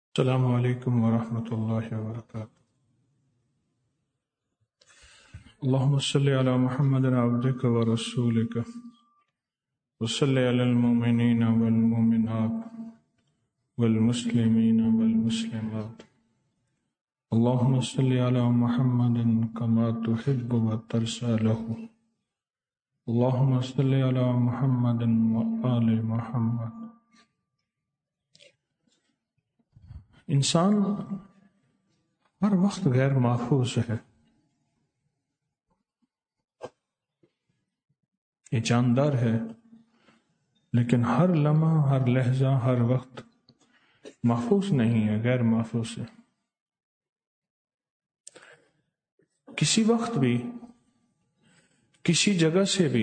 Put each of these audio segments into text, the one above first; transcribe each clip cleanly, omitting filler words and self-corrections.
السلام علیکم ورحمۃ اللہ وبرکاتہ۔ اللہم صلی علی محمد عبدک ورسولک وصلی علی المؤمنین والمؤمنات والمسلمین والمسلمات۔ اللہم صلی علی محمد کما تحب وترضى له۔ اللہم صلی علی محمد وآل محمد۔ انسان ہر وقت غیر محفوظ ہے، یہ جاندار ہے، لیکن ہر لمحہ، ہر لہجہ، ہر وقت محفوظ نہیں ہے، غیر محفوظ ہے۔ کسی وقت بھی، کسی جگہ سے بھی،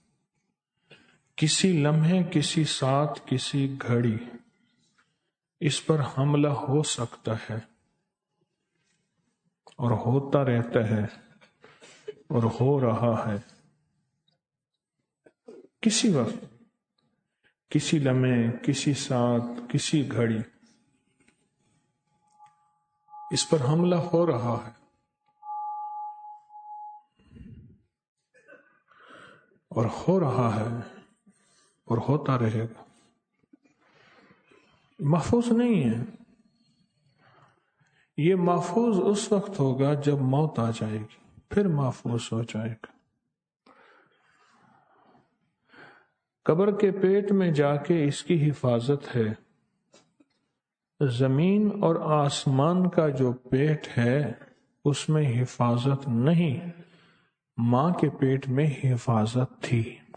کسی لمحے، کسی ساتھ، کسی گھڑی اس پر حملہ ہو سکتا ہے اور ہوتا رہتا ہے اور ہو رہا ہے۔ کسی وقت، کسی لمحے، کسی ساتھ، کسی گھڑی اس پر حملہ ہو رہا ہے اور ہو رہا ہے اور ہوتا رہے گا۔ محفوظ نہیں ہے۔ یہ محفوظ اس وقت ہوگا جب موت آ جائے گی، پھر محفوظ ہو جائے گا۔ قبر کے پیٹ میں جا کے اس کی حفاظت ہے۔ زمین اور آسمان کا جو پیٹ ہے اس میں حفاظت نہیں، ماں کے پیٹ میں حفاظت تھی۔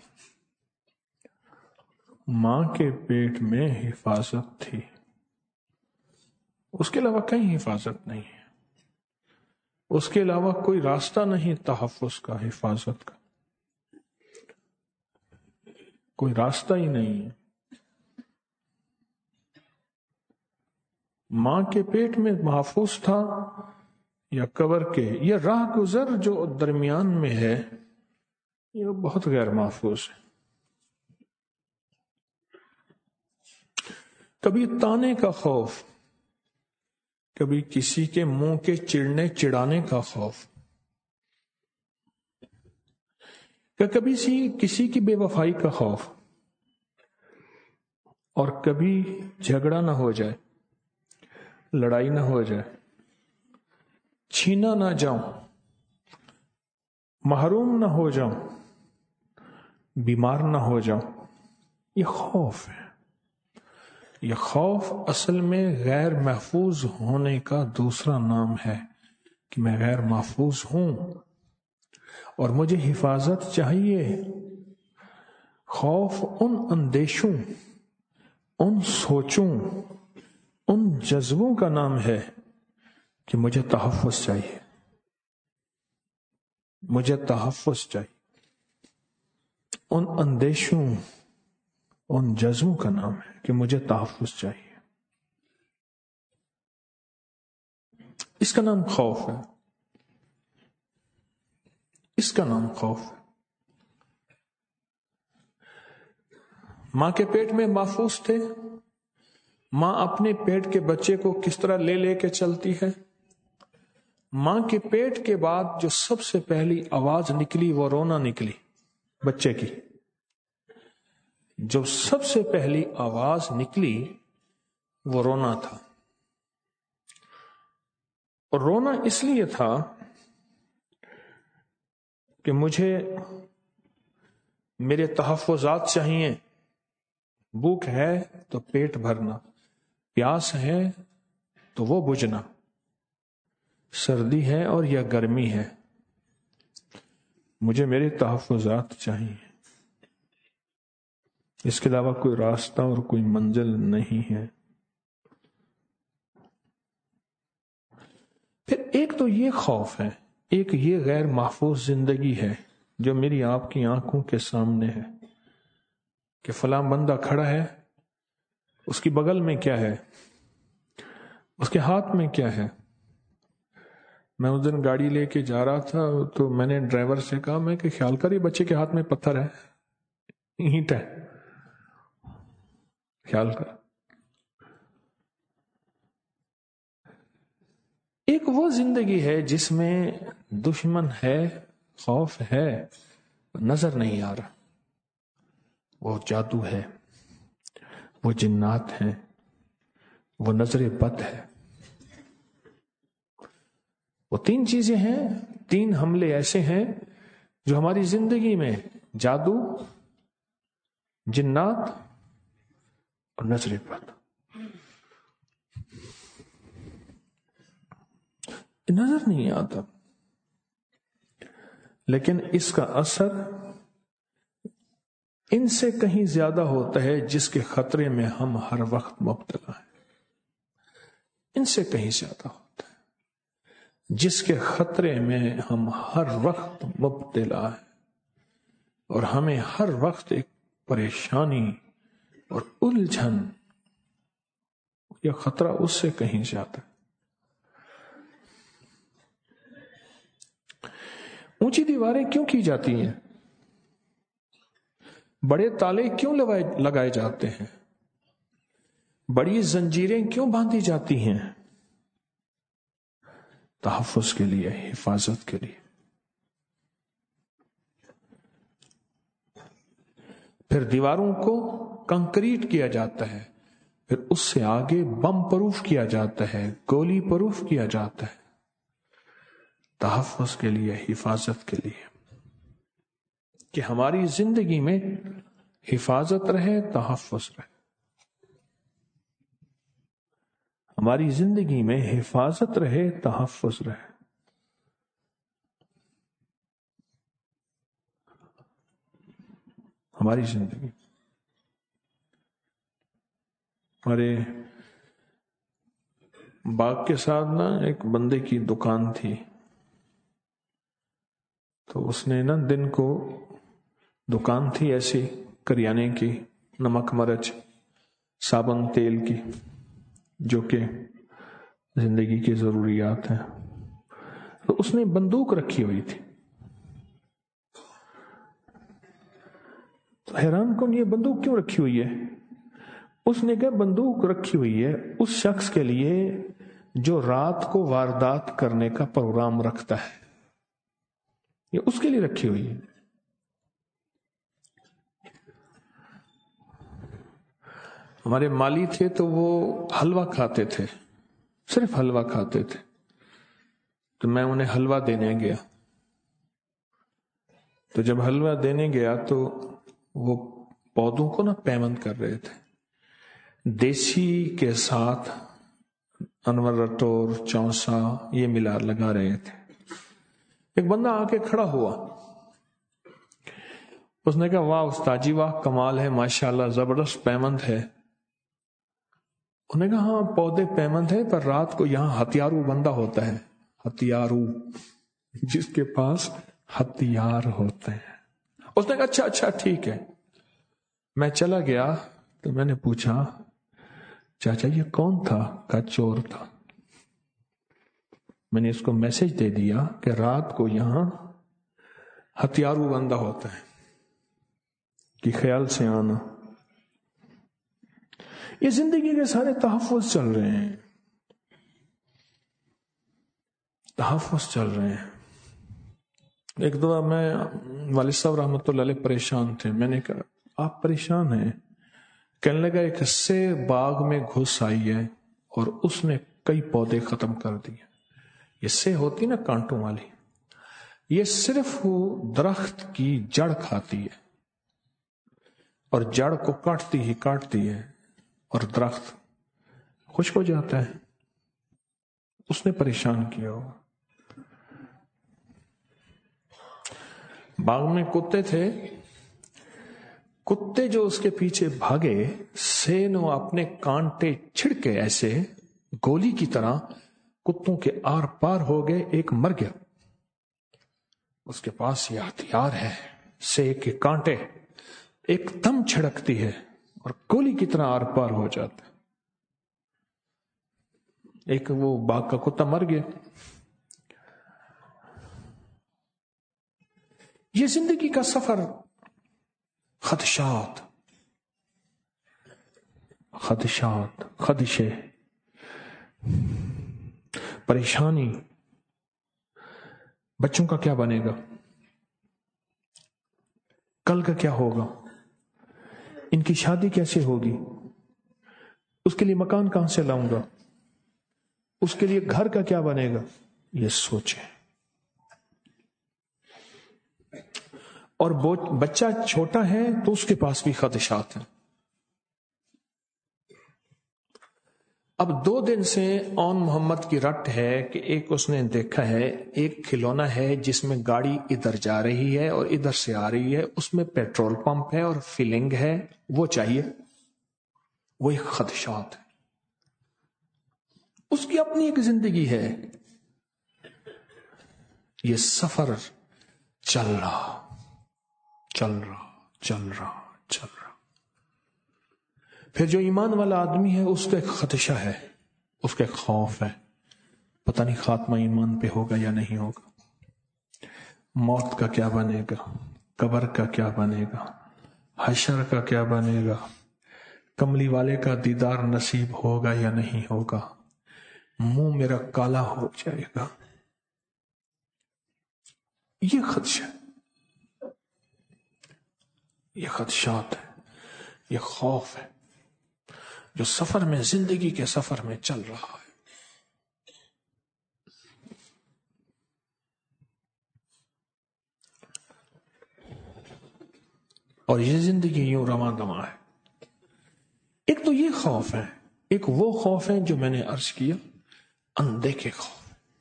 ماں کے پیٹ میں حفاظت تھی، اس کے علاوہ کہیں حفاظت نہیں ہے، اس کے علاوہ کوئی راستہ نہیں تحفظ کا، حفاظت کا کوئی راستہ ہی نہیں ہے۔ ماں کے پیٹ میں محفوظ تھا یا قبر کے، یہ راہ گزر جو درمیان میں ہے یہ بہت غیر محفوظ ہے۔ کبھی تانے کا خوف، کبھی کسی کے منہ کے چڑنے چڑانے کا خوف، کبھی کسی کی بے وفائی کا خوف، اور کبھی جھگڑا نہ ہو جائے، لڑائی نہ ہو جائے، چھینا نہ جاؤں، محروم نہ ہو جاؤں، بیمار نہ ہو جاؤں۔ یہ خوف ہے۔ یہ خوف اصل میں غیر محفوظ ہونے کا دوسرا نام ہے کہ میں غیر محفوظ ہوں اور مجھے حفاظت چاہیے۔ خوف ان اندیشوں، ان سوچوں، ان جذبوں کا نام ہے کہ مجھے تحفظ چاہیے، مجھے تحفظ چاہیے۔ ان اندیشوں، ان جذبوں کا نام ہے کہ مجھے تحفظ چاہیے۔ اس کا نام خوف ہے، اس کا نام خوف ہے۔ ماں کے پیٹ میں محفوظ تھے۔ ماں اپنے پیٹ کے بچے کو کس طرح لے لے کے چلتی ہے؟ ماں کے پیٹ کے بعد جو سب سے پہلی آواز نکلی وہ رونا نکلی بچے کی۔ جو سب سے پہلی آواز نکلی وہ رونا تھا، اور رونا اس لیے تھا کہ مجھے میرے تحفظات چاہیے۔ بھوک ہے تو پیٹ بھرنا، پیاس ہے تو وہ بجھنا، سردی ہے اور یا گرمی ہے، مجھے میرے تحفظات چاہیے۔ اس کے علاوہ کوئی راستہ اور کوئی منزل نہیں ہے۔ پھر ایک تو یہ خوف ہے، ایک یہ غیر محفوظ زندگی ہے جو میری آپ کی آنکھوں کے سامنے ہے کہ فلاں بندہ کھڑا ہے، اس کی بغل میں کیا ہے، اس کے ہاتھ میں کیا ہے۔ میں اس دن گاڑی لے کے جا رہا تھا تو میں نے ڈرائیور سے کہا، میں کہ خیال کر، یہ بچے کے ہاتھ میں پتھر ہے، اینٹ ہے، خیال کر۔ وہ زندگی ہے جس میں دشمن ہے، خوف ہے، نظر نہیں آ رہا، وہ جادو ہے، وہ جنات ہیں، وہ نظر بد ہے. وہ تین چیزیں ہیں، تین حملے ایسے ہیں جو ہماری زندگی میں جادو، جنات اور نظر بد. نظر نہیں آتا، لیکن اس کا اثر ان سے کہیں زیادہ ہوتا ہے جس کے خطرے میں ہم ہر وقت مبتلا ہیں. ان سے کہیں زیادہ ہوتا ہے جس کے خطرے میں ہم ہر وقت مبتلا ہیں، اور ہمیں ہر وقت ایک پریشانی اور الجھن، یہ خطرہ اس سے کہیں زیادہ ہے. اونچی دیواریں کیوں کی جاتی ہیں؟ بڑے تالے کیوں لگائے جاتے ہیں؟ بڑی زنجیریں کیوں باندھی جاتی ہیں؟ تحفظ کے لیے، حفاظت کے لیے. پھر دیواروں کو کنکریٹ کیا جاتا ہے، پھر اس سے آگے بم پروف کیا جاتا ہے، گولی پروف کیا جاتا ہے، تحفظ کے لیے، حفاظت کے لیے، کہ ہماری زندگی میں حفاظت رہے، تحفظ رہے. ہماری زندگی میں حفاظت رہے، تحفظ رہے. ہماری زندگی، ہمارے باغ کے ساتھ نا ایک بندے کی دکان تھی، تو اس نے نا دن کو دکان تھی ایسی کریانے کی، نمک مرچ صابن تیل کی، جو کہ زندگی کی ضروریات ہیں. تو اس نے بندوق رکھی ہوئی تھی. تو حیران کن، یہ بندوق کیوں رکھی ہوئی ہے؟ اس نے کہا بندوق رکھی ہوئی ہے اس شخص کے لیے جو رات کو واردات کرنے کا پروگرام رکھتا ہے، یہ اس کے لیے رکھی ہوئی ہے. ہمارے مالی تھے تو وہ حلوہ کھاتے تھے، صرف حلوہ کھاتے تھے. تو میں انہیں حلوہ دینے گیا، تو جب حلوہ دینے گیا تو وہ پودوں کو نا پیوند کر رہے تھے، دیسی کے ساتھ انور رٹور، چونسا یہ ملا لگا رہے تھے. ایک بندہ آ کے کھڑا ہوا، اس نے کہا واہ استاد جی واہ، کمال ہے، ماشاءاللہ زبردست پیوند ہے. انہوں نے کہا ہاں پودے پیوند ہے، پر رات کو یہاں ہتھیارو بندہ ہوتا ہے، ہتھیارو، جس کے پاس ہتھیار ہوتے ہیں. اس نے کہا اچھا ٹھیک ہے. میں چلا گیا تو میں نے پوچھا چاچا یہ کون تھا؟ کہا چور تھا. میں نے اس کو میسج دے دیا کہ رات کو یہاں ہتھیارو بندہ ہوتا ہے، کہ خیال سے آنا. یہ زندگی کے سارے تحفظ چل رہے ہیں، تحفظ چل رہے ہیں. ایک دفعہ میں والد صاحب رحمۃ اللہ علیہ پریشان تھے. میں نے کہا آپ پریشان ہیں؟ کہنے لگا ایک سے باغ میں گھس آئی ہے اور اس نے کئی پودے ختم کر دیے. یہ سے ہوتی نا کانٹوں والی، یہ صرف درخت کی جڑ کھاتی ہے، اور جڑ کو کاٹتی ہے اور درخت خشک ہو جاتا ہے. اس نے پریشان کیا ہو. باغ میں کتے تھے، کتے جو اس کے پیچھے بھاگے، سے نو اپنے کانٹے چھڑکے ایسے گولی کی طرح کتوں کے آر پار ہو گئے. ایک مر گیا، اس کے پاس یہ ہتھیار ہے، سے کے کانٹے، ایک دم چھڑکتی ہے اور گولی کی طرح آر پار ہو جاتا ہے. ایک وہ باغ کا کتا مر گیا. یہ زندگی کا سفر، خدشے. پریشانی، بچوں کا کیا بنے گا، کل کا کیا ہوگا، ان کی شادی کیسے ہوگی، اس کے لیے مکان کہاں سے لاؤں گا، اس کے لیے گھر کا کیا بنے گا، یہ سوچیں. اور بچہ چھوٹا ہے تو اس کے پاس بھی خدشات ہیں. اب 2 دن سے اون محمد کی رٹ ہے کہ ایک اس نے دیکھا ہے ایک کھلونا ہے جس میں گاڑی ادھر جا رہی ہے اور ادھر سے آ رہی ہے، اس میں پیٹرول پمپ ہے اور فلنگ ہے، وہ چاہیے. وہ ایک خدشات ہے. اس کی اپنی ایک زندگی ہے. یہ سفر چل رہا. پھر جو ایمان والا آدمی ہے اس کا ایک خدشہ ہے، اس کا ایک خوف ہے، پتہ نہیں خاتمہ ایمان پہ ہوگا یا نہیں ہوگا، موت کا کیا بنے گا، قبر کا کیا بنے گا، حشر کا کیا بنے گا، کملی والے کا دیدار نصیب ہوگا یا نہیں ہوگا، منہ میرا کالا ہو جائے گا. یہ خدشہ، یہ خدشات ہے، یہ خوف ہے جو سفر میں، زندگی کے سفر میں چل رہا ہے. اور یہ زندگی یوں رواں دواں ہے. ایک تو یہ خوف ہے، ایک وہ خوف ہے جو میں نے عرض کیا، اندیکھے خوف،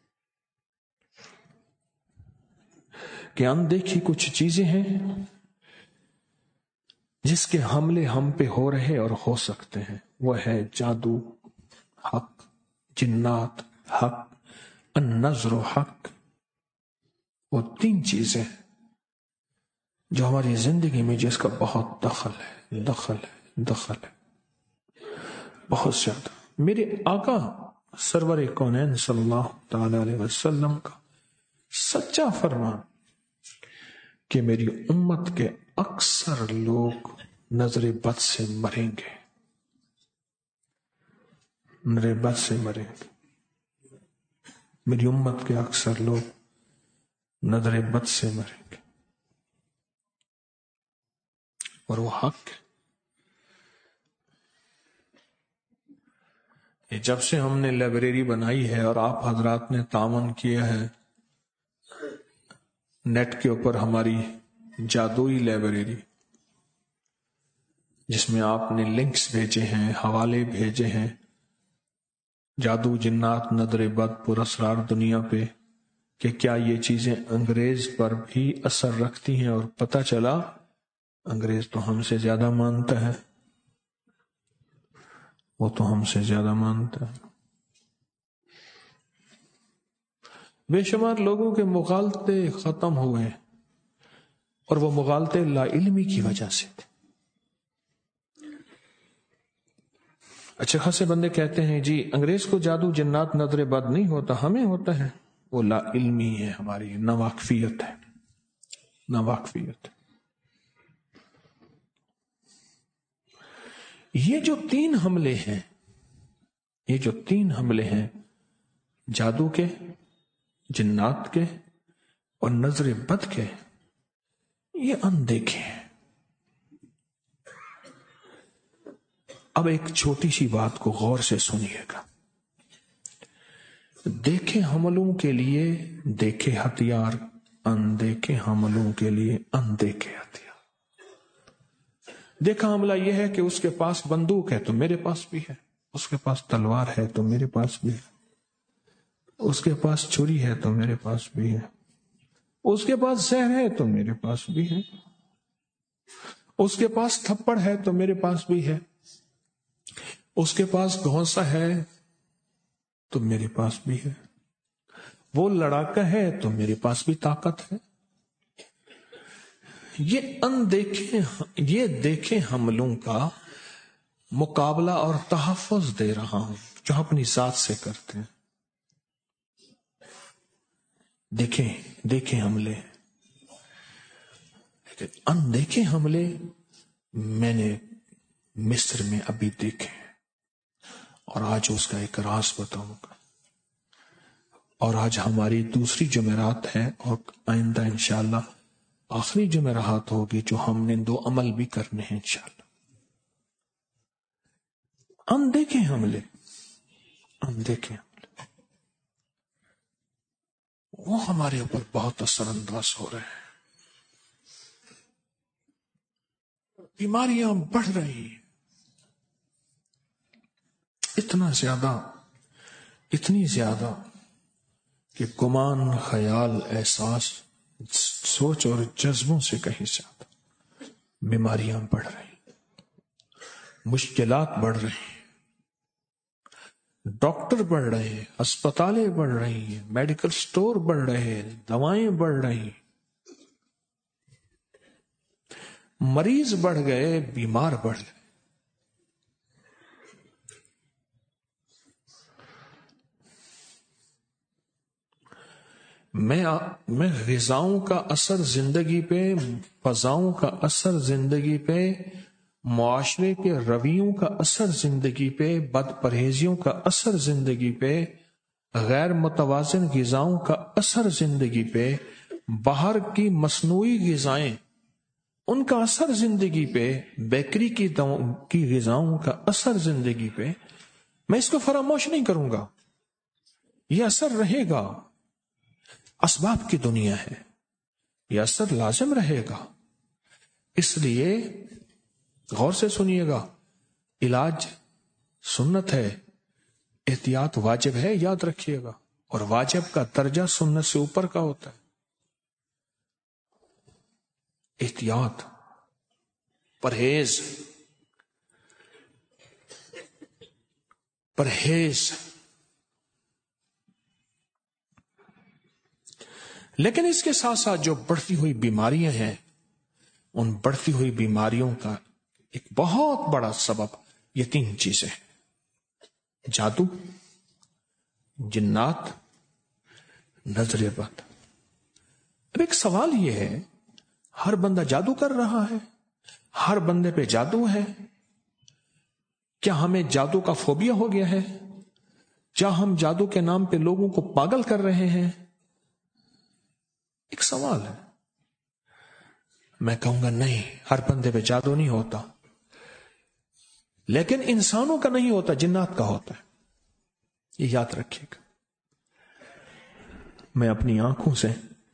کہ اندیکھی کچھ چیزیں ہیں جس کے حملے ہم پہ ہو رہے اور ہو سکتے ہیں. وہ ہے جادو حق، جنات حق، النظر حق. وہ 3 چیزیں جو ہماری زندگی میں جس کا بہت دخل ہے بہت زیادہ. میرے آقا سرور کونین صلی اللہ تعالی علیہ وسلم کا سچا فرمان کہ میری امت کے اکثر لوگ نظر بد سے مریں گے، نظر بد سے مریں گے. میری امت کے اکثر لوگ نظر بد سے مریں گے، اور وہ حق ہے. یہ جب سے ہم نے لائبریری بنائی ہے اور آپ حضرات نے تعاون کیا ہے، نیٹ کے اوپر ہماری جادوئی لائبریری، جس میں آپ نے لنکس بھیجے ہیں، حوالے بھیجے ہیں، جادو، جنات، نظر بد، پر اسرار دنیا پہ، کہ کیا یہ چیزیں انگریز پر بھی اثر رکھتی ہیں. اور پتہ چلا انگریز تو ہم سے زیادہ مانتا ہے، وہ تو ہم سے زیادہ مانتا ہے. بے شمار لوگوں کے مغالطے ختم ہوئے، اور وہ مغالطے لا علمی کی وجہ سے تھے. اچھے خاصے بندے کہتے ہیں جی انگریز کو جادو، جنات، نظر بد نہیں ہوتا، ہمیں ہوتا ہے. وہ لا علمی ہے، ہماری ناواقفیت ہے، ناواقفیت. یہ جو 3 حملے ہیں، جادو کے، جنات کے اور نظر بد کے، یہ اندیکھے ہیں. اب ایک چھوٹی سی بات کو غور سے سنیے گا. دیکھے حملوں کے لیے دیکھے ہتھیار، اندیکھے حملوں کے لیے اندیکھے ہتھیار. دیکھا حملہ یہ ہے کہ اس کے پاس بندوق ہے تو میرے پاس بھی ہے، اس کے پاس تلوار ہے تو میرے پاس بھی ہے، اس کے پاس چھری ہے تو میرے پاس بھی ہے، اس کے پاس زہر ہے تو میرے پاس بھی ہے، اس کے پاس تھپڑ ہے تو میرے پاس بھی ہے، اس کے پاس گھونسا ہے تو میرے پاس بھی ہے، وہ لڑاکا ہے تو میرے پاس بھی طاقت ہے. یہ دیکھے حملوں کا مقابلہ اور تحفظ دے رہا ہوں جو اپنی ذات سے کرتے ہیں. دیکھیں حملے، لیکن اندیکھے حملے میں نے مصر میں ابھی دیکھے، اور آج اس کا ایک راز بتاؤں گا. اور آج ہماری دوسری جمعرات ہے اور آئندہ انشاءاللہ آخری جمعرات ہوگی جو ہم نے 2 عمل بھی کرنے ہیں انشاءاللہ. اندیکھے حملے وہ ہمارے اوپر بہت اثر انداز ہو رہے ہیں. بیماریاں بڑھ رہی ہیں اتنی زیادہ کہ گمان، خیال، احساس، سوچ اور جذبوں سے کہیں زیادہ بیماریاں بڑھ رہی، مشکلات بڑھ رہی، ڈاکٹر بڑھ رہے ہیں، اسپتالیں بڑھ رہی ہیں، میڈیکل سٹور بڑھ رہے ہیں، دوائیں بڑھ رہی، مریض بڑھ گئے، بیمار بڑھ گئے. میں غذاؤں کا اثر زندگی پہ، فضاؤں کا اثر زندگی پہ، معاشرے کے رویوں کا اثر زندگی پہ، بد پرہیزیوں کا اثر زندگی پہ، غیر متوازن غذاؤں کا اثر زندگی پہ، باہر کی مصنوعی غذائیں ان کا اثر زندگی پہ، بیکری کی غذاؤں کا اثر زندگی پہ، میں اس کو فراموش نہیں کروں گا. یہ اثر رہے گا. اسباب کی دنیا ہے، یہ اثر لازم رہے گا. اس لیے غور سے سنیے گا، علاج سنت ہے، احتیاط واجب ہے، یاد رکھیے گا. اور واجب کا درجہ سنت سے اوپر کا ہوتا ہے. احتیاط، پرہیز. لیکن اس کے ساتھ ساتھ جو بڑھتی ہوئی بیماریاں ہیں، ان بڑھتی ہوئی بیماریوں کا ایک بہت بڑا سبب یہ 3 چیزیں ہیں: جادو، جنات، نظر بد. اب ایک سوال یہ ہے، ہر بندہ جادو کر رہا ہے؟ ہر بندے پہ جادو ہے؟ کیا ہمیں جادو کا فوبیا ہو گیا ہے؟ کیا ہم جادو کے نام پہ لوگوں کو پاگل کر رہے ہیں؟ ایک سوال ہے. میں کہوں گا نہیں، ہر بندے پہ جادو نہیں ہوتا، لیکن انسانوں کا نہیں ہوتا، جنات کا ہوتا ہے. یہ یاد رکھیے گا. میں اپنی آنکھوں سے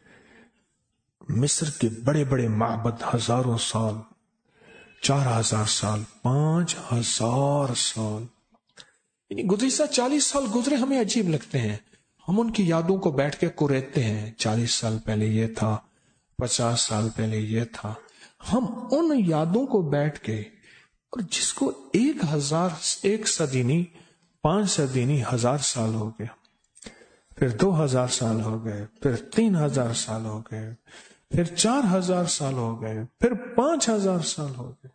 مصر کے بڑے بڑے معبد، 1000 سال، 4000 سال، 5000 سال، یعنی گزشتہ 40 سال گزرے ہمیں عجیب لگتے ہیں. ہم ان کی یادوں کو بیٹھ کے کوریدتے ہیں، 40 سال پہلے یہ تھا، 50 سال پہلے یہ تھا. ہم ان یادوں کو بیٹھ کے، اور جس کو 1 صدی نہیں، 5 صدی نہیں، 1000 سال ہو گیا، پھر 2000 سال ہو گئے، پھر 3000 سال ہو گئے، پھر 4000 سال ہو گئے، پھر 5000 سال ہو گئے.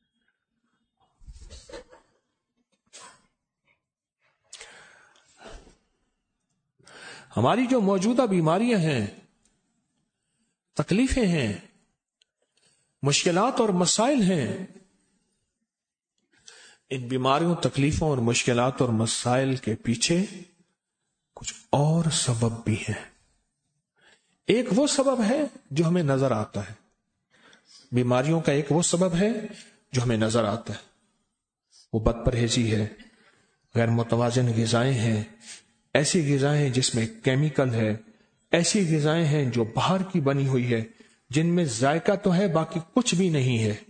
ہماری جو موجودہ بیماریاں ہیں، تکلیفیں ہیں، مشکلات اور مسائل ہیں، ان بیماریوں، تکلیفوں اور مشکلات اور مسائل کے پیچھے کچھ اور سبب بھی ہیں. ایک وہ سبب ہے جو ہمیں نظر آتا ہے، بیماریوں کا ایک وہ سبب ہے جو ہمیں نظر آتا ہے، وہ بد پرہیزی ہے، غیر متوازن غذائیں ہیں، ایسی غذائیں ہیں جس میں کیمیکل ہے، ایسی غذائیں ہیں جو باہر کی بنی ہوئی ہے، جن میں ذائقہ تو ہے باقی کچھ بھی نہیں ہے.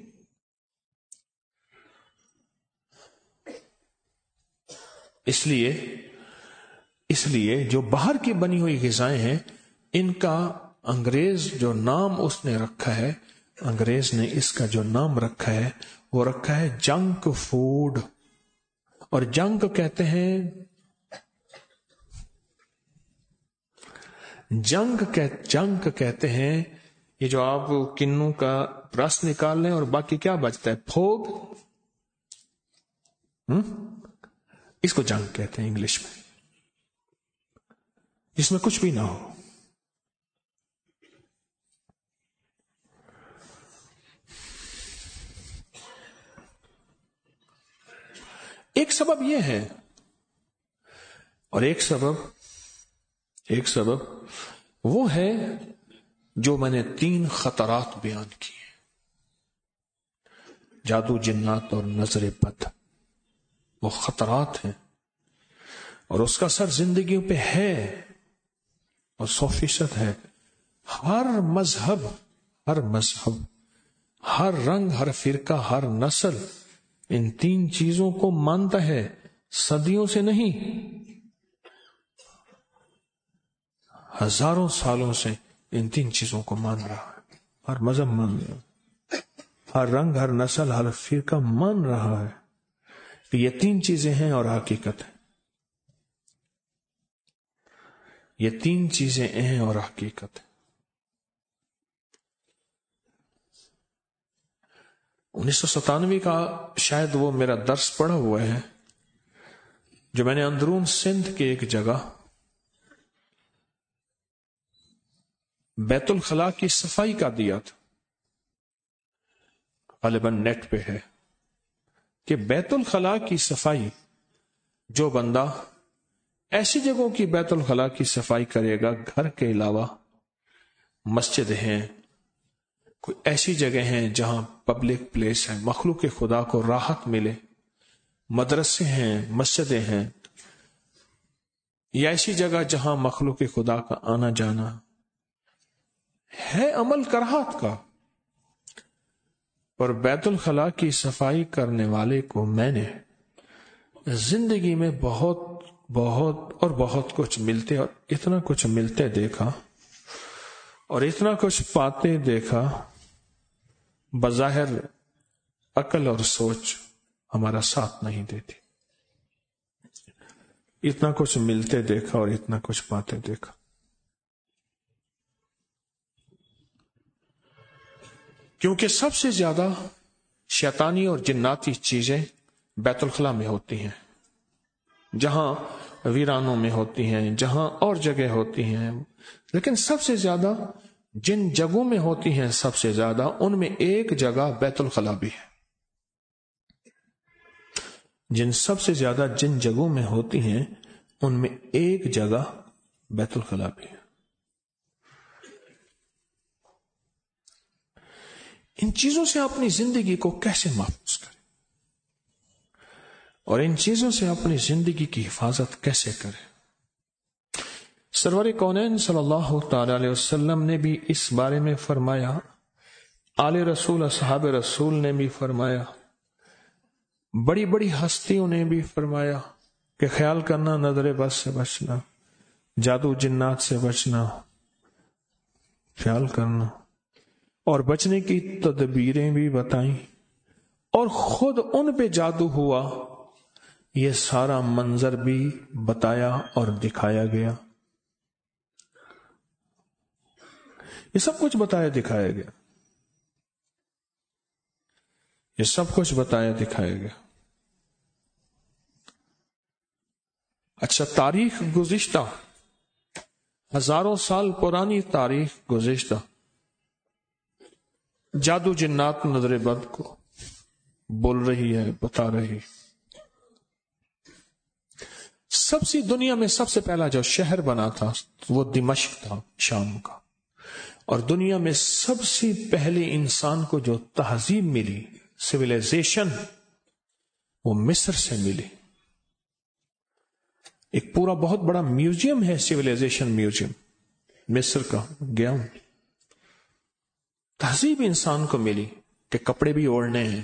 اس لیے جو باہر کی بنی ہوئی غذائیں ہیں، ان کا انگریز جو نام اس نے رکھا ہے، انگریز نے اس کا جو نام رکھا ہے وہ رکھا ہے جنک فوڈ. اور جنک کہتے ہیں یہ جو آپ کنوں کا رس نکال لیں اور باقی کیا بچتا ہے، پھوگ، اس کو جنک کہتے ہیں انگلش میں، جس میں کچھ بھی نہ ہو. ایک سبب یہ ہے، اور ایک سبب ایک سبب وہ ہے جو میں نے 3 خطرات بیان کیے، جادو، جنات اور نظر بد، وہ خطرات ہیں، اور اس کا اثر زندگیوں پہ ہے اور 100% ہے۔ ہر مذہب، ہر رنگ، ہر فرقہ، ہر نسل ان 3 چیزوں کو مانتا ہے، صدیوں سے نہیں، ہزاروں سالوں سے ان 3 چیزوں کو مان رہا ہے۔ ہر مذہب مان رہا ہے، ہر رنگ، ہر نسل، ہر فرقہ مان رہا ہے کہ یہ 3 چیزیں ہیں اور حقیقت ہے، یہ 3 چیزیں ہیں اور حقیقت ہے۔ 1997 کا شاید وہ میرا درس پڑھا ہوا ہے جو میں نے اندرون سندھ کے ایک جگہ بیت الخلاء کی صفائی کا دیا تھا، غالباً نیٹ پہ ہے، کہ بیت الخلاء کی صفائی، جو بندہ ایسی جگہوں کی بیت الخلاء کی صفائی کرے گا، گھر کے علاوہ مسجد ہیں، کوئی ایسی جگہ ہیں جہاں پبلک پلیس ہے، مخلوق خدا کو راحت ملے، مدرسے ہیں، مسجدیں ہیں، یا ایسی جگہ جہاں مخلوق خدا کا آنا جانا ہے عمل کراہت کا، اور بیت الخلاء کی صفائی کرنے والے کو میں نے زندگی میں بہت کچھ ملتے اور اتنا کچھ ملتے دیکھا اور اتنا کچھ پاتے دیکھا، بظاہر عقل اور سوچ ہمارا ساتھ نہیں دیتی، اتنا کچھ ملتے دیکھا اور اتنا کچھ پاتے دیکھا۔ کیونکہ سب سے زیادہ شیطانی اور جناتی چیزیں بیت الخلاء میں ہوتی ہیں، جہاں ویرانوں میں ہوتی ہیں، جہاں اور جگہ ہوتی ہیں، لیکن سب سے زیادہ جن جگہوں میں ہوتی ہیں، سب سے زیادہ ان میں ایک جگہ بیت الخلاء بھی ہے۔ سب سے زیادہ جن جگہوں میں ہوتی ہیں ان میں ایک جگہ بیت الخلاء بھی ہے۔ ان چیزوں سے اپنی زندگی کو کیسے محفوظ کریں اور ان چیزوں سے اپنی زندگی کی حفاظت کیسے کریں؟ سرور کونین صلی اللہ تعالی علیہ وسلم نے بھی اس بارے میں فرمایا، آل رسول، اصحاب رسول نے بھی فرمایا، بڑی بڑی ہستیوں نے بھی فرمایا کہ خیال کرنا، نظر بد سے بچنا، جادو جنات سے بچنا، خیال کرنا، اور بچنے کی تدبیریں بھی بتائیں، اور خود ان پہ جادو ہوا یہ سارا منظر بھی بتایا اور دکھایا گیا، یہ سب کچھ بتایا دکھایا گیا، یہ سب کچھ بتایا دکھایا گیا۔ اچھا، تاریخ گزشتہ، ہزاروں سال پرانی تاریخ گزشتہ جادو جنات نظر بد کو بول رہی ہے، بتا رہی۔ دنیا میں سب سے پہلا جو شہر بنا تھا وہ دمشق تھا، شام کا، اور دنیا میں سب سے پہلے انسان کو جو تہذیب ملی، سویلائزیشن، وہ مصر سے ملی۔ ایک پورا بہت بڑا میوزیم ہے، سویلائزیشن میوزیم، مصر کا، گیا ہوں۔ تہذیب انسان کو ملی کہ کپڑے بھی اوڑھنے ہیں،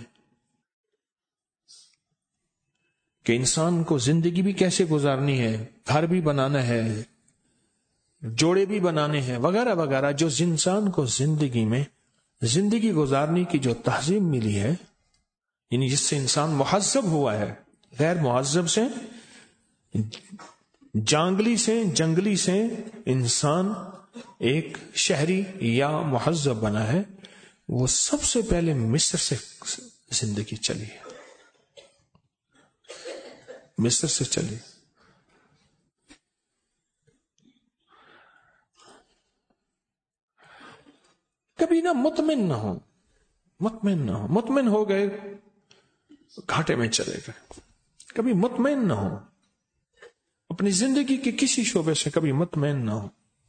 کہ انسان کو زندگی بھی کیسے گزارنی ہے، گھر بھی بنانا ہے، جوڑے بھی بنانے ہیں، وغیرہ وغیرہ، جو انسان کو زندگی میں زندگی گزارنے کی جو تہذیب ملی ہے، یعنی جس سے انسان مہذب ہوا ہے، غیر مہذب سے، جنگلی سے انسان ایک شہری یا مہذب بنا ہے، وہ سب سے پہلے مصر سے زندگی چلی ہے، مصر سے چلی۔ کبھی مطمئن نہ ہو، مطمئن ہو گئے گھاٹے میں چلے گئے، کبھی مطمئن نہ ہو، اپنی زندگی کے کسی شعبے سے کبھی مطمئن نہ ہو.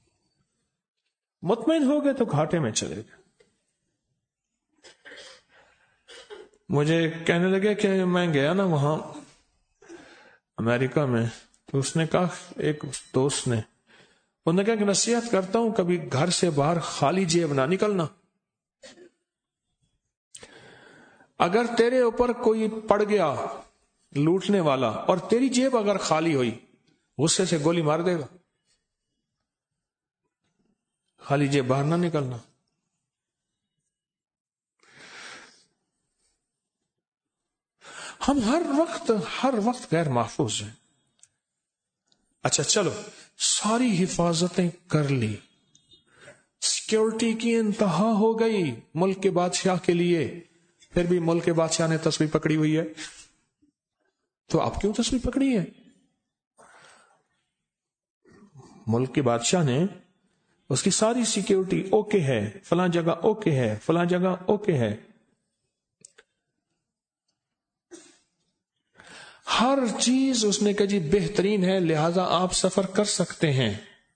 مطمئن ہو گئے تو گھاٹے میں چلے گئے. مجھے کہنے لگے کہ میں گیا نا وہاں امریکہ میں، تو اس نے کہا، ایک دوست نے، انہوں نے کہا کہ نصیحت کرتا ہوں کبھی گھر سے باہر خالی جیب نہ نکلنا. اگر تیرے اوپر کوئی پڑ گیا لوٹنے والا اور تیری جیب اگر خالی ہوئی، غصے سے گولی مار دے گا. خالی جیب باہر نہ نکلنا. ہم ہر وقت غیر محفوظ ہیں. اچھا چلو، ساری حفاظتیں کر لی، سیکیورٹی کی انتہا ہو گئی ملک کے بادشاہ کے لیے، پھر بھی ملک کے بادشاہ نے تسبیح پکڑی ہوئی ہے. تو آپ کیوں تسبیح پکڑی ہے؟ ملک کے بادشاہ نے، اس کی ساری سیکیورٹی اوکے ہے، فلاں جگہ اوکے ہے، فلاں جگہ اوکے ہے، ہر چیز اس نے کہا جی بہترین ہے، لہذا آپ سفر کر سکتے ہیں.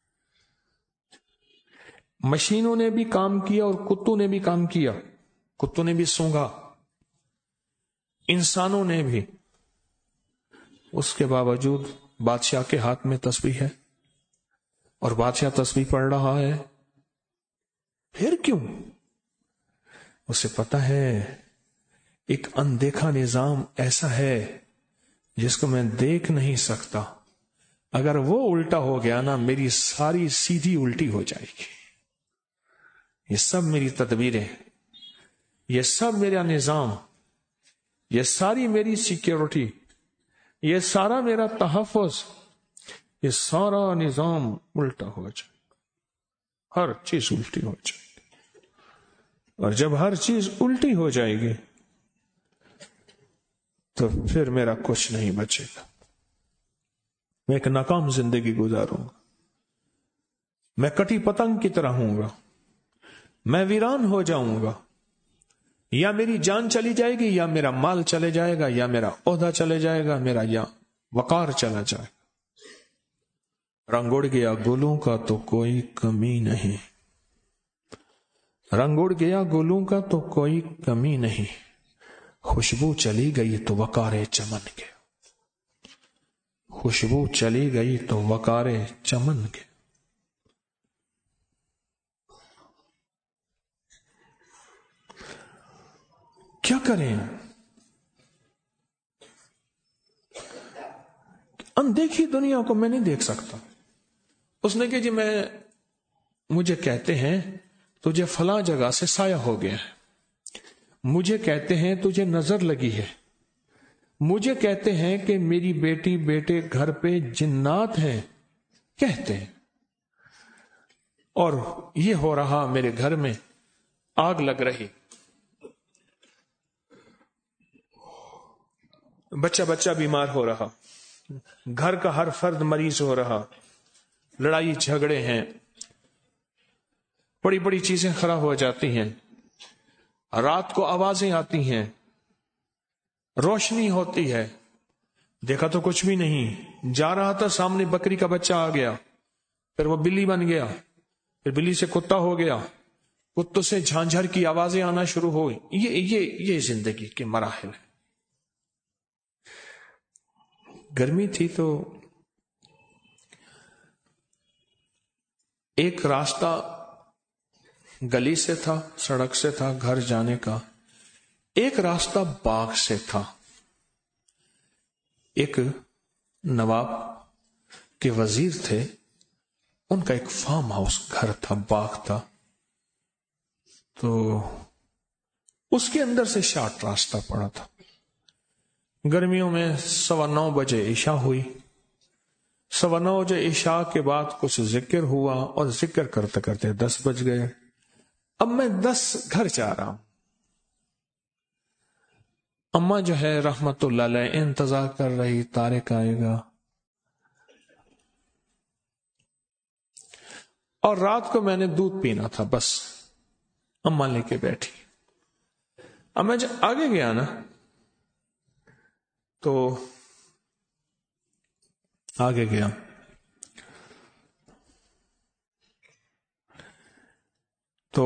مشینوں نے بھی کام کیا اور کتوں نے بھی کام کیا، کتوں نے بھی سونگا، انسانوں نے بھی. اس کے باوجود بادشاہ کے ہاتھ میں تسبیح ہے اور بادشاہ تسبیح پڑھ رہا ہے. پھر کیوں؟ اسے پتا ہے ایک اندیکھا نظام ایسا ہے جس کو میں دیکھ نہیں سکتا، اگر وہ الٹا ہو گیا نا میری ساری سیدھی الٹی ہو جائے گی. یہ سب میری تدبیریں، یہ سب میرا نظام، یہ ساری میری سیکیورٹی، یہ سارا میرا تحفظ، یہ سارا نظام الٹا ہو جائے گا، ہر چیز الٹی ہو جائے گی. اور جب ہر چیز الٹی ہو جائے گی تو پھر میرا کچھ نہیں بچے گا. میں ایک ناکام زندگی گزاروں گا، میں کٹی پتنگ کی طرح ہوں گا، میں ویران ہو جاؤں گا. یا میری جان چلی جائے گی، یا میرا مال چلے جائے گا، یا میرا عہدہ چلے جائے گا، میرا یا وقار چلا جائے گا. رنگ اڑ گیا گلوں کا تو کوئی کمی نہیں، رنگ اڑ گیا گلوں کا تو کوئی کمی نہیں، خوشبو چلی گئی تو وقارے چمن کے، خوشبو چلی گئی تو وقارے چمن کے. کیا کریں؟ اندیکھی دنیا کو میں نہیں دیکھ سکتا. اس نے کہ جی مجھے کہتے ہیں تجھے فلاں جگہ سے سایہ ہو گیا ہے، مجھے کہتے ہیں تجھے نظر لگی ہے، مجھے کہتے ہیں کہ میری بیٹی بیٹے گھر پہ جنات ہیں، کہتے ہیں، اور یہ ہو رہا میرے گھر میں آگ لگ رہی، بچہ بیمار ہو رہا، گھر کا ہر فرد مریض ہو رہا، لڑائی جھگڑے ہیں، بڑی بڑی چیزیں خراب ہو جاتی ہیں، رات کو آوازیں آتی ہیں، روشنی ہوتی ہے، دیکھا تو کچھ بھی نہیں، جا رہا تھا سامنے بکری کا بچہ آ گیا، پھر وہ بلی بن گیا، پھر بلی سے کتا ہو گیا، کتوں سے جھانجھر کی آوازیں آنا شروع ہوئی. یہ زندگی کے مراحل ہیں. گرمی تھی تو ایک راستہ گلی سے تھا، سڑک سے تھا گھر جانے کا، ایک راستہ باغ سے تھا. ایک نواب کے وزیر تھے، ان کا ایک فارم ہاؤس گھر تھا، باغ تھا، تو اس کے اندر سے شارٹ راستہ پڑا تھا. گرمیوں میں 9:15 بجے عشاء ہوئی، 9:15 بجے عشاء کے بعد کچھ ذکر ہوا اور ذکر کرتے کرتے 10 بج گئے. اب میں 10 گھر جا رہا ہوں. اماں جو ہے رحمت اللہ علیہ انتظار کر رہی طارق آئے گا، اور رات کو میں نے دودھ پینا تھا، بس اماں لے کے بیٹھی. اب میں جب آگے گیا نا تو آگے گیا. تو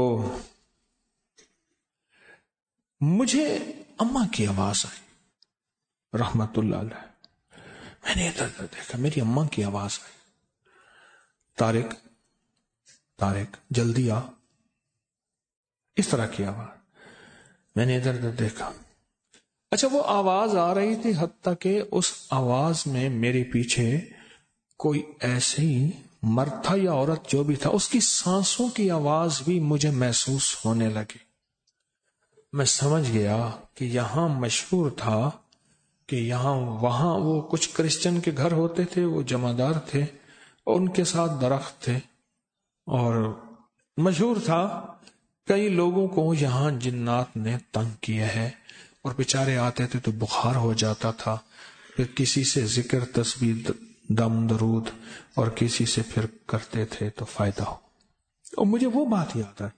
مجھے اماں کی آواز آئی رحمت اللہ علیہ. میں نے ادھر ادھر دیکھا, میری اماں کی آواز آئی, طارق طارق جلدی آ, اس طرح کی آواز. میں نے ادھر ادھر دیکھا. اچھا وہ آواز آ رہی تھی, حتیٰ کہ اس آواز میں میرے پیچھے کوئی ایسی مرد تھا یا عورت جو بھی تھا, اس کی سانسوں کی آواز بھی مجھے محسوس ہونے لگی. میں سمجھ گیا کہ یہاں مشہور تھا کہ یہاں وہاں وہ کچھ کرسچن کے گھر ہوتے تھے, وہ جمعدار تھے, اور ان کے ساتھ درخت تھے, اور مشہور تھا کئی لوگوں کو یہاں جنات نے تنگ کیا ہے, اور بیچارے آتے تھے تو بخار ہو جاتا تھا, پھر کسی سے ذکر تسبیح دم درود اور کسی سے پھر کرتے تھے تو فائدہ ہو. اور مجھے وہ بات یاد آئی.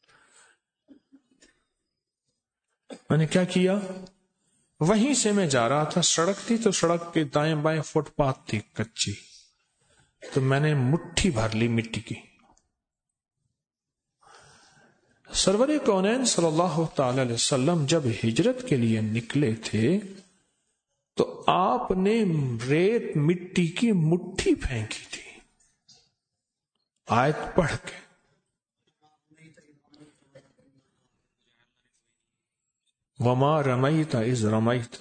میں نے کیا کیا, وہیں سے میں جا رہا تھا, سڑک تھی تو سڑک کے دائیں بائیں فٹ پاتھ تھی کچی, تو میں نے مٹھی بھر لی مٹی کی. سرور کونین صلی اللہ تعالی علیہ وسلم جب ہجرت کے لیے نکلے تھے تو آپ نے ریت مٹی کی مٹھی پھینکی تھی آیت پڑھ کے. وما رمیت اذ رمیت,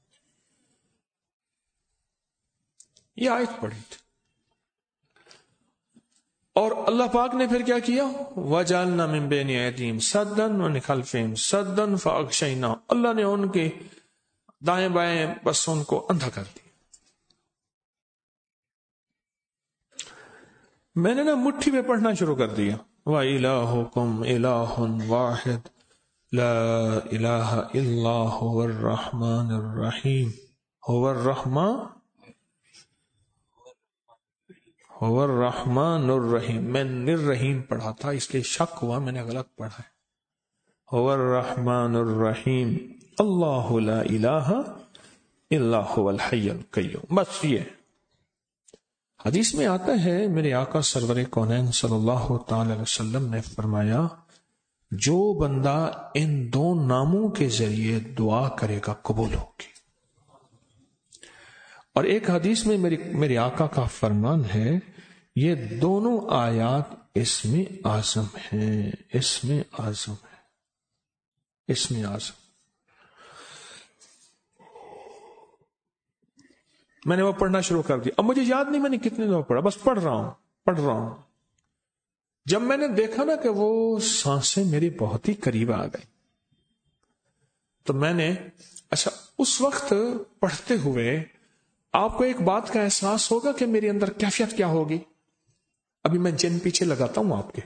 یہ آیت پڑھی تھی. اور اللہ پاک نے پھر کیا کیا, وَجَعَلْنَا مِن بَيْنِ أَيْدِيهِمْ سَدًّا وَمِنْ خَلْفِهِمْ سَدًّا فَأَغْشَيْنَاهُمْ, اللہ نے ان کے دائیں بائیں بس ان کو اندھا کر دیا. میں نے نا مٹھی پہ پڑھنا شروع کر دیا, وَإِلَٰهُكُمْ إِلَٰهٌ وَاحِدٌ لَا إِلَٰهَ إِلَّا هُوَ الرَّحْمَٰنُ الرَّحِيمُ. هُوَ الرحمن هو الرحمن الرحیم. میں الرحیم پڑھا تھا اس لیے شک ہوا, میں نے غلط پڑھا ہے. هو الرحمن الرحیم اللہ لا الہ الا هو الحی القیوم. بس یہ حدیث میں آتا ہے, میرے آقا سرور کونین صلی اللہ تعالی علیہ وسلم نے فرمایا, جو بندہ ان دو ناموں کے ذریعے دعا کرے گا قبول ہوگی. اور ایک حدیث میں میرے آقا کا فرمان ہے, یہ دونوں آیات اسم اعظم ہیں, اسم اعظم ہے, اسم اعظم. میں نے وہ پڑھنا شروع کر دیا. اب مجھے یاد نہیں میں نے کتنے دفعہ پڑھا, بس پڑھ رہا ہوں. جب میں نے دیکھا نا کہ وہ سانسیں میری بہت ہی قریب آ گئی, تو میں نے اچھا اس وقت پڑھتے ہوئے آپ کو ایک بات کا احساس ہوگا کہ میرے اندر کیفیت کیا ہوگی. ابھی میں جن پیچھے لگاتا ہوں آپ کے.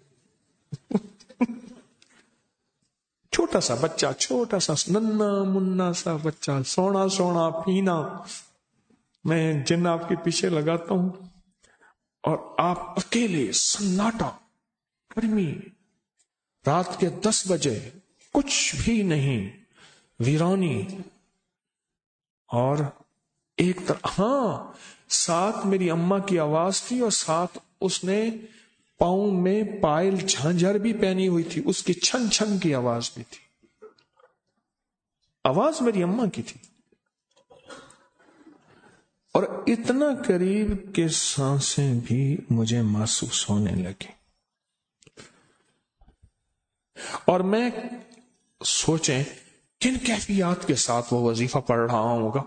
چھوٹا سا بچہ, چھوٹا سا ننا منا سا بچہ, سونا سونا پینا, میں جن آپ کے پیچھے لگاتا ہوں, اور آپ اکیلے, سناٹا, گرمی, رات کے 10 بجے, کچھ بھی نہیں, ویرانی, اور ایک طرح ساتھ میری اماں کی آواز تھی, اور ساتھ اس نے پاؤں میں پائل جھانجھر بھی پہنی ہوئی تھی, اس کی چھن چھن کی آواز بھی تھی. آواز میری اماں کی تھی, اور اتنا قریب کہ سانسیں بھی مجھے محسوس ہونے لگی. اور میں سوچیں کن کیفیات کے ساتھ وہ وظیفہ پڑھ رہا ہوگا.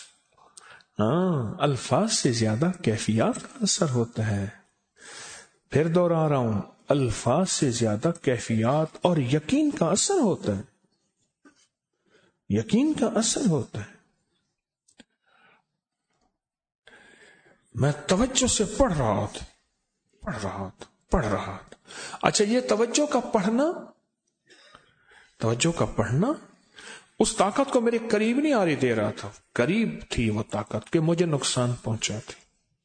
الفاظ سے زیادہ کیفیات کا اثر ہوتا ہے. پھر دوہرا رہا ہوں, الفاظ سے زیادہ کیفیات اور یقین کا اثر ہوتا ہے, یقین کا اثر ہوتا ہے. میں توجہ سے پڑھ رہا تھا. اچھا, یہ توجہ کا پڑھنا اس طاقت کو میرے قریب نہیں آ رہی دے رہا تھا. قریب تھی وہ طاقت کہ مجھے نقصان پہنچاتی.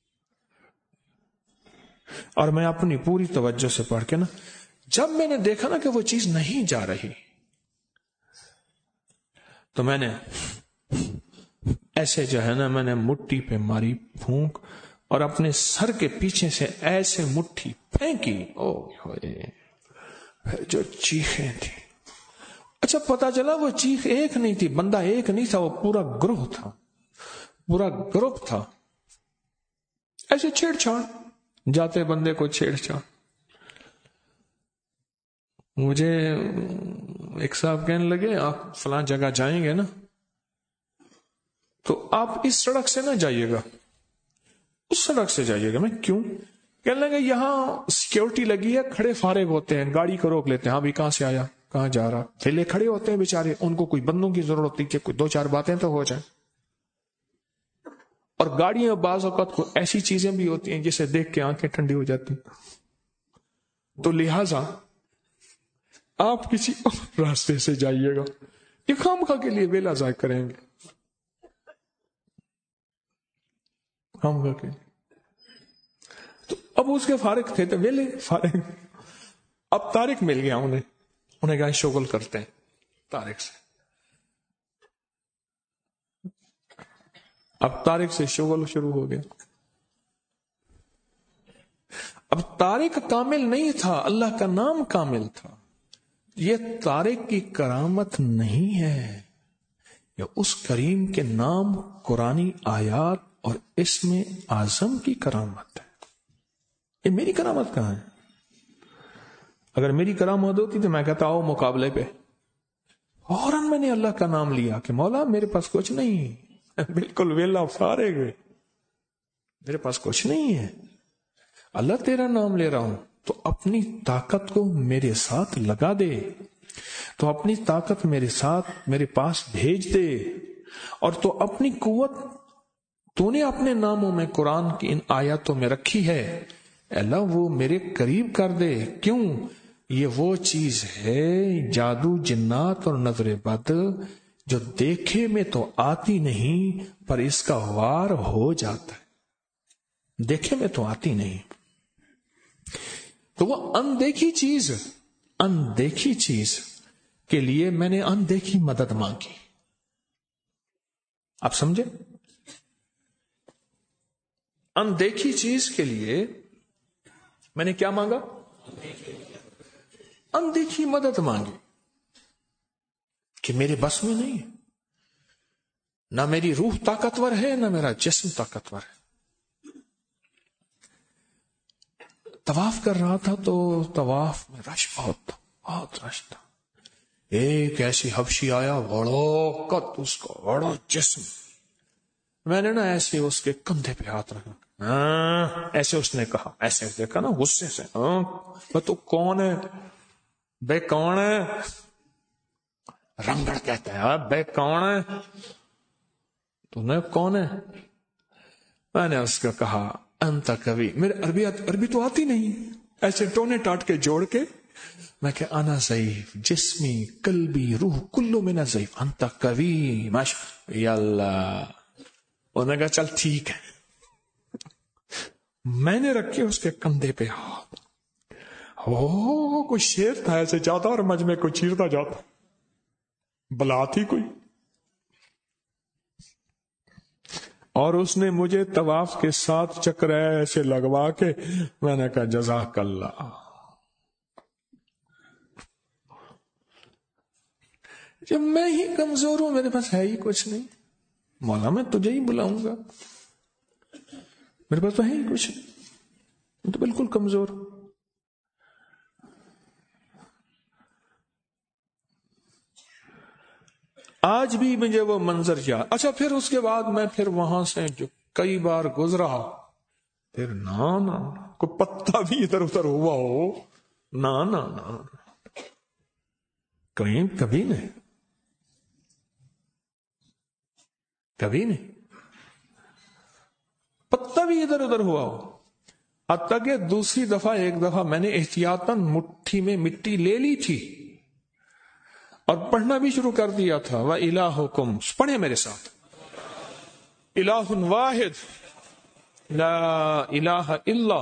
اور میں اپنی پوری توجہ سے پڑھ کے نا, جب میں نے دیکھا نا کہ وہ چیز نہیں جا رہی, تو میں نے ایسے جو ہے نا میں نے مٹھی پہ ماری پھونک اور اپنے سر کے پیچھے سے ایسے مٹھی پھینکی. او ہوئے جو چیخیں تھی. اچھا پتا چلا وہ چیخ ایک نہیں تھی, بندہ ایک نہیں تھا, وہ پورا گروہ تھا, پورا گروپ تھا. ایسے چھیڑ چھاڑ, جاتے بندے کو چھیڑ چھاڑ. مجھے ایک صاحب کہنے لگے آپ فلاں جگہ جائیں گے نا تو آپ اس سڑک سے نہ جائیے گا, اس سڑک سے جائیے گا. میں کیوں؟ کہنے لگے یہاں سیکیورٹی لگی ہے, کھڑے فارغ ہوتے ہیں, گاڑی کو روک لیتے ہیں, ہاں بھی کہاں سے آیا کہاں جا رہا, تھیلے کھڑے ہوتے ہیں بیچارے, ان کو کوئی بندوں کی ضرورت ہوتی کہ کوئی دو چار باتیں تو ہو جائیں. اور گاڑیاں بعض اوقات کو ایسی چیزیں بھی ہوتی ہیں جسے دیکھ کے آنکھیں ٹھنڈی ہو جاتی. تو لہذا آپ کسی اور راستے سے جائیے گا, یہ خامخواہ کے لیے ویلا ضائع کریں گے, خامخواہ کے. تو اب اس کے فارغ تھے تو ویلے فارغ. اب طارق مل گیا انہیں کہا شغل کرتے ہیں طارق سے. اب طارق سے شغل شروع ہو گیا. اب طارق کامل نہیں تھا, اللہ کا نام کامل تھا. یہ طارق کی کرامت نہیں ہے, یہ اس کریم کے نام, قرآنی آیات اور اسم اعظم کی کرامت ہے. یہ میری کرامت کہاں ہے؟ اگر میری کرامت ہوتی تو میں کہتا آؤ مقابلے پہ. فوراً میں نے اللہ کا نام لیا کہ مولا میرے پاس کچھ نہیں, بالکل ویلا فارغ, میرے پاس کچھ نہیں ہے, اللہ تیرا نام لے رہا ہوں تو اپنی طاقت کو میرے ساتھ لگا دے, تو اپنی طاقت میرے ساتھ میرے پاس بھیج دے, اور تو اپنی قوت تو نے اپنے ناموں میں قرآن کی ان آیاتوں میں رکھی ہے, اللہ وہ میرے قریب کر دے. کیوں؟ یہ وہ چیز ہے جادو جنات اور نظر بد جو دیکھے میں تو آتی نہیں پر اس کا وار ہو جاتا ہے. دیکھے میں تو آتی نہیں, تو وہ اندیکھی چیز کے لیے میں نے اندیکھی مدد مانگی. آپ سمجھے؟ اندیکھی چیز کے لیے میں نے کیا مانگا؟ اندیکھی مدد مانگی کہ میرے بس میں نہیں ہے, نہ میری روح طاقتور ہے نہ میرا جسم طاقتور ہے. طواف کر رہا تھا تو طواف میں رش بہت رش تھا. ایک ایسی حبشی آیا, بڑا قد اس کا, بڑا جسم. میں نے نا ایسے اس کے کندھے پہ ہاتھ رکھا, ایسے اس نے کہا, ایسے دیکھا نا غصے سے, تو کون ہے بے, کون ہے؟ رنگڑ کہتا ہے بے کون ہے, تو نے کون ہے؟ میں نے اس کو کہا انت کبھی, میرے عربی تو آتی نہیں, ایسے ٹونے ٹاٹ کے جوڑ کے میں کہ انا ضعیف, جسمی قلبی روح کلو میں نہ ضعیف, انت کبھی یا اللہ. انہوں نے کہا چل ٹھیک ہے. میں نے رکھے اس کے کندھے پہ ہاتھ, کوئی شیر تھا ایسے جاتا اور مجمع کو چیرتا جاتا, بلا تھی کوئی. اور اس نے مجھے طواف کے ساتھ چکر ایسے لگوا کے, میں نے کہا جزاک اللہ. جب میں ہی کمزور ہوں, میرے پاس ہے ہی کچھ نہیں, مولا میں تجھے ہی بلاؤں گا, میرے پاس تو ہے ہی کچھ نہیں, میں تو بالکل کمزور ہوں. آج بھی مجھے وہ منظر یاد. اچھا پھر اس کے بعد میں پھر وہاں سے جو کئی بار گزرا, پھر نہ کوئی پتا بھی ادھر ادھر ہوا ہو, نہ کہیں کبھی نہیں, کبھی نہیں پتا بھی ادھر ادھر ہوا ہو. حتیٰ کہ دوسری دفعہ ایک دفعہ میں نے احتیاطاً مٹھی میں مٹی لے لی تھی اور پڑھنا بھی شروع کر دیا تھا, وَإِلَٰهُكُمْ, پڑھے میرے ساتھ, الہ واحد لا الہ الا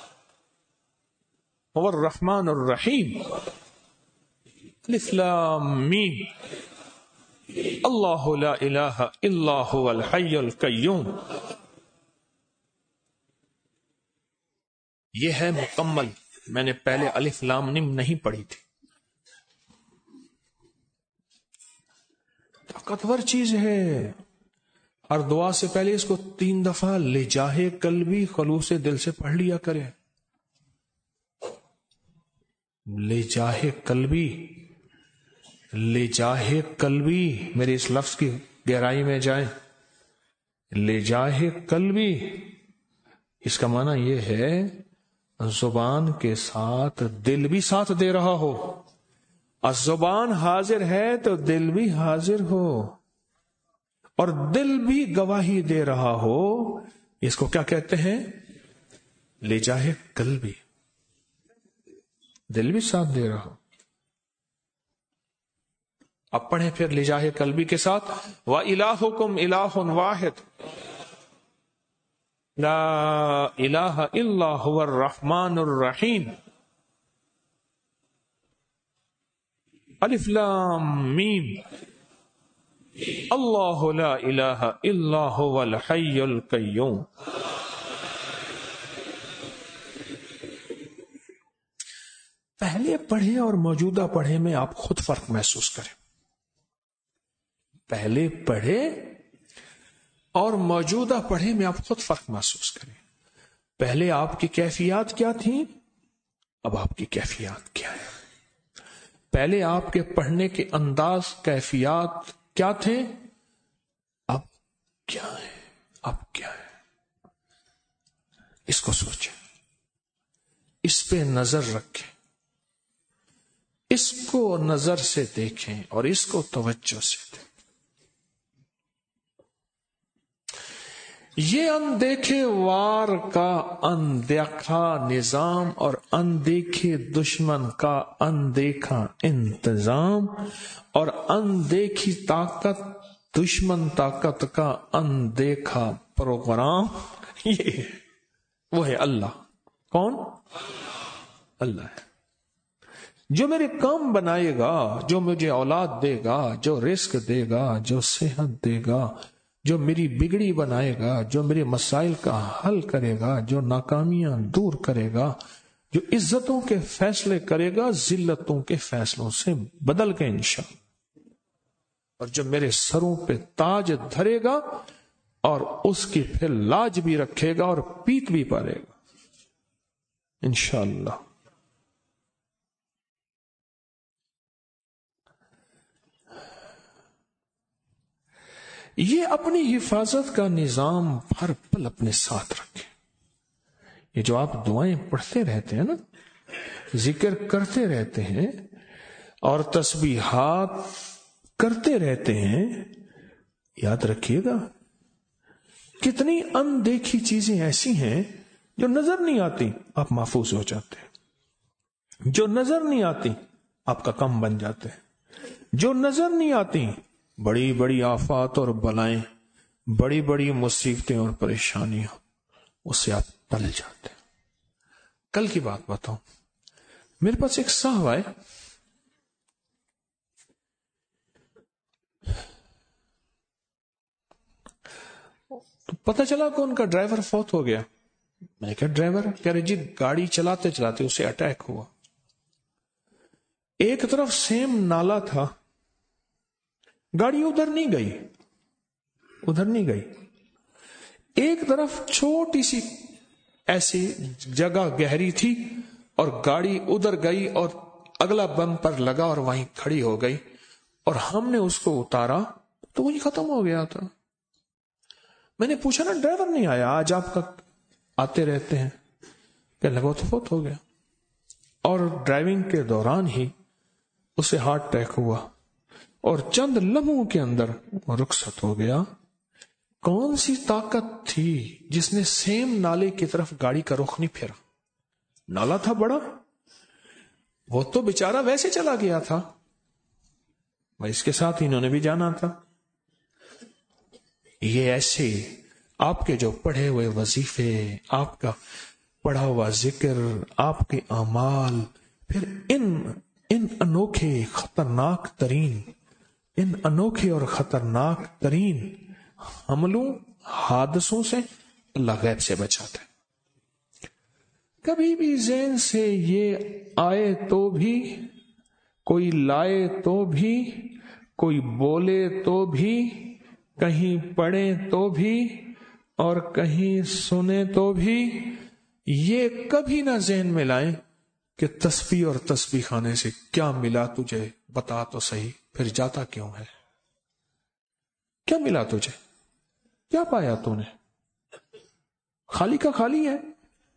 هو الرحمن الرحیم, الف لام میم, اللہ لا الہ الا هو الحی القیوم. یہ ہے مکمل. میں نے پہلے الف لام میم نہیں پڑھی تھی. طاقتور چیز ہے. ہر دعا سے پہلے اس کو 3 دفعہ لجاہ قلبی خلوص دل سے پڑھ لیا کرے. لجاہ قلبی، لجاہ قلبی، میرے اس لفظ کی گہرائی میں جائیں. لجاہ قلبی اس کا معنی یہ ہے زبان کے ساتھ دل بھی ساتھ دے رہا ہو. زبان حاضر ہے تو دل بھی حاضر ہو، اور دل بھی گواہی دے رہا ہو. اس کو کیا کہتے ہیں؟ لجاہ قلبی. دل بھی ساتھ دے رہا ہو. اب پڑھیں پھر لجاہ قلبی کے ساتھ. وَإِلَٰهُكُمْ إِلَٰهٌ وَاحِدٌ لَا إِلَٰهَ إِلَّا هُوَ الرَّحْمَٰنُ الرَّحِيمُ. الف لام میم. اللہ لا الہ الا هو الحی القیوم. پہلے پڑھے اور موجودہ پڑھے میں آپ خود فرق محسوس کریں. پہلے پڑھے اور موجودہ پڑھے میں آپ خود فرق محسوس کریں. پہلے آپ کی کیفیات کیا تھیں، اب آپ کی کیفیات کیا ہے. پہلے آپ کے پڑھنے کے انداز کیفیات کیا تھے، اب کیا ہے. اب کیا ہے، اس کو سوچیں، اس پہ نظر رکھیں، اس کو نظر سے دیکھیں اور اس کو توجہ سے دیکھیں. یہ اندیکھے وار کا اندیکھا نظام اور اندیکھے دشمن کا اندیکھا انتظام اور اندیکھی طاقت دشمن طاقت کا اندیکھا پروگرام. یہ وہ ہے اللہ. کون؟ اللہ ہے جو میرے کام بنائے گا، جو مجھے اولاد دے گا، جو رزق دے گا، جو صحت دے گا، جو میری بگڑی بنائے گا، جو میرے مسائل کا حل کرے گا، جو ناکامیاں دور کرے گا، جو عزتوں کے فیصلے کرے گا ذلتوں کے فیصلوں سے بدل کے انشاءاللہ، اور جو میرے سروں پہ تاج دھرے گا اور اس کی پھر لاج بھی رکھے گا اور پیٹ بھی پارے گا انشاءاللہ. یہ اپنی حفاظت کا نظام ہر پل اپنے ساتھ رکھیں. یہ جو آپ دعائیں پڑھتے رہتے ہیں نا، ذکر کرتے رہتے ہیں اور تسبیحات کرتے رہتے ہیں، یاد رکھیے گا کتنی اندیکھی چیزیں ایسی ہیں جو نظر نہیں آتی، آپ محفوظ ہو جاتے ہیں. جو نظر نہیں آتی آپ کا کم بن جاتے ہیں. جو نظر نہیں آتی بڑی بڑی آفات اور بلائیں، بڑی بڑی مصیبتیں اور پریشانیاں، اس سے آپ ٹل جاتے ہیں. کل کی بات بتاؤں، میرے پاس ایک صاحب آئے، تو پتہ چلا کہ ان کا ڈرائیور فوت ہو گیا. میں نے کہا ڈرائیور؟ کہہ رہے جی گاڑی چلاتے چلاتے اسے اٹیک ہوا. ایک طرف سیم نالا تھا، گاڑی ادھر نہیں گئی، ادھر نہیں گئی. ایک طرف چھوٹی سی ایسی جگہ گہری تھی اور گاڑی ادھر گئی اور اگلا بمپر لگا اور وہیں کھڑی ہو گئی، اور ہم نے اس کو اتارا تو وہی ختم ہو گیا تھا. میں نے پوچھا نا ڈرائیور نہیں آیا آج؟ آپ کا آتے رہتے ہیں. کہنے لگا وہ تو فوت ہو گیا، اور ڈرائیونگ کے دوران ہی اسے ہارٹ اٹیک ہوا اور چند لمحوں کے اندر رخصت ہو گیا. کون سی طاقت تھی جس نے سیم نالے کی طرف گاڑی کا رخ نہیں پھیرا؟ نالا تھا بڑا، وہ تو بیچارہ ویسے چلا گیا تھا، اس کے ساتھ انہوں نے بھی جانا تھا. یہ ایسے آپ کے جو پڑھے ہوئے وظیفے، آپ کا پڑھا ہوا ذکر، آپ کے اعمال، پھر ان انوکھے خطرناک ترین ان انوکھے اور خطرناک ترین حملوں حادثوں سے اللہ غیب سے بچاتا ہے۔ کبھی بھی ذہن سے یہ آئے تو بھی، کوئی لائے تو بھی، کوئی بولے تو بھی، کہیں پڑھے تو بھی اور کہیں سنے تو بھی، یہ کبھی نہ ذہن میں لائیں کہ تسبیح اور تسبیح خانے سے کیا ملا تجھے، بتا تو صحیح، پھر جاتا کیوں ہے؟ کیا ملا تجھے؟ کیا پایا تو نے؟ خالی کا خالی ہے۔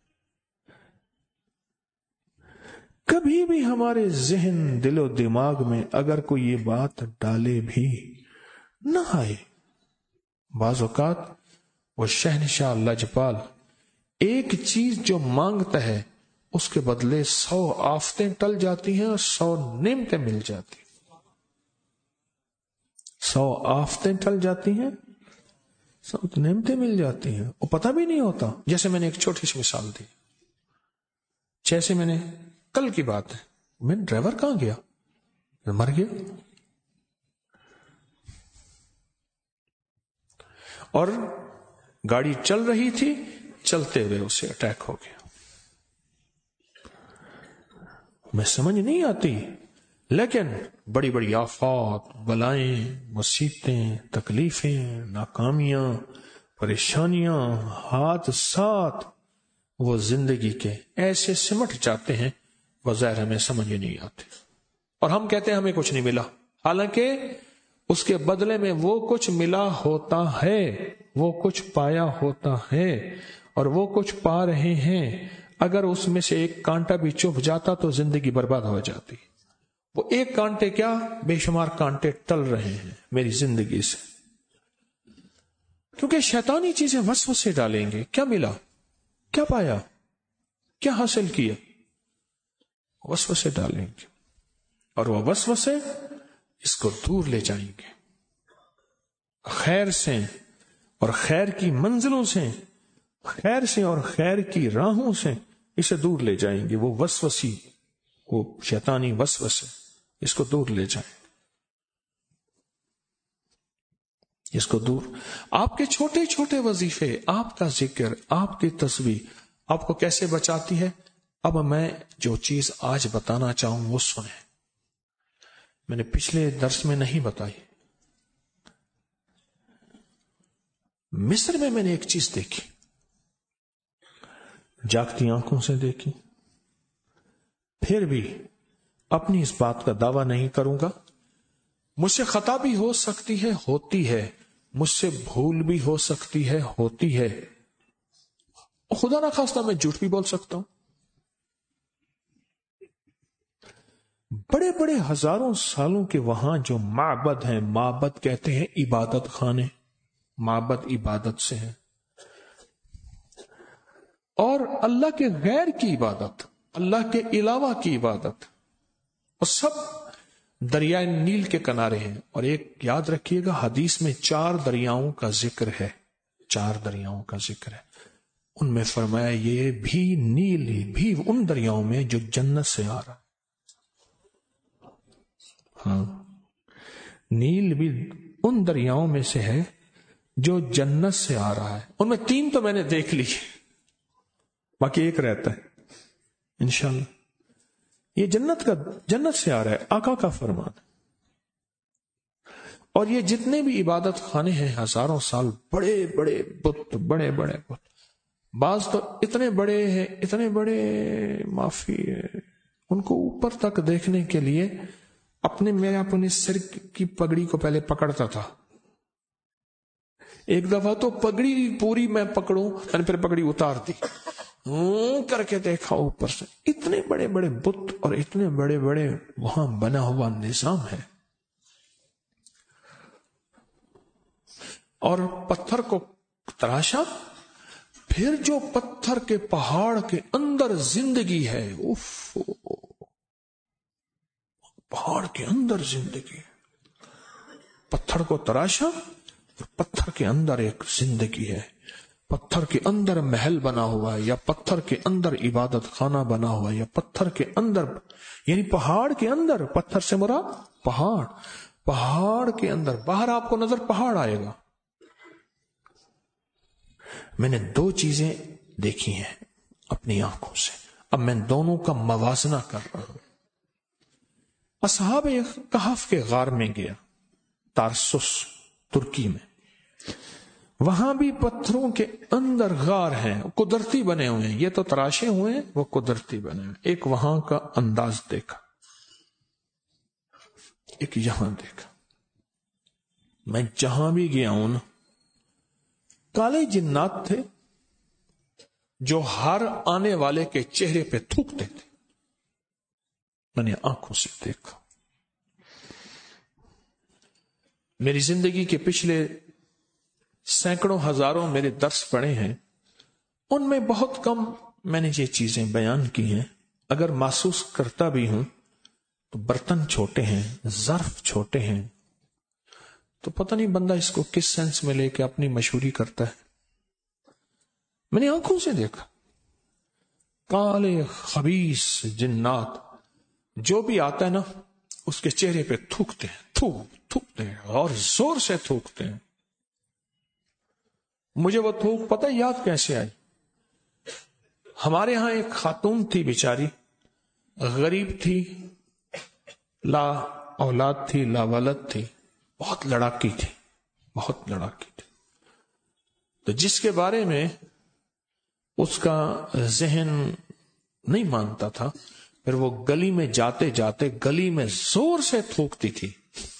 کبھی بھی ہمارے ذہن، دل و دماغ میں اگر کوئی یہ بات ڈالے بھی نہ آئے، بعض اوقات وہ شہنشاہ لجپال ایک چیز جو مانگتا ہے اس کے بدلے 100 آفتیں ٹل جاتی ہیں اور 100 نعمتیں مل جاتی ہیں۔ 100 آفتیں ٹل جاتی ہیں، 100 نعمتیں مل جاتی ہیں، وہ پتہ بھی نہیں ہوتا۔ جیسے میں نے ایک چھوٹی سی مثال دی، جیسے میں نے کل کی بات ہے، میں ڈرائیور کہاں گیا؟ مر گیا، اور گاڑی چل رہی تھی، چلتے ہوئے اسے اٹیک ہو گیا۔ میں سمجھ نہیں آتی، لیکن بڑی بڑی آفات، بلائیں، مصیبتیں، تکلیفیں، ناکامیاں، پریشانیاں، حادثات وہ زندگی کے ایسے سمٹ جاتے ہیں، بظاہر ہمیں سمجھ نہیں آتے، اور ہم کہتے ہیں ہمیں کچھ نہیں ملا، حالانکہ اس کے بدلے میں وہ کچھ ملا ہوتا ہے، وہ کچھ پایا ہوتا ہے، اور وہ کچھ پا رہے ہیں۔ اگر اس میں سے ایک کانٹا بھی چبھ جاتا تو زندگی برباد ہو جاتی۔ وہ ایک کانٹے کیا، بے شمار کانٹے ٹل رہے ہیں میری زندگی سے، کیونکہ شیطانی چیزیں وسوسے ڈالیں گے۔ کیا ملا؟ کیا پایا؟ کیا حاصل کیا؟ وسوسے ڈالیں گے، اور وہ وسوسے اس کو دور لے جائیں گے، خیر سے اور خیر کی منزلوں سے، خیر سے اور خیر کی راہوں سے اسے دور لے جائیں گے۔ وہ وسوسی، وہ شیطانی وسوسے اس کو دور لے جائیں، اس کو دور۔ آپ کے چھوٹے چھوٹے وظیفے، آپ کا ذکر، آپ کی تسبیح آپ کو کیسے بچاتی ہے؟ اب میں جو چیز آج بتانا چاہوں وہ سنیں، میں نے پچھلے درس میں نہیں بتائی۔ مصر میں نے ایک چیز دیکھی، جاگتی آنکھوں سے دیکھی، پھر بھی اپنی اس بات کا دعویٰ نہیں کروں گا۔ مجھ سے خطا بھی ہو سکتی ہے، ہوتی ہے، مجھ سے بھول بھی ہو سکتی ہے، ہوتی ہے، خدا نہ خواستہ میں جھوٹ بھی بول سکتا ہوں۔ بڑے بڑے ہزاروں سالوں کے وہاں جو معبد ہیں، معبد کہتے ہیں عبادت خانے، معبد عبادت سے ہیں، اور اللہ کے غیر کی عبادت، اللہ کے علاوہ کی عبادت، اور سب دریائے نیل کے کنارے ہیں۔ اور ایک یاد رکھیے گا، حدیث میں 4 دریاؤں کا ذکر ہے، 4 دریاؤں کا ذکر ہے۔ ان میں فرمایا یہ بھی نیل بھی ان دریاؤں میں جو جنت سے آ رہا ہے۔ ہاں، نیل بھی ان دریاؤں میں سے ہے جو جنت سے آ رہا ہے۔ ان میں 3 تو میں نے دیکھ لی، باقی ایک رہتا ہے انشاءاللہ۔ یہ جنت سے آ رہا ہے، آقا کا فرمان۔ اور یہ جتنے بھی عبادت خانے ہیں، ہزاروں سال، بڑے بڑے بت، بڑے بڑے بت، بعض تو اتنے بڑے ہیں، اتنے بڑے، معافی ہے، ان کو اوپر تک دیکھنے کے لیے میں اپنے سر کی پگڑی کو پہلے پکڑتا تھا۔ ایک دفعہ تو پگڑی پوری میں پکڑوں، میں نے پھر پگڑی اتار دی، کر کے دیکھا اوپر سے، اتنے بڑے بڑے بت اور اتنے بڑے بڑے وہاں بنا ہوا نظام ہے۔ اور پتھر کو تراشا، پھر جو پتھر کے پہاڑ کے اندر زندگی ہے، پہاڑ کے اندر زندگی، پتھر کو تراشا، پتھر کے اندر ایک زندگی ہے، پتھر کے اندر محل بنا ہوا ہے، یا پتھر کے اندر عبادت خانہ بنا ہوا ہے، یا پتھر کے اندر، یعنی پہاڑ کے اندر، پتھر سے مراد پہاڑ، پہاڑ کے اندر، باہر آپ کو نظر پہاڑ آئے گا. میں نے 2 چیزیں دیکھی ہیں اپنی آنکھوں سے. اب میں دونوں کا موازنہ کر رہا ہوں. اصحاب کہف کے غار میں گیا، تارسس ترکی میں. وہاں بھی پتھروں کے اندر غار ہیں، قدرتی بنے ہوئے ہیں. یہ تو تراشے ہوئے ہیں، وہ قدرتی بنے ہوئے. ایک وہاں کا انداز دیکھا، ایک یہاں دیکھا. میں جہاں بھی گیا ہوں نا، کالے جنات تھے جو ہر آنے والے کے چہرے پہ تھوکتے تھے. میں نے آنکھوں سے دیکھا. میری زندگی کے پچھلے سینکڑوں ہزاروں میرے درس پڑے ہیں، ان میں بہت کم میں نے یہ چیزیں بیان کی ہیں. اگر محسوس کرتا بھی ہوں تو برتن چھوٹے ہیں، ظرف چھوٹے ہیں، تو پتہ نہیں بندہ اس کو کس سینس میں لے کے اپنی مشہوری کرتا ہے. میں نے آنکھوں سے دیکھا کالے خبیث جنات جو بھی آتا ہے نا اس کے چہرے پہ تھوکتے ہیں، تھوکتے ہیں اور زور سے تھوکتے ہیں. مجھے وہ تھوک پتہ یاد کیسے آئی. ہمارے ہاں ایک خاتون تھی بیچاری، غریب تھی، لا اولاد تھی، لا ولد تھی، بہت لڑاکی تھی، بہت لڑاکی تھی. تو جس کے بارے میں اس کا ذہن نہیں مانتا تھا، پھر وہ گلی میں جاتے جاتے گلی میں زور سے تھوکتی تھی.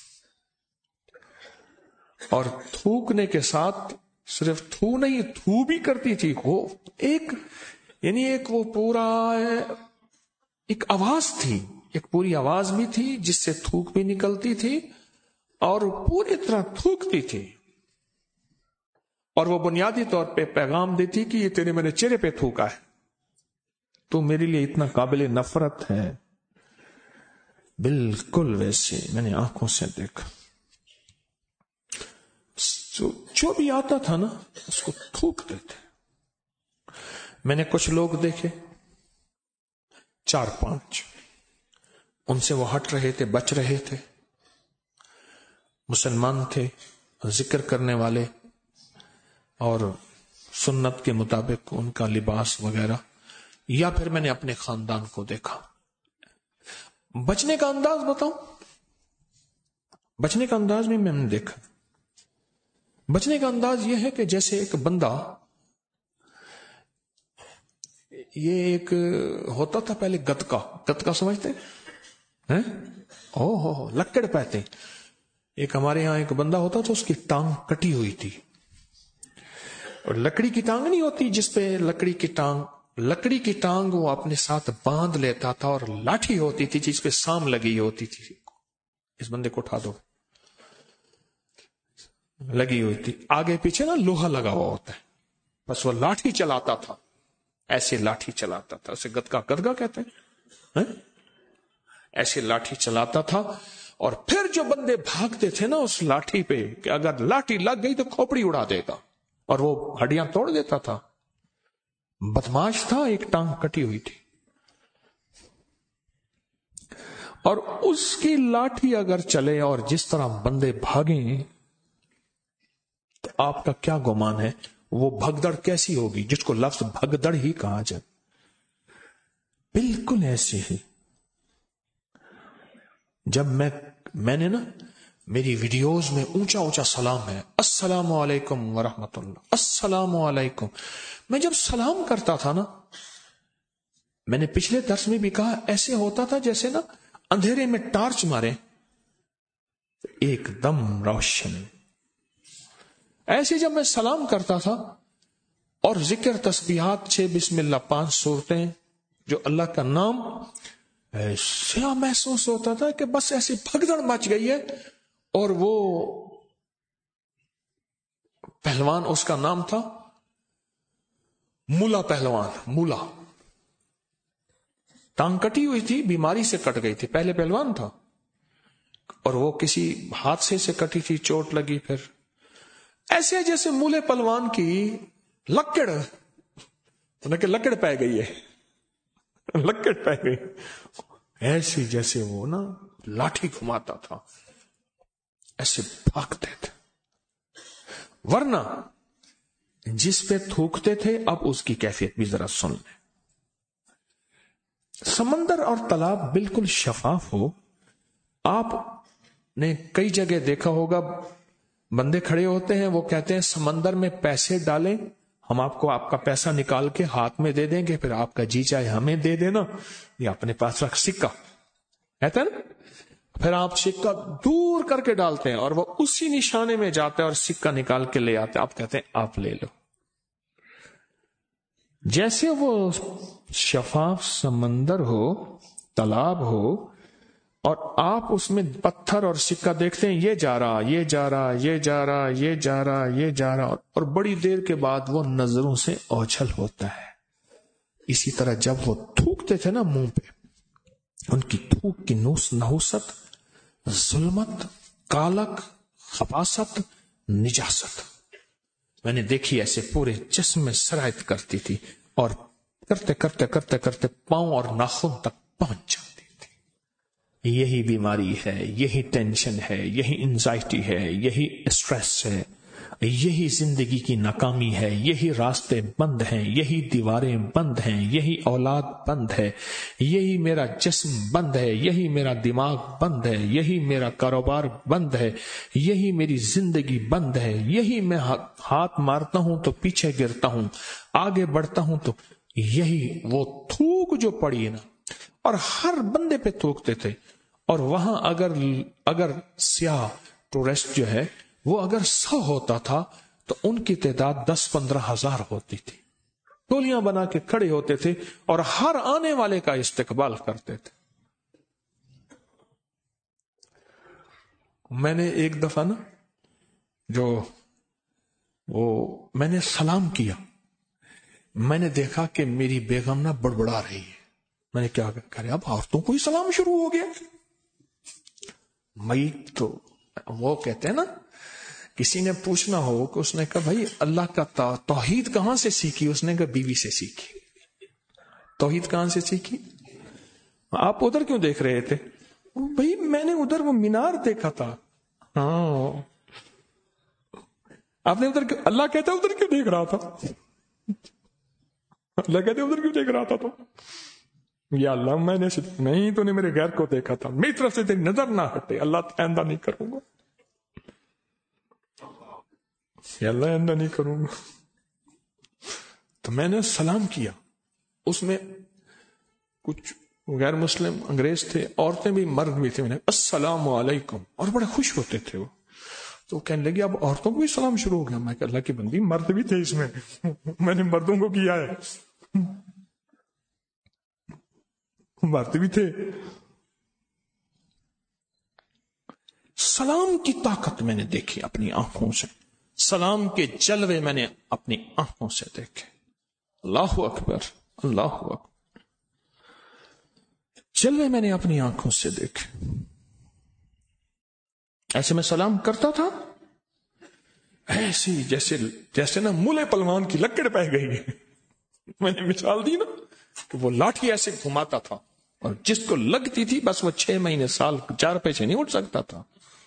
اور تھوکنے کے ساتھ صرف تھو نہیں، تھو بھی کرتی تھی. وہ ایک وہ پورا ایک آواز تھی، ایک پوری آواز بھی تھی جس سے تھوک بھی نکلتی تھی اور پوری طرح تھوکتی تھی. اور وہ بنیادی طور پہ پیغام دیتی کہ یہ تیرے میرے چہرے پہ تھوکا ہے، تو میرے لیے اتنا قابل نفرت ہے. بالکل ویسے میں نے آنکھوں سے دیکھا. جو بھی آتا تھا نا اس کو تھوکتے تھے. میں نے کچھ لوگ دیکھے 4-5، ان سے وہ ہٹ رہے تھے، بچ رہے تھے. مسلمان تھے، ذکر کرنے والے، اور سنت کے مطابق ان کا لباس وغیرہ. یا پھر میں نے اپنے خاندان کو دیکھا. بچنے کا انداز بتاؤں، بچنے کا انداز بھی میں نے دیکھا. بچنے کا انداز یہ ہے کہ جیسے ایک بندہ، یہ ایک ہوتا تھا پہلے گتکا سمجھتے ہیں؟ لکڑ پہتے. ایک ہمارے ہاں ایک بندہ ہوتا تھا، اس کی ٹانگ کٹی ہوئی تھی، اور لکڑی کی ٹانگ نہیں ہوتی جس پہ لکڑی کی ٹانگ وہ اپنے ساتھ باندھ لیتا تھا، اور لاٹھی ہوتی تھی جس پہ سام لگی ہوتی تھی. اس بندے کو اٹھا دو، لگی ہوئی تھی، آگے پیچھے نا لوہا لگا ہوا ہوتا ہے، بس وہ لاٹھی چلاتا تھا، ایسے لاٹھی چلاتا تھا. اسے گدگا کہتے ہیں. ایسے لاٹھی چلاتا تھا، اور پھر جو بندے بھاگتے تھے نا اس لاٹھی پہ کہ اگر لاٹھی لگ گئی تو کھوپڑی اڑا دے گا، اور وہ ہڈیاں توڑ دیتا تھا. بدماش تھا، ایک ٹانگ کٹی ہوئی تھی، اور اس کی لاٹھی اگر چلے اور جس طرح بندے بھاگیں تو آپ کا کیا گمان ہے وہ بھگدڑ کیسی ہوگی، جس کو لفظ بھگدڑ ہی کہا جائے. بالکل ایسے ہی. جب میں نے نا میری ویڈیوز میں اونچا سلام ہے، السلام علیکم ورحمت اللہ، السلام علیکم. میں جب سلام کرتا تھا نا، میں نے پچھلے درس میں بھی کہا، ایسے ہوتا تھا جیسے نا اندھیرے میں ٹارچ مارے، ایک دم روشن. ایسے جب میں سلام کرتا تھا اور ذکر تسبیحات 6 بسم اللہ 5 سورتیں جو اللہ کا نام، ایسا محسوس ہوتا تھا کہ بس ایسی بھگدڑ مچ گئی ہے. اور وہ پہلوان، اس کا نام تھا مولا پہلوان. مولا ٹانگ کٹی ہوئی تھی، بیماری سے کٹ گئی تھی، پہلے پہلوان تھا، اور وہ کسی حادثے سے کٹی تھی، چوٹ لگی. پھر ایسے جیسے مولے پہلوان کی لکڑ پہ گئی ہے، لکڑ پہ گئی، ایسی جیسے وہ نا لاٹھی گھماتا تھا. ایسے بھاگتے تھے. ورنہ جس پہ تھوکتے تھے اب اس کی کیفیت بھی ذرا سن لیں. سمندر اور تالاب بالکل شفاف ہو. آپ نے کئی جگہ دیکھا ہوگا بندے کھڑے ہوتے ہیں, وہ کہتے ہیں سمندر میں پیسے ڈالیں, ہم آپ کو آپ کا پیسہ نکال کے ہاتھ میں دے دیں گے, پھر آپ کا جی چاہے ہمیں دے دینا یا اپنے پاس رکھ. سکہ کہتے ہیں نا, پھر آپ سکہ دور کر کے ڈالتے ہیں اور وہ اسی نشانے میں جاتا ہے اور سکہ نکال کے لے آتے ہیں. آپ کہتے ہیں آپ لے لو. جیسے وہ شفاف سمندر ہو, تالاب ہو, اور آپ اس میں پتھر اور سکہ دیکھتے ہیں, یہ جا رہا, یہ جا رہا, یہ جا رہا, یہ جا رہا, یہ جا رہا, اور بڑی دیر کے بعد وہ نظروں سے اوجھل ہوتا ہے. اسی طرح جب وہ تھوکتے تھے نا منہ پہ, ان کی تھوک کی نحوست, ظلمت, کالک, خباثت, نجاست میں نے دیکھی ایسے پورے جسم میں سرایت کرتی تھی, اور کرتے کرتے کرتے کرتے پاؤں اور ناخن تک پہنچ جاتی تھی. یہی بیماری ہے, یہی ٹینشن ہے, یہی انزائٹی ہے, یہی اسٹریس ہے, یہی زندگی کی ناکامی ہے, یہی راستے بند ہیں, یہی دیواریں بند ہیں, یہی اولاد بند ہے, یہی میرا جسم بند ہے, یہی میرا دماغ بند ہے, یہی میرا کاروبار بند ہے, یہی میری زندگی بند ہے, یہی میں ہاتھ مارتا ہوں تو پیچھے گرتا ہوں, آگے بڑھتا ہوں تو یہی وہ تھوک جو پڑی نا. اور ہر بندے پہ تھوکتے تھے. اور وہاں اگر سیاہ ٹورسٹ جو ہے وہ اگر 100 ہوتا تھا تو ان کی تعداد 10-15 ہزار ہوتی تھی. ٹولیاں بنا کے کھڑے ہوتے تھے اور ہر آنے والے کا استقبال کرتے تھے. میں نے ایک دفعہ نا میں نے سلام کیا, میں نے دیکھا کہ میری بیگم نا بڑبڑا رہی ہے. میں نے کیا کرے, اب عورتوں کو ہی سلام شروع ہو گیا. میں تو وہ کہتے ہیں نا, کسی نے پوچھنا ہو کہ اس نے کہا بھائی اللہ کا توحید کہاں سے سیکھی, اس نے کہا بیوی سے سیکھی. توحید کہاں سے سیکھی؟ آپ ادھر کیوں دیکھ رہے تھے؟ بھائی میں نے ادھر وہ مینار دیکھا تھا. ہاں آپ نے ادھر, اللہ کہتا ہے ادھر کیوں دیکھ رہا تھا؟ اللہ کہتے ادھر کیوں دیکھ رہا تھا؟ تو یا اللہ میں نے نہیں, تو نے میرے غیر کو دیکھا تھا, میری طرف سے تیری نظر نہ ہٹے, اللہ آئندہ نہیں کروں گا, یا اللہ آئندہ نہیں کروں گا. تو میں نے سلام کیا. اس میں کچھ غیر مسلم انگریز تھے, عورتیں بھی مرد بھی تھے. میں نے السلام علیکم, اور بڑے خوش ہوتے تھے وہ. تو کہنے لگے اب عورتوں کو بھی سلام شروع ہو گیا. میں کہ اللہ کی بندی, مرد بھی تھے اس میں نے مردوں کو کیا ہے, مرد بھی تھے. سلام کی طاقت میں نے دیکھی اپنی آنکھوں سے, سلام کے جلوے میں نے اپنی آنکھوں سے دیکھے. اللہ اکبر, اللہ اکبر, جلوے میں نے اپنی آنکھوں سے دیکھے. ایسے میں سلام کرتا تھا, ایسی جیسے نا مولے پلوان کی لکڑ پہ گئی. میں نے مثال دی نا کہ وہ لاٹھی ایسے گھماتا تھا, اور جس کو لگتی تھی بس وہ 6 مہینے سال 4 پیسے نہیں اٹھ سکتا تھا.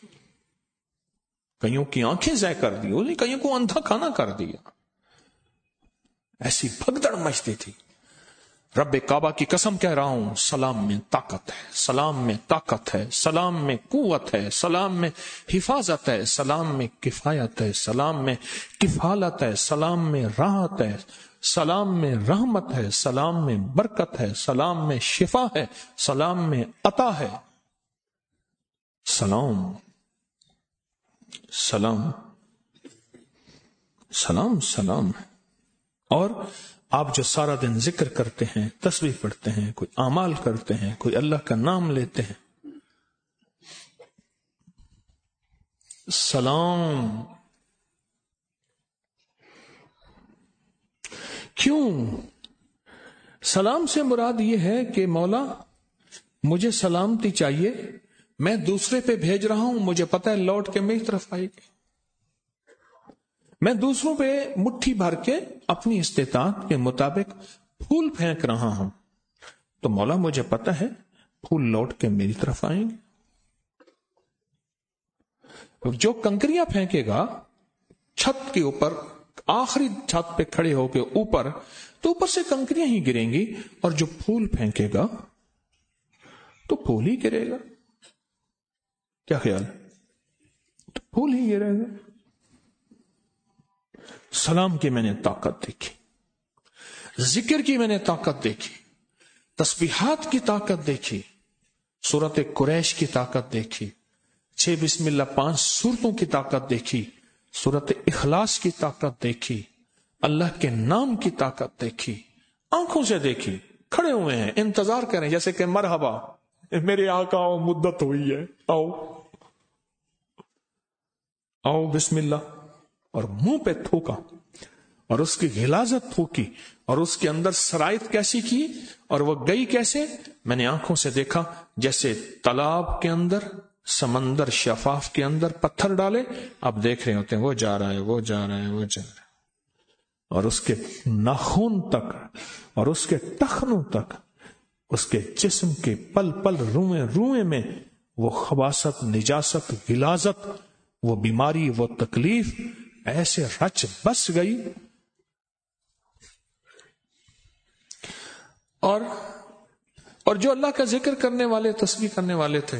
کئیوں کی آنکھیں ضائع کر دی, کئیوں کو اندھا کھانا کر دیا. ایسی بھگدڑ مچتی تھی. رب کعبہ کی قسم کہہ رہا ہوں, سلام میں طاقت ہے, سلام میں طاقت ہے, سلام میں قوت ہے, سلام میں حفاظت ہے, سلام میں کفایت ہے, سلام میں کفالت ہے, سلام میں راحت ہے, سلام میں رحمت ہے, سلام میں برکت ہے, سلام میں شفا ہے, سلام میں عطا ہے. سلام سلام سلام سلام ہے. اور آپ جو سارا دن ذکر کرتے ہیں, تسبیح پڑھتے ہیں, کوئی اعمال کرتے ہیں, کوئی اللہ کا نام لیتے ہیں, سلام. کیوں؟ سلام سے مراد یہ ہے کہ مولا مجھے سلامتی چاہیے, میں دوسرے پہ بھیج رہا ہوں, مجھے پتہ ہے لوٹ کے میری طرف آئے گی. میں دوسروں پہ مٹھی بھر کے اپنی استطاعت کے مطابق پھول پھینک رہا ہوں, تو مولا مجھے پتا ہے پھول لوٹ کے میری طرف آئیں گے. جو کنکریاں پھینکے گا چھت کے اوپر، آخری چھت پہ کھڑے ہو کے اوپر، تو اوپر سے کنکریاں ہی گریں گی، اور جو پھول پھینکے گا تو پھول ہی گرے گا. کیا خیال ہے؟ تو پھول ہی گرے گا. سلام کی میں نے طاقت دیکھی، ذکر کی میں نے طاقت دیکھی، تسبیحات کی طاقت دیکھی، سورت قریش کی طاقت دیکھی، 6 بسم اللہ 5 سورتوں کی طاقت دیکھی، سورت اخلاص کی طاقت دیکھی، اللہ کے نام کی طاقت دیکھی، آنکھوں سے دیکھی. کھڑے ہوئے ہیں، انتظار کریں جیسے کہ مرحبا میرے آقا آؤ، مدت ہوئی ہے، آؤ آؤ بسم اللہ. اور منہ پہ تھوکا اور اس کی غلاظت تھوکی اور اس کے اندر سرائط کیسی کی اور وہ گئی کیسے. میں نے آنکھوں سے دیکھا جیسے تالاب کے اندر، سمندر شفاف کے اندر پتھر ڈالے، اب دیکھ رہے ہوتے ہیں وہ جا رہا ہے، وہ جا رہا ہے، وہ جا رہا ہے، اور اس کے ناخن تک اور اس کے ٹخنوں تک، اس کے جسم کے پل پل روئیں میں وہ خباثت، نجاست، غلاظت، وہ بیماری، وہ تکلیف ایسے رچ بس گئی. اور جو اللہ کا ذکر کرنے والے، تسبیح کرنے والے تھے،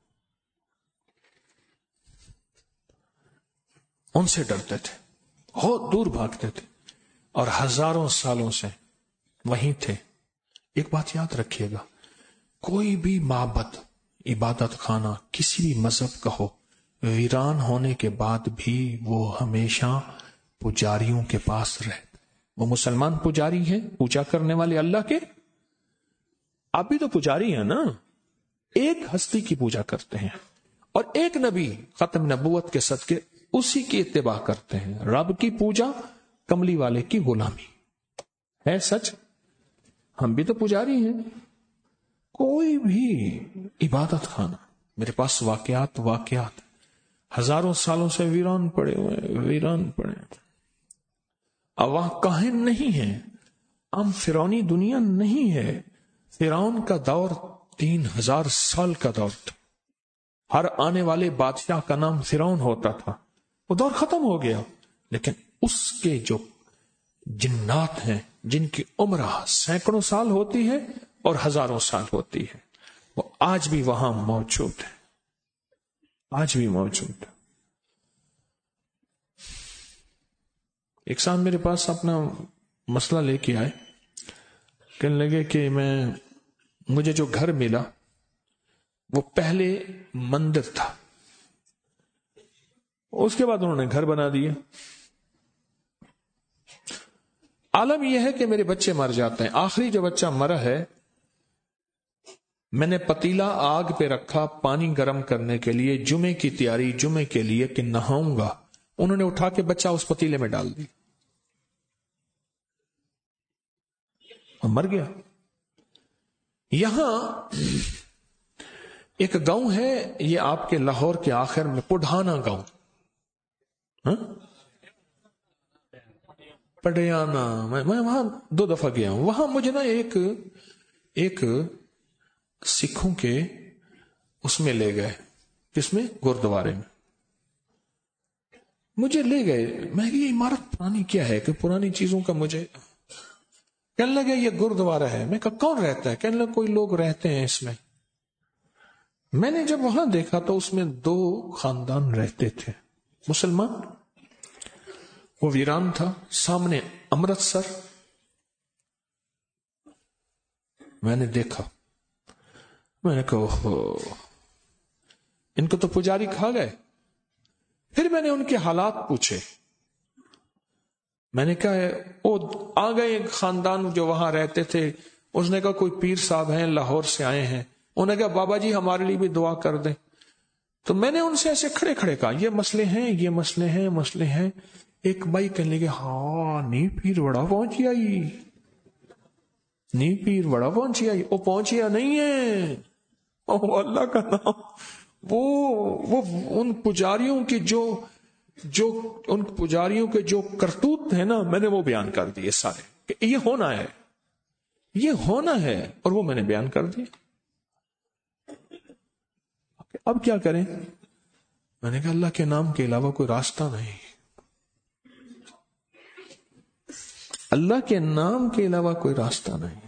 ان سے ڈرتے تھے، بہت دور بھاگتے تھے، اور ہزاروں سالوں سے وہیں تھے. ایک بات یاد رکھیے گا، کوئی بھی معبد، عبادت خانہ، کسی بھی مذہب کا ہو، ویران ہونے کے بعد بھی وہ ہمیشہ پجاریوں کے پاس رہتے. وہ مسلمان پجاری ہیں، پوجا کرنے والے اللہ کے. آپ بھی تو پجاری ہیں نا، ایک ہستی کی پوجا کرتے ہیں اور ایک نبی ختم نبوت کے صدقے اسی کی اتباع کرتے ہیں. رب کی پوجا، کملی والے کی غلامی ہے. سچ، ہم بھی تو پجاری ہیں. کوئی بھی عبادت خانہ، میرے پاس واقعات ہزاروں سالوں سے ویران پڑے ہوئے. اب وہاں کاہن نہیں ہے، ہم فرعونی دنیا نہیں ہے. فرعون کا دور 3000 سال کا دور تھا. ہر آنے والے بادشاہ کا نام فرعون ہوتا تھا. وہ دور ختم ہو گیا، لیکن اس کے جو جنات ہیں جن کی عمر سینکڑوں سال ہوتی ہے اور ہزاروں سال ہوتی ہے، وہ آج بھی وہاں موجود ہے، آج بھی موجود ہے. ایک صاحب میرے پاس اپنا مسئلہ لے کے آئے، کہنے لگے کہ مجھے جو گھر ملا وہ پہلے مندر تھا، اس کے بعد انہوں نے گھر بنا دیا. عالم یہ ہے کہ میرے بچے مر جاتے ہیں. آخری جو بچہ مرا ہے، میں نے پتیلا آگ پہ رکھا پانی گرم کرنے کے لیے، جمعے کی تیاری، جمعے کے لیے کہ نہاؤں گا. انہوں نے اٹھا کے بچہ اس پتیلے میں ڈال دی اور مر گیا. یہاں ایک گاؤں ہے، یہ آپ کے لاہور کے آخر میں، پڑھانا گاؤں، پڈیانا. میں وہاں 2 دفعہ گیا ہوں. وہاں مجھے نا ایک سکھوں کے اس میں لے گئے، کس میں؟ گردوارے میں مجھے لے گئے. میں یہ عمارت پرانی کیا ہے کہ پرانی چیزوں کا مجھے. کہنے لگے یہ گردوارہ ہے. میں کہا کون رہتا ہے؟ کہنے لگے کوئی لوگ رہتے ہیں اس میں. میں نے جب وہاں دیکھا تو اس میں 2 خاندان رہتے تھے مسلمان. وہ ویران تھا. سامنے امرتسر. میں نے دیکھا، میں نے کہا ان کو تو پجاری کھا گئے. پھر میں نے ان کے حالات پوچھے. میں نے کہا وہ آ گئے ایک خاندان جو وہاں رہتے تھے. اس نے کہا کوئی پیر صاحب ہیں، لاہور سے آئے ہیں. انہوں نے کہا بابا جی ہمارے لیے بھی دعا کر دیں. تو میں نے ان سے ایسے کھڑے کھڑے کہا یہ مسئلے ہیں، یہ مسئلے ہیں. ایک بھائی کہنے لگے ہاں نہیں پیر بڑا پہنچی آئی، نہیں پیر بڑا پہنچی آئی. وہ پہنچیا نہیں ہے، وہ اللہ کا نام. وہ ان پجاریوں کی ان پجاریوں کے جو کرتوت ہیں نا، میں نے وہ بیان کر دیے سارے کہ یہ ہونا ہے، یہ ہونا ہے، اور وہ میں نے بیان کر دیے. اب کیا کریں؟ میں نے کہا اللہ کے نام کے علاوہ کوئی راستہ نہیں، اللہ کے نام کے علاوہ کوئی راستہ نہیں.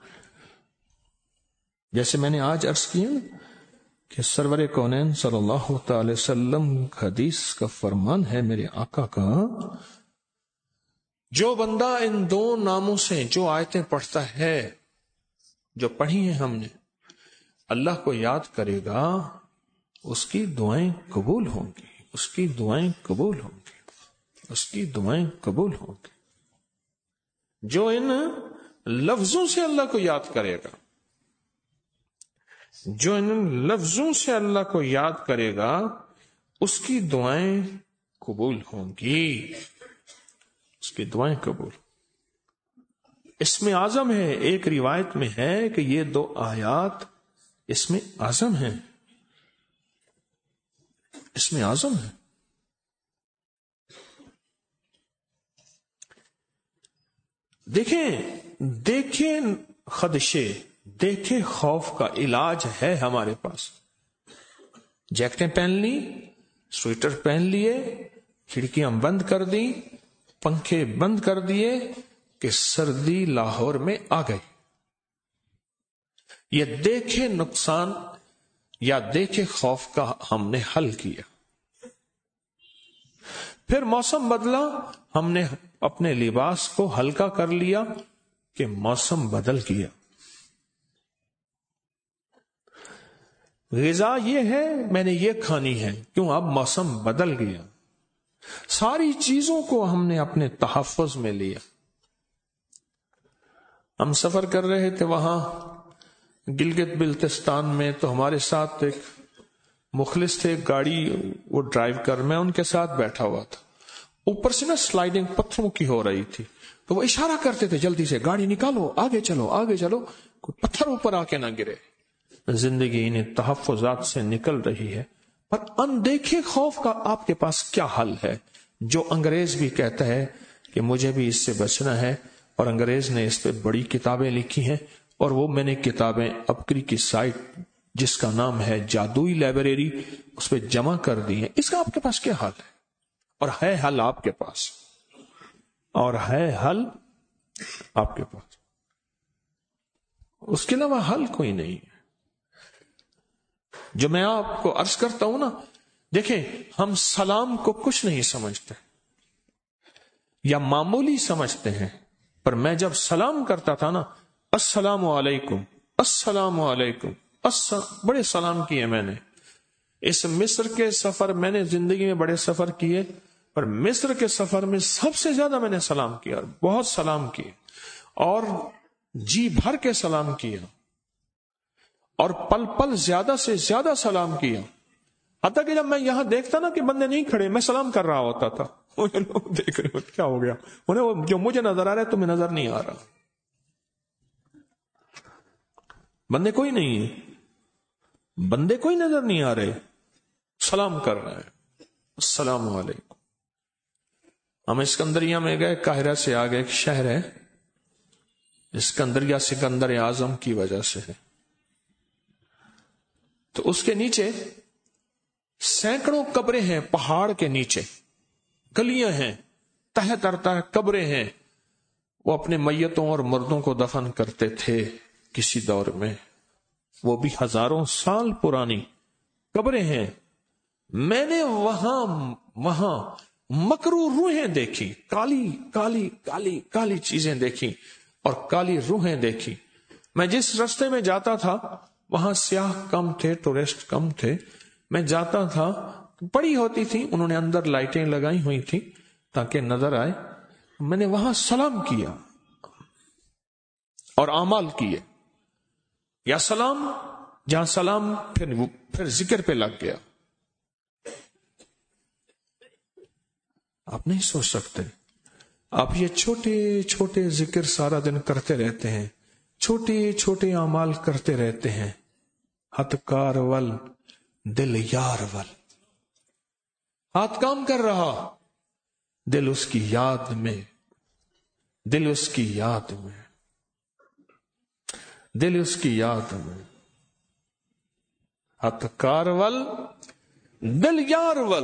جیسے میں نے آج عرض کیا کہ سرور کونین صلی اللہ تعالی وسلم حدیث کا فرمان ہے میرے آقا کا، جو بندہ ان دو ناموں سے جو آیتیں پڑھتا ہے، جو پڑھی ہیں ہم نے، اللہ کو یاد کرے گا، اس کی دعائیں قبول ہوں گی، اس کی دعائیں قبول ہوں گی، اس کی دعائیں قبول ہوں گی. جو ان لفظوں سے اللہ کو یاد کرے گا، جو ان لفظوں سے اللہ کو یاد کرے گا، اس کی دعائیں قبول ہوں گی، اس کی دعائیں قبول. اس میں اعظم ہے، ایک روایت میں ہے کہ یہ دو آیات اس میں اعظم ہیں، اس میں اعظم ہے. دیکھیں خدشے، دیکھیں خوف کا علاج ہے ہمارے پاس. جیکٹیں پہن لی، سویٹر پہن لیے، کھڑکیاں بند کر دی، پنکھے بند کر دیے کہ سردی لاہور میں آ گئی. یہ دیکھے نقصان یا دیکھے خوف کا ہم نے حل کیا. پھر موسم بدلا، ہم نے اپنے لباس کو ہلکا کر لیا کہ موسم بدل گیا. غذا یہ ہے، میں نے یہ کھانی ہے، کیوں؟ اب موسم بدل گیا. ساری چیزوں کو ہم نے اپنے تحفظ میں لیا. ہم سفر کر رہے تھے وہاں گلگت بلتستان میں، تو ہمارے ساتھ ایک مخلص تھے، گاڑی وہ ڈرائیو کر، میں ان کے ساتھ بیٹھا ہوا تھا. اوپر سے نا سلائیڈنگ پتھروں کی ہو رہی تھی، تو وہ اشارہ کرتے تھے جلدی سے گاڑی نکالو، آگے چلو آگے چلو، کوئی پتھر اوپر آ کے نہ گرے. زندگی انہیں تحفظات سے نکل رہی ہے. پر اندیکھے خوف کا آپ کے پاس کیا حل ہے؟ جو انگریز بھی کہتا ہے کہ مجھے بھی اس سے بچنا ہے، اور انگریز نے اس پہ بڑی کتابیں لکھی ہیں، اور وہ میں نے کتابیں اپکری کی سائٹ جس کا نام ہے جادوئی لائبریری، اس پہ جمع کر دی ہیں. اس کا آپ کے پاس کیا حل ہے؟ اور ہے حل آپ کے پاس، اور ہے حل آپ کے پاس، اس کے علاوہ حل کوئی نہیں. جو میں آپ کو عرض کرتا ہوں نا، دیکھیں ہم سلام کو کچھ نہیں سمجھتے یا معمولی سمجھتے ہیں، پر میں جب سلام کرتا تھا نا، السلام علیکم السلام علیکم بڑے سلام کیے میں نے. اس مصر کے سفر، میں نے زندگی میں بڑے سفر کیے، پر مصر کے سفر میں سب سے زیادہ میں نے سلام کیا، بہت سلام کیے، اور جی بھر کے سلام کیا، اور پل پل زیادہ سے زیادہ سلام کیا. حتیٰ کہ جب میں یہاں دیکھتا نا کہ بندے نہیں کھڑے، میں سلام کر رہا ہوتا تھا. لوگ دیکھ رہے ہو کیا ہو گیا، انہیں جو مجھے نظر آ رہا ہے تمہیں نظر نہیں آ رہا. بندے کوئی نہیں ہے، بندے کوئی نظر نہیں آ رہے، سلام کر رہے ہیں، السلام علیکم. ہم اسکندریہ میں گئے، قاہرہ سے آگے ایک شہر ہے، اسکندریہ سکندر اعظم کی وجہ سے ہے. تو اس کے نیچے سینکڑوں قبریں ہیں، پہاڑ کے نیچے گلیاں ہیں، تہ تر تہ قبریں ہیں. وہ اپنے میتوں اور مردوں کو دفن کرتے تھے کسی دور میں، وہ بھی ہزاروں سال پرانی قبریں ہیں. میں نے وہاں مکروہ روحیں دیکھی، کالی کالی کالی کالی چیزیں دیکھی اور کالی روحیں دیکھی. میں جس رستے میں جاتا تھا وہاں سیاح کم تھے، ٹورسٹ کم تھے. میں جاتا تھا، بڑی ہوتی تھی، انہوں نے اندر لائٹیں لگائی ہوئی تھی تاکہ نظر آئے. میں نے وہاں سلام کیا اور اعمال کیے، یا سلام جہاں سلام، پھر ذکر پہ لگ گیا. آپ نہیں سوچ سکتے، آپ یہ چھوٹے چھوٹے ذکر سارا دن کرتے رہتے ہیں، چھوٹے چھوٹے اعمال کرتے رہتے ہیں. ہاتھ کار ول دل یار ول، ہاتھ کام کر رہا، دل اس کی یاد میں، دل اس کی یاد میں، دل اس کی یاد میں. ہاتھ کار ول دل یارول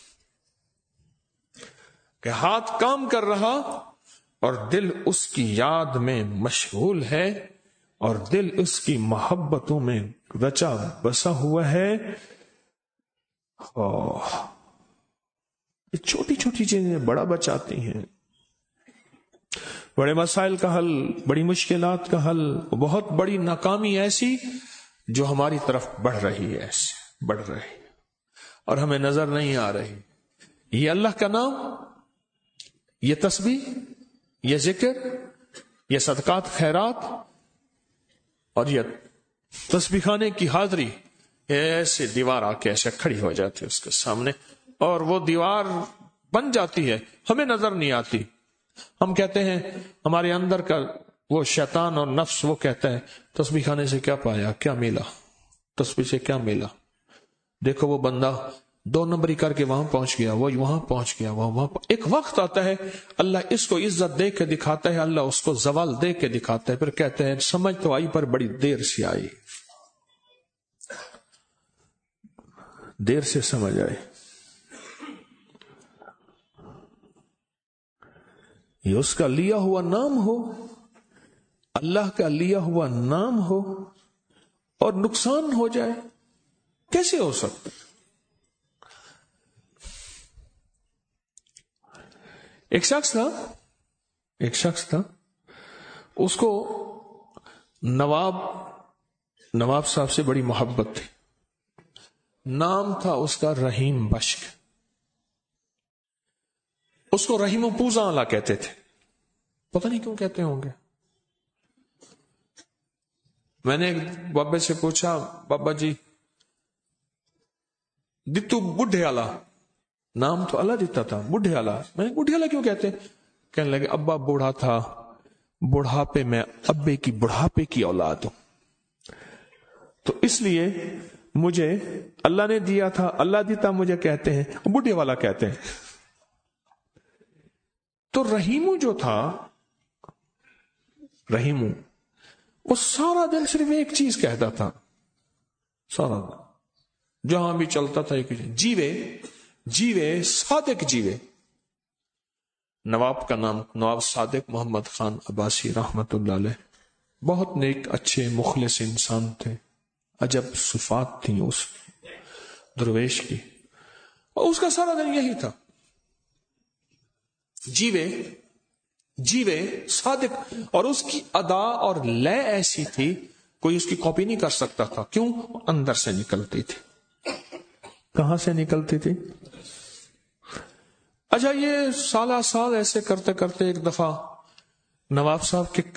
کہ ہاتھ کام کر رہا اور دل اس کی یاد میں مشغول ہے اور دل اس کی محبتوں میں رچا بسا ہوا ہے. یہ چھوٹی چھوٹی چیزیں بڑا بچاتی ہیں. بڑے مسائل کا حل، بڑی مشکلات کا حل، بہت بڑی ناکامی ایسی جو ہماری طرف بڑھ رہی ہے، ایسے بڑھ رہی اور ہمیں نظر نہیں آ رہی. یہ اللہ کا نام، یہ تسبیح، یہ ذکر، یہ صدقات خیرات اور یہ تسبیح خانے کی حاضری، ایسے دیوار آ کے ایسے کھڑی ہو جاتی ہے اس کے سامنے اور وہ دیوار بن جاتی ہے، ہمیں نظر نہیں آتی. ہم کہتے ہیں ہمارے اندر کا وہ شیطان اور نفس وہ کہتا ہے تسبیح خانے سے کیا پایا، کیا ملا، تسبیح سے کیا ملا. دیکھو وہ بندہ 2 نمبری کر کے وہاں پہنچ گیا، وہ وہاں پہنچ گیا، وہاں ایک وقت آتا ہے اللہ اس کو عزت دے کے دکھاتا ہے، اللہ اس کو زوال دے کے دکھاتا ہے، پھر کہتے ہیں سمجھ تو آئی پر بڑی دیر سے آئی، دیر سے سمجھ آئی. یہ اس کا لیا ہوا نام ہو، اللہ کا لیا ہوا نام ہو اور نقصان ہو جائے، کیسے ہو سکتا؟ ایک شخص تھا اس کو نواب صاحب سے بڑی محبت تھی. نام تھا اس کا رحیم بشک. اس کو رحیم و پوزا والا کہتے تھے، پتہ نہیں کیوں کہتے ہوں گے. میں نے ایک بابے سے پوچھا، بابا جی دتو بڈھے والا، نام تو اللہ دیتا تھا، بڈھے والا. میں نے بڈھے والا کیوں کہتے؟ کہنے لگے ابا بوڑھا تھا، بڑھاپے میں ابے کی بڑھاپے کی اولاد ہوں، تو اس لیے مجھے اللہ نے دیا تھا، اللہ دیتا مجھے کہتے ہیں، بڈھے والا کہتے ہیں. تو رحیمو جو تھا، رحیمو وہ سارا دن صرف ایک چیز کہتا تھا، سارا دن جہاں بھی چلتا تھا ایک جیوے صادق جیوے. نواب کا نام نواب صادق محمد خان عباسی رحمت اللہ علیہ، بہت نیک اچھے مخلص انسان تھے. عجب صفات تھیں اس درویش کی، اور اس کا سارا دن یہی تھا، جیوے صادق. اور اس کی ادا اور لے ایسی تھی کوئی اس کی کاپی نہیں کر سکتا تھا. کیوں؟ اندر سے نکلتی تھی. کہاں سے نکلتی تھی؟ اچھا، یہ سالہ سال ایسے کرتے کرتے ایک دفعہ نواب صاحب کے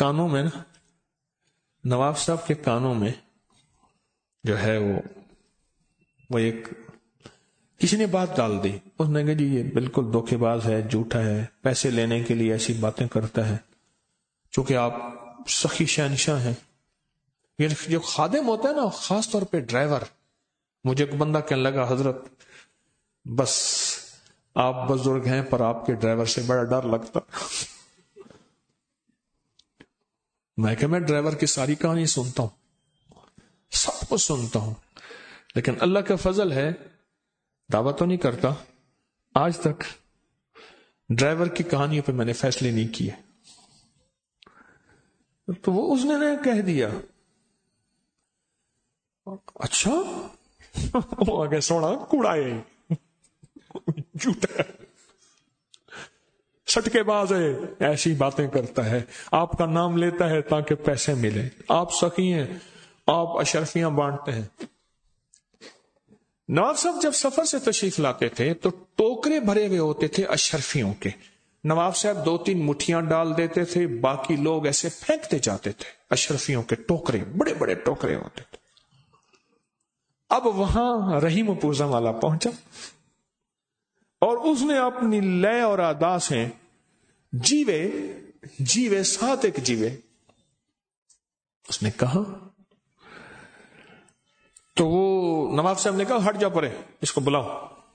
کانوں میں جو ہے وہ ایک کسی نے بات ڈال دی. اس نے کہا جی یہ بالکل دھوکے باز ہے، جھوٹا ہے، پیسے لینے کے لیے ایسی باتیں کرتا ہے. چونکہ آپ سخی شہنشاہ ہیں. یہ جو خادم ہوتا ہے نا، خاص طور پہ ڈرائیور، مجھے ایک بندہ کہنے لگا حضرت بس آپ بزرگ ہیں پر آپ کے ڈرائیور سے بڑا ڈر لگتا. میں کہ میں ڈرائیور کی ساری کہانی سنتا ہوں، سب کو سنتا ہوں، لیکن اللہ کا فضل ہے دعویٰ تو نہیں کرتا، آج تک ڈرائیور کی کہانیوں پہ میں نے فیصلے نہیں کیے. تو وہ اس نے کہہ دیا اچھا وہ آگے سوڑا کوڑا ہے، جھوٹا سٹکے باز ہے، ایسی باتیں کرتا ہے، آپ کا نام لیتا ہے تاکہ پیسے ملے، آپ سخی ہیں، آپ اشرفیاں بانٹتے ہیں. نواب صاحب جب سفر سے تشریف لاتے تھے تو ٹوکرے بھرے ہوئے ہوتے تھے اشرفیوں کے. نواب صاحب 2-3 مٹھیاں ڈال دیتے تھے، باقی لوگ ایسے پھینکتے جاتے تھے. اشرفیوں کے ٹوکرے، بڑے بڑے ٹوکرے ہوتے تھے. اب وہاں رحیم و پوزا والا پہنچا اور اس نے اپنی لے اور ادا سے جیوے صادق جیوے اس نے کہا. تو وہ نواب صاحب نے کہا ہٹ جا پرے، اس کو بلاؤ.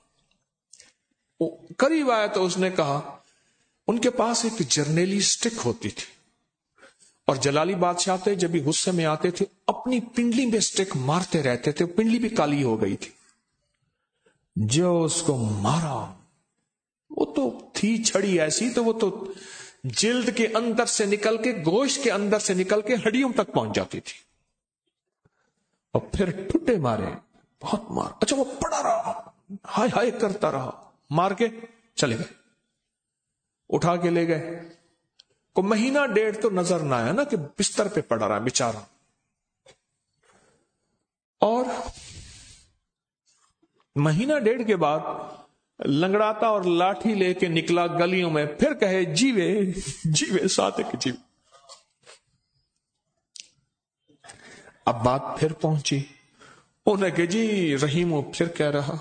وہ قریب آیا تو اس نے کہا، ان کے پاس ایک جرنیلی سٹک ہوتی تھی اور جلالی بادشاہ تھے، جب بھی غصے میں آتے تھے اپنی پنڈلی میں سٹک مارتے رہتے تھے، پنڈلی بھی کالی ہو گئی تھی. جو اس کو مارا وہ تو تھی چھڑی ایسی، تو وہ تو جلد کے اندر سے نکل کے، گوشت کے اندر سے نکل کے ہڈیوں تک پہنچ جاتی تھی، اور پھر ٹھٹے مارے، بہت مار۔ اچھا وہ پڑا رہا، ہائے ہائے کرتا رہا، مار کے چلے گئے، اٹھا کے لے گئے۔ کو مہینہ ڈیڑھ تو نظر نہ آیا نا کہ بستر پہ پڑا رہا بیچارہ، اور مہینہ ڈیڑھ کے بعد لنگڑاتا اور لاٹھی لے کے نکلا گلیوں میں، پھر کہے جیوے جیوے صادق جیوے۔ اب بات پھر پہنچی، انہیں کہ جی رحیم پھر کہہ رہا۔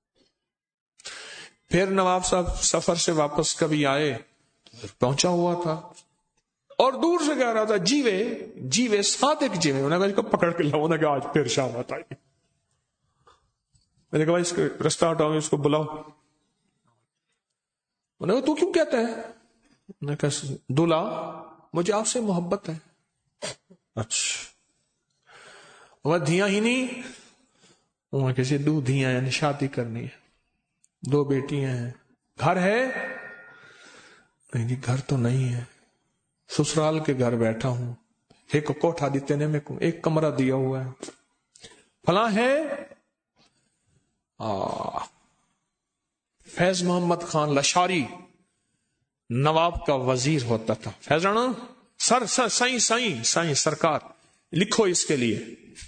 پھر نواب صاحب سفر سے واپس کبھی آئے، پہنچا ہوا تھا اور دور سے کہہ رہا تھا جیوے جیوے صادق جیوے۔ انہیں کہا پکڑ کے لاؤ، انہیں کہا آج پھر شام آتا ہے۔ میں نے کہا اس کا رستہ ہٹاؤ، اس کو بلاؤ۔ انہیں کہا تو کیوں کہتا ہے؟ انہیں کہا دلہا مجھے آپ سے محبت ہے۔ اچھا وہ دھیاں ہی نہیں؟ انہیں کسی دو دھیاں یعنی شادی کرنی ہے، 2 بیٹیاں ہیں، گھر ہے؟ نہیں جی گھر تو نہیں ہے، سسرال کے گھر بیٹھا ہوں، ایک کوٹھا دیتے نے میں کو، ایک کمرہ دیا ہوا ہے، فلاں ہے۔ فیض محمد خان لشاری نواب کا وزیر ہوتا تھا۔ فیض رانا سر سائیں سائیں سائیں سرکار لکھو اس کے لیے۔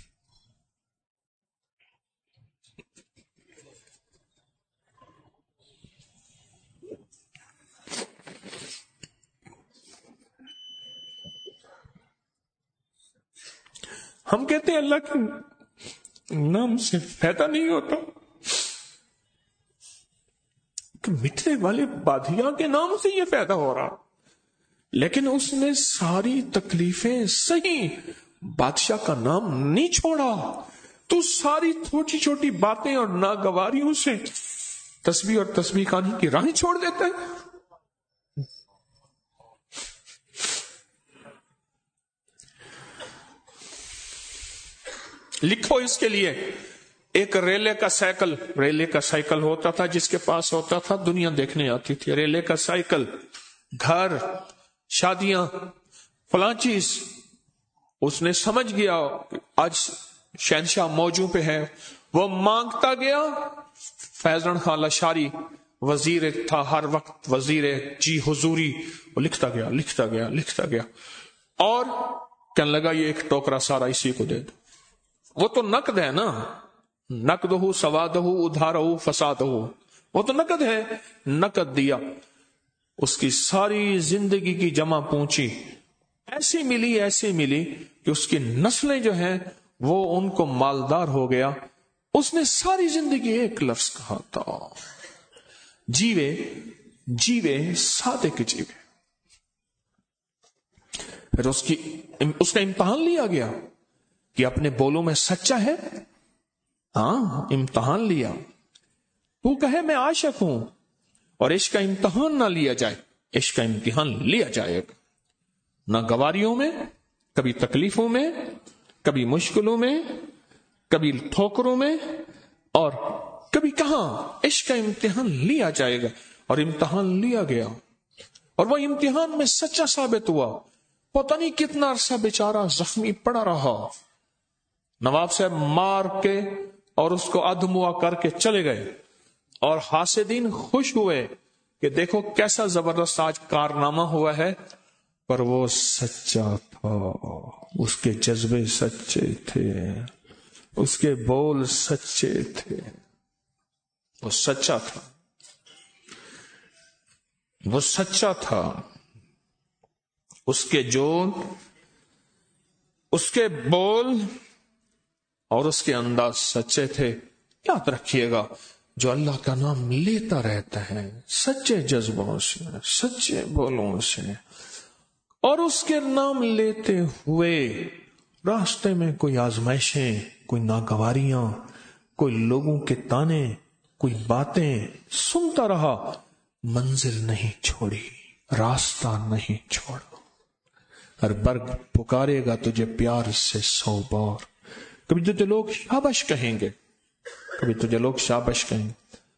ہم کہتے ہیں اللہ کے نام سے فائدہ نہیں ہوتا، کہ مٹنے والے بادیاں کے نام سے یہ فائدہ ہو رہا، لیکن اس نے ساری تکلیفیں صحیح بادشاہ کا نام نہیں چھوڑا، تو ساری چھوٹی چھوٹی باتیں اور ناگواریوں سے تسبیح اور تسبیح خانی کی راہیں چھوڑ دیتا ہے۔ لکھو اس کے لیے۔ ایک ریلے کا سائیکل ہوتا تھا، جس کے پاس ہوتا تھا دنیا دیکھنے آتی تھی، ریلے کا سائیکل، گھر، شادیاں، فلاں چیز۔ اس نے سمجھ گیا آج شہنشاہ موجوں پہ ہے، وہ مانگتا گیا۔ فیضان خان لشاری وزیر تھا، ہر وقت وزیر جی حضوری، وہ لکھتا گیا اور کہنے لگا یہ ایک ٹوکرا سارا اسی کو دے دو۔ وہ تو نقد ہے نا، نقد ہو سواد ہو ادھار ہو فساد ہو، وہ تو نقد ہے، نقد دیا۔ اس کی ساری زندگی کی جمع پونچی ایسی ملی کہ اس کی نسلیں جو ہیں وہ ان کو مالدار ہو گیا۔ اس نے ساری زندگی ایک لفظ کہا تھا، جیوے جیوے صادق جیوے۔ پھر اس کا امتحان لیا گیا کہ اپنے بولوں میں سچا ہے۔ ہاں امتحان لیا، تو کہے میں عاشق ہوں اور عشق کا امتحان نہ لیا جائے، عشق کا امتحان لیا جائے گا، نہ گواریوں میں، کبھی تکلیفوں میں، کبھی مشکلوں میں، کبھی ٹھوکروں میں، اور کبھی کہاں، عشق کا امتحان لیا جائے گا۔ اور امتحان لیا گیا اور وہ امتحان میں سچا ثابت ہوا۔ پتہ نہیں کتنا عرصہ بیچارہ زخمی پڑا رہا۔ نواب صاحب مار کے اور اس کو ادھموا کر کے چلے گئے، اور حاسدین خوش ہوئے کہ دیکھو کیسا زبردست آج کارنامہ ہوا ہے، پر وہ سچا تھا، اس کے جذبے سچے تھے، اس کے بول سچے تھے، وہ سچا تھا، وہ سچا تھا، اس کے جون، اس کے بول اور اس کے انداز سچے تھے۔ یاد رکھیے گا جو اللہ کا نام لیتا رہتا ہے سچے جذبوں سے، سچے بولوں سے، اور اس کے نام لیتے ہوئے راستے میں کوئی آزمائشیں، کوئی ناگواریاں، کوئی لوگوں کے تانے، کوئی باتیں سنتا رہا، منزل نہیں چھوڑی، راستہ نہیں چھوڑا۔ ہر برگ پکارے گا تجھے پیار سے 100 بار۔ کبھی تجھے لوگ شابش کہیں گے، کبھی تجھے لوگ شابش کہیں گے،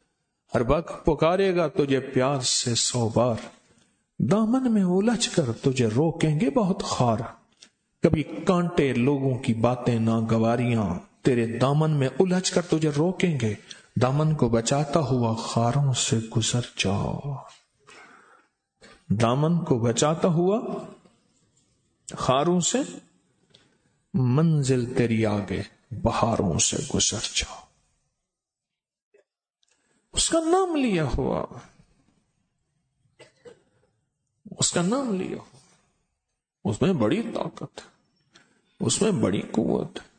ہر وقت پکارے گا تجھے پیار سے 100 بار، دامن میں الجھ کر تجھے روکیں گے بہت خار، کبھی کانٹے لوگوں کی باتیں ناگواریاں تیرے دامن میں الجھ کر تجھے روکیں گے، دامن کو بچاتا ہوا خاروں سے گزر جاؤ، دامن کو بچاتا ہوا خاروں سے، منزل تیری آگے بہاروں سے گزر جاؤ۔ اس کا نام لیا ہوا، اس کا نام لیا ہوا، اس میں بڑی طاقت ہے، اس میں بڑی قوت ہے۔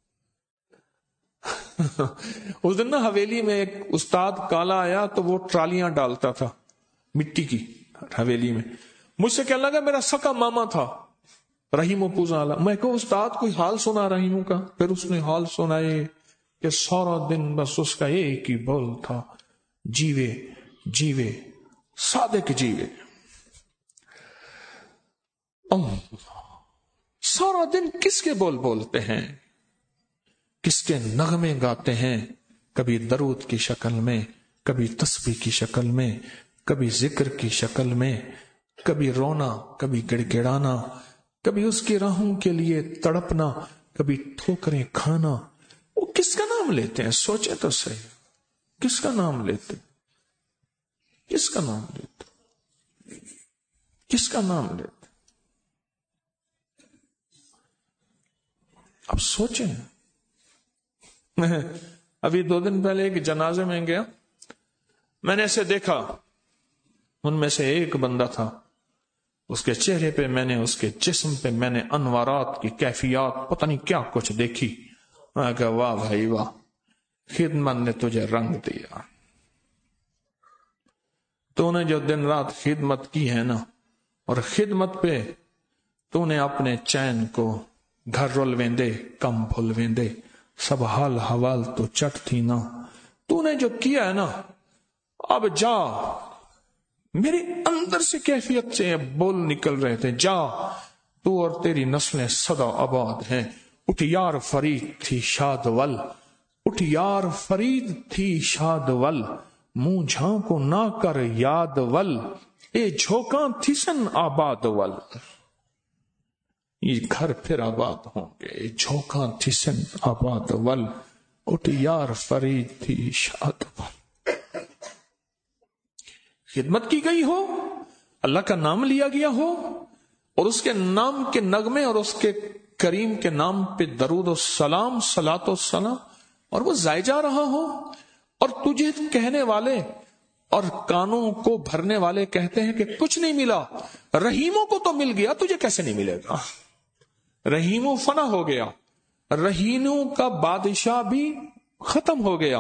اس دن نا حویلی میں ایک استاد کالا آیا تو وہ ٹرالیاں ڈالتا تھا مٹی کی حویلی میں، مجھ سے کہنے لگا میرا سکا ماما تھا رحیم پوزا والا، میں کہوں استاد کوئی حال سنا رحیم کا؟ پھر اس نے حال سنائے کہ سارا دن بس اس کا ایک ہی بول تھا، جیوے جیوے صادق جیوے۔ سارا دن کس کے بول بولتے ہیں، کس کے نغمے گاتے ہیں، کبھی درود کی شکل میں، کبھی تسبیح کی شکل میں، کبھی ذکر کی شکل میں، کبھی رونا، کبھی گڑ گڑانا، کبھی اس کی راہوں کے لیے تڑپنا، کبھی ٹھوکریں کھانا۔ وہ کس کا نام لیتے ہیں؟ سوچیں تو صحیح، کس کا نام لیتے، کس کا نام لیتے، کس کا نام لیتے؟ اب سوچیں۔ ابھی 2 دن پہلے ایک جنازے میں گیا، میں نے اسے دیکھا، ان میں سے ایک بندہ تھا، اس کے چہرے پہ میں نے، اس کے جسم پہ میں نے انوارات کی کیفیات پتہ نہیں کیا کچھ دیکھی۔ میں کہا واہ بھائی واہ، خدمت نے تجھے رنگ دیا، تو نے جو دن رات خدمت کی ہے نا، اور خدمت پہ تو نے اپنے چین کو گھر رول ویندے کم بھول ویندے، سب حال حوال تو چٹ تھی نا، تو نے جو کیا ہے نا، اب جا۔ میرے اندر سے کیفیت سے بول نکل رہے تھے، جا تو اور تیری نسلیں سدا آباد ہیں۔ اٹھ یار فرید تھی شاد ول، اٹھ یار فرید تھی شاد ول، منہ جھانکو نہ کر یاد ول، اے جھوکاں تھی سن آباد ول۔ یہ گھر پھر آباد ہوں گے، اے جھوکاں تھی سن آباد ول، اٹھ یار فرید تھی شاد ول۔ خدمت کی گئی ہو، اللہ کا نام لیا گیا ہو، اور اس کے نام کے نغمے اور اس کے کریم کے نام پہ درود و سلام، صلاۃ و سلام، اور وہ ضائع جا رہا ہو، اور تجھے کہنے والے اور کانوں کو بھرنے والے کہتے ہیں کہ کچھ نہیں ملا۔ رحیموں کو تو مل گیا، تجھے کیسے نہیں ملے گا؟ رحیموں فنا ہو گیا، رحیموں کا بادشاہ بھی ختم ہو گیا،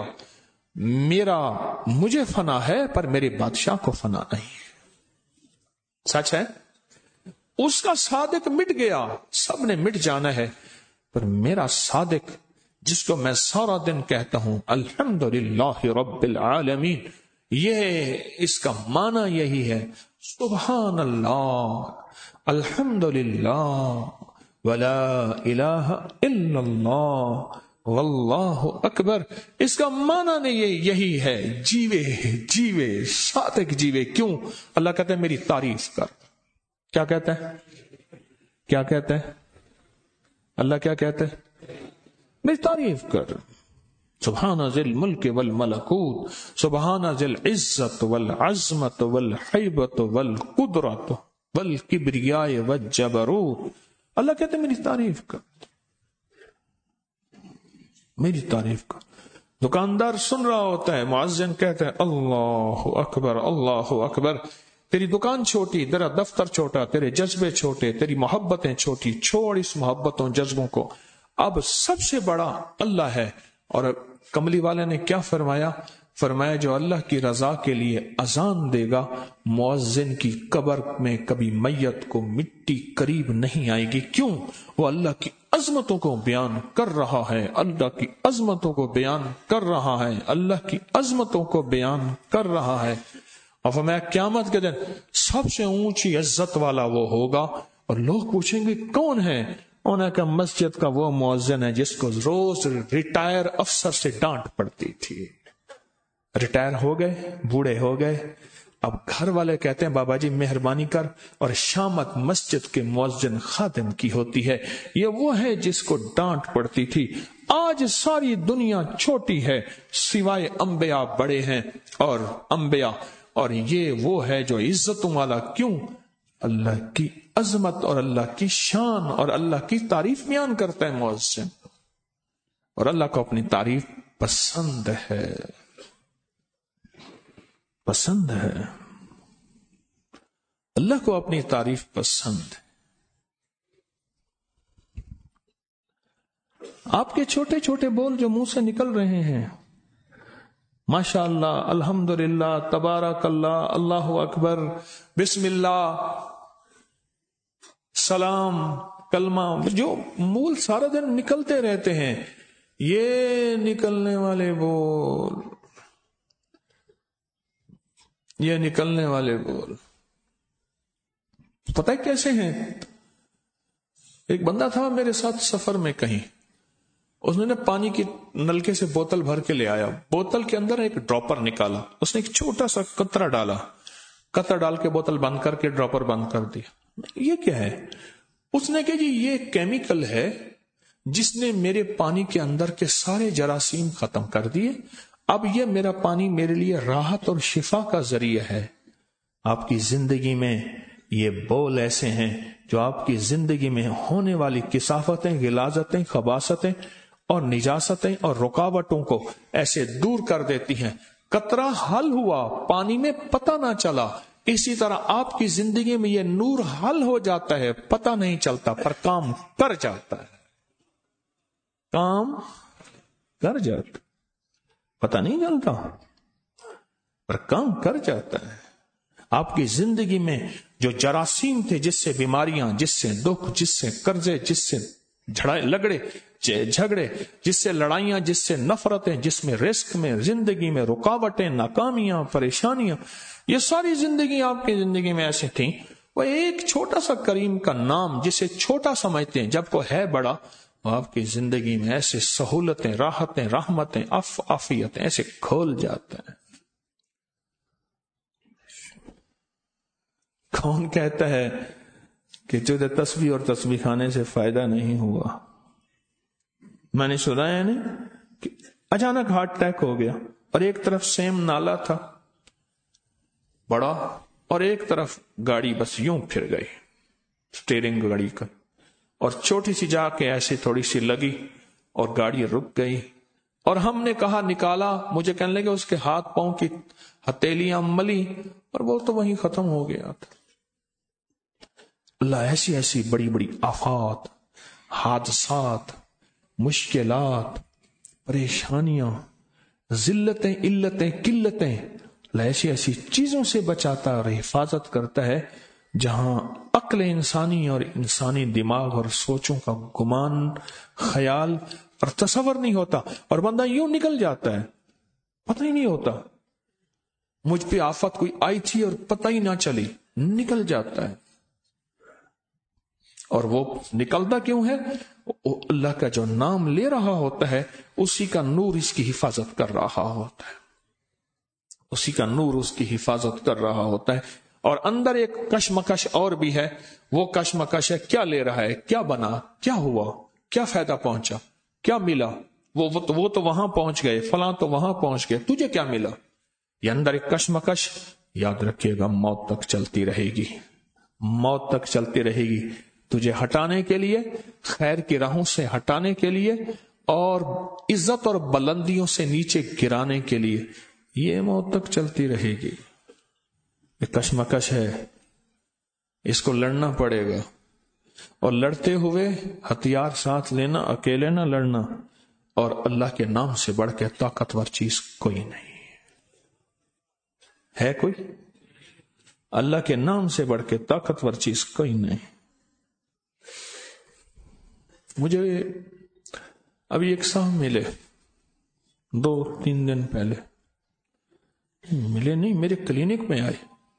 مجھے فنا ہے پر میرے بادشاہ کو فنا نہیں ہے۔ سچ ہے، اس کا صادق مٹ گیا، سب نے مٹ جانا ہے، پر میرا صادق جس کو میں سارا دن کہتا ہوں الحمدللہ رب العالمین، یہ اس کا معنی یہی ہے، سبحان اللہ، الحمدللہ، ولا الہ الا اللہ، واللہ اکبر۔ اس کا معنی یہی ہے، جیوے جیوے صادق جیوے۔ کیوں؟ اللہ کہتا ہے میری تعریف کر۔ کیا کہتا ہے؟ کیا کہتا ہے اللہ؟ کیا کہتا ہے؟ میری تعریف کر۔ سبحان ذی الملک والملکوت، سبحان ذی العزت والعظمت والحیبت والقدرت والکبریاء والجبروت۔ اللہ کہتے ہیں میری تعریف کر، میری تعریف کر۔ دکاندار سن رہا ہوتا ہے، مؤذن کہتا ہے اللہ اکبر اللہ اکبر۔ تیری دکان چھوٹی، تیرا دفتر چھوٹا، تیرے جذبے چھوٹے، تیری محبتیں چھوٹی، چھوڑ اس محبتوں جذبوں کو، اب سب سے بڑا اللہ ہے۔ اور کملی والے نے کیا فرمایا؟ فرمایا جو اللہ کی رضا کے لیے اذان دے گا، مؤذن کی قبر میں کبھی میت کو مٹی قریب نہیں آئے گی۔ کیوں؟ وہ اللہ کی عظمتوں کو بیان کر رہا ہے، اللہ کی عظمتوں کو بیان کر رہا ہے، اللہ کی عظمتوں کو بیان کر رہا ہے۔ اور فرمایا قیامت کے دن سب سے اونچی عزت والا وہ ہوگا، اور لوگ پوچھیں گے کون ہے؟ انہوں کا مسجد کا وہ مؤذن ہے جس کو روز ریٹائر افسر سے ڈانٹ پڑتی تھی، ریٹائر ہو گئے، بوڑھے ہو گئے، اب گھر والے کہتے ہیں بابا جی مہربانی کر، اور شامت مسجد کے مؤذن خادم کی ہوتی ہے، یہ وہ ہے جس کو ڈانٹ پڑتی تھی، آج ساری دنیا چھوٹی ہے سوائے انبیاء بڑے ہیں اور انبیاء، اور یہ وہ ہے جو عزتوں والا، کیوں؟ اللہ کی عظمت اور اللہ کی شان اور اللہ کی تعریف بیان کرتا ہے مؤذن، اور اللہ کو اپنی تعریف پسند ہے، پسند ہے، اللہ کو اپنی تعریف پسند ہے۔ آپ کے چھوٹے چھوٹے بول جو منہ سے نکل رہے ہیں، ماشاء اللہ، الحمدللہ، تبارک اللہ، اللہ اکبر، بسم اللہ، سلام، کلمہ، جو مول سارا دن نکلتے رہتے ہیں، یہ نکلنے والے بول، یہ نکلنے والے بول پتہ ہے کیسے ہیں؟ ایک بندہ تھا میرے ساتھ سفر میں کہیں، اس نے پانی کی نلکے سے بوتل بھر کے لے آیا، بوتل کے اندر ایک ڈراپر نکالا، اس نے ایک چھوٹا سا قطرہ ڈالا، قطرہ ڈال کے بوتل بند کر کے ڈراپر بند کر دیا۔ یہ کیا ہے؟ اس نے کہا جی یہ کیمیکل ہے جس نے میرے پانی کے اندر کے سارے جراثیم ختم کر دیے، اب یہ میرا پانی میرے لیے راحت اور شفا کا ذریعہ ہے۔ آپ کی زندگی میں یہ بول ایسے ہیں جو آپ کی زندگی میں ہونے والی کثافتیں، غلاظتیں، خباثتیں اور نجاستیں اور رکاوٹوں کو ایسے دور کر دیتی ہیں۔ قطرہ حل ہوا، پانی میں پتہ نہ چلا، اسی طرح آپ کی زندگی میں یہ نور حل ہو جاتا ہے، پتہ نہیں چلتا پر کام کر جاتا ہے، کام کر جاتا، پتہ نہیں چلتا پر کام کر جاتا ہے۔ آپ کی زندگی میں جو جراثیم تھے، جس سے بیماریاں، جس سے دکھ، جس سے قرضے، جس سے جھگڑے، جس سے لڑائیاں، جس سے نفرتیں، جس میں رزق میں، زندگی میں رکاوٹیں، ناکامیاں، پریشانیاں، یہ ساری زندگی آپ کی زندگی میں ایسے تھیں، وہ ایک چھوٹا سا کریم کا نام جسے چھوٹا سمجھتے ہیں جب کو ہے بڑا، وہ آپ کی زندگی میں ایسے سہولتیں، راحتیں، رحمتیں، عافیتیں ایسے کھول جاتے ہیں۔ کون کہتا ہے کہ تجھے تسبیح اور تسبیح کھانے سے فائدہ نہیں ہوا؟ میں نے سنا ہے کہ اچانک ہارٹ اٹیک ہو گیا، اور ایک طرف سیم نالا تھا بڑا، اور ایک طرف گاڑی بس یوں پھر گئی، سٹیئرنگ گاڑی کا، اور چھوٹی سی جا کے ایسے تھوڑی سی لگی اور گاڑی رک گئی، اور ہم نے کہا نکالا، مجھے کہنے لگے اس کے ہاتھ پاؤں کی ہتھیلیاں ملی، اور وہ تو وہیں ختم ہو گیا تھا۔ اللہ ایسی ایسی بڑی بڑی آفات، حادثات، مشکلات، پریشانیاں، ذلتیں، علتیں، قلتیں، اللہ ایسی ایسی چیزوں سے بچاتا اور حفاظت کرتا ہے جہاں عقل انسانی اور انسانی دماغ اور سوچوں کا گمان، خیال اور تصور نہیں ہوتا، اور بندہ یوں نکل جاتا ہے، پتہ ہی نہیں ہوتا مجھ پہ آفت کوئی آئی تھی اور پتہ ہی نہ چلی، نکل جاتا ہے۔ اور وہ نکلتا کیوں ہے؟ اللہ کا جو نام لے رہا ہوتا ہے، اسی کا نور اس کی حفاظت کر رہا ہوتا ہے، اسی کا نور اس کی حفاظت کر رہا ہوتا ہے۔ اور اندر ایک کشمکش اور بھی ہے، وہ کشمکش ہے کیا لے رہا ہے، کیا بنا، کیا ہوا، کیا فائدہ پہنچا، کیا ملا، وہ تو وہاں پہنچ گئے، فلاں تو وہاں پہنچ گئے، تجھے کیا ملا؟ یہ اندر ایک کشمکش، یاد رکھیے گا موت تک چلتی رہے گی، موت تک چلتی رہے گی، تجھے ہٹانے کے لیے، خیر کی راہوں سے ہٹانے کے لیے، اور عزت اور بلندیوں سے نیچے گرانے کے لیے، یہ موت تک چلتی رہے گی۔ یہ کشمکش ہے، اس کو لڑنا پڑے گا، اور لڑتے ہوئے ہتھیار ساتھ لینا، اکیلے نہ لڑنا، اور اللہ کے نام سے بڑھ کے طاقتور چیز کوئی نہیں ہے، کوئی اللہ کے نام سے بڑھ کے طاقتور چیز کوئی نہیں۔ مجھے ابھی ایک صاحب ملے 2-3 دن پہلے، ملے نہیں، میرے کلینک میں آئے،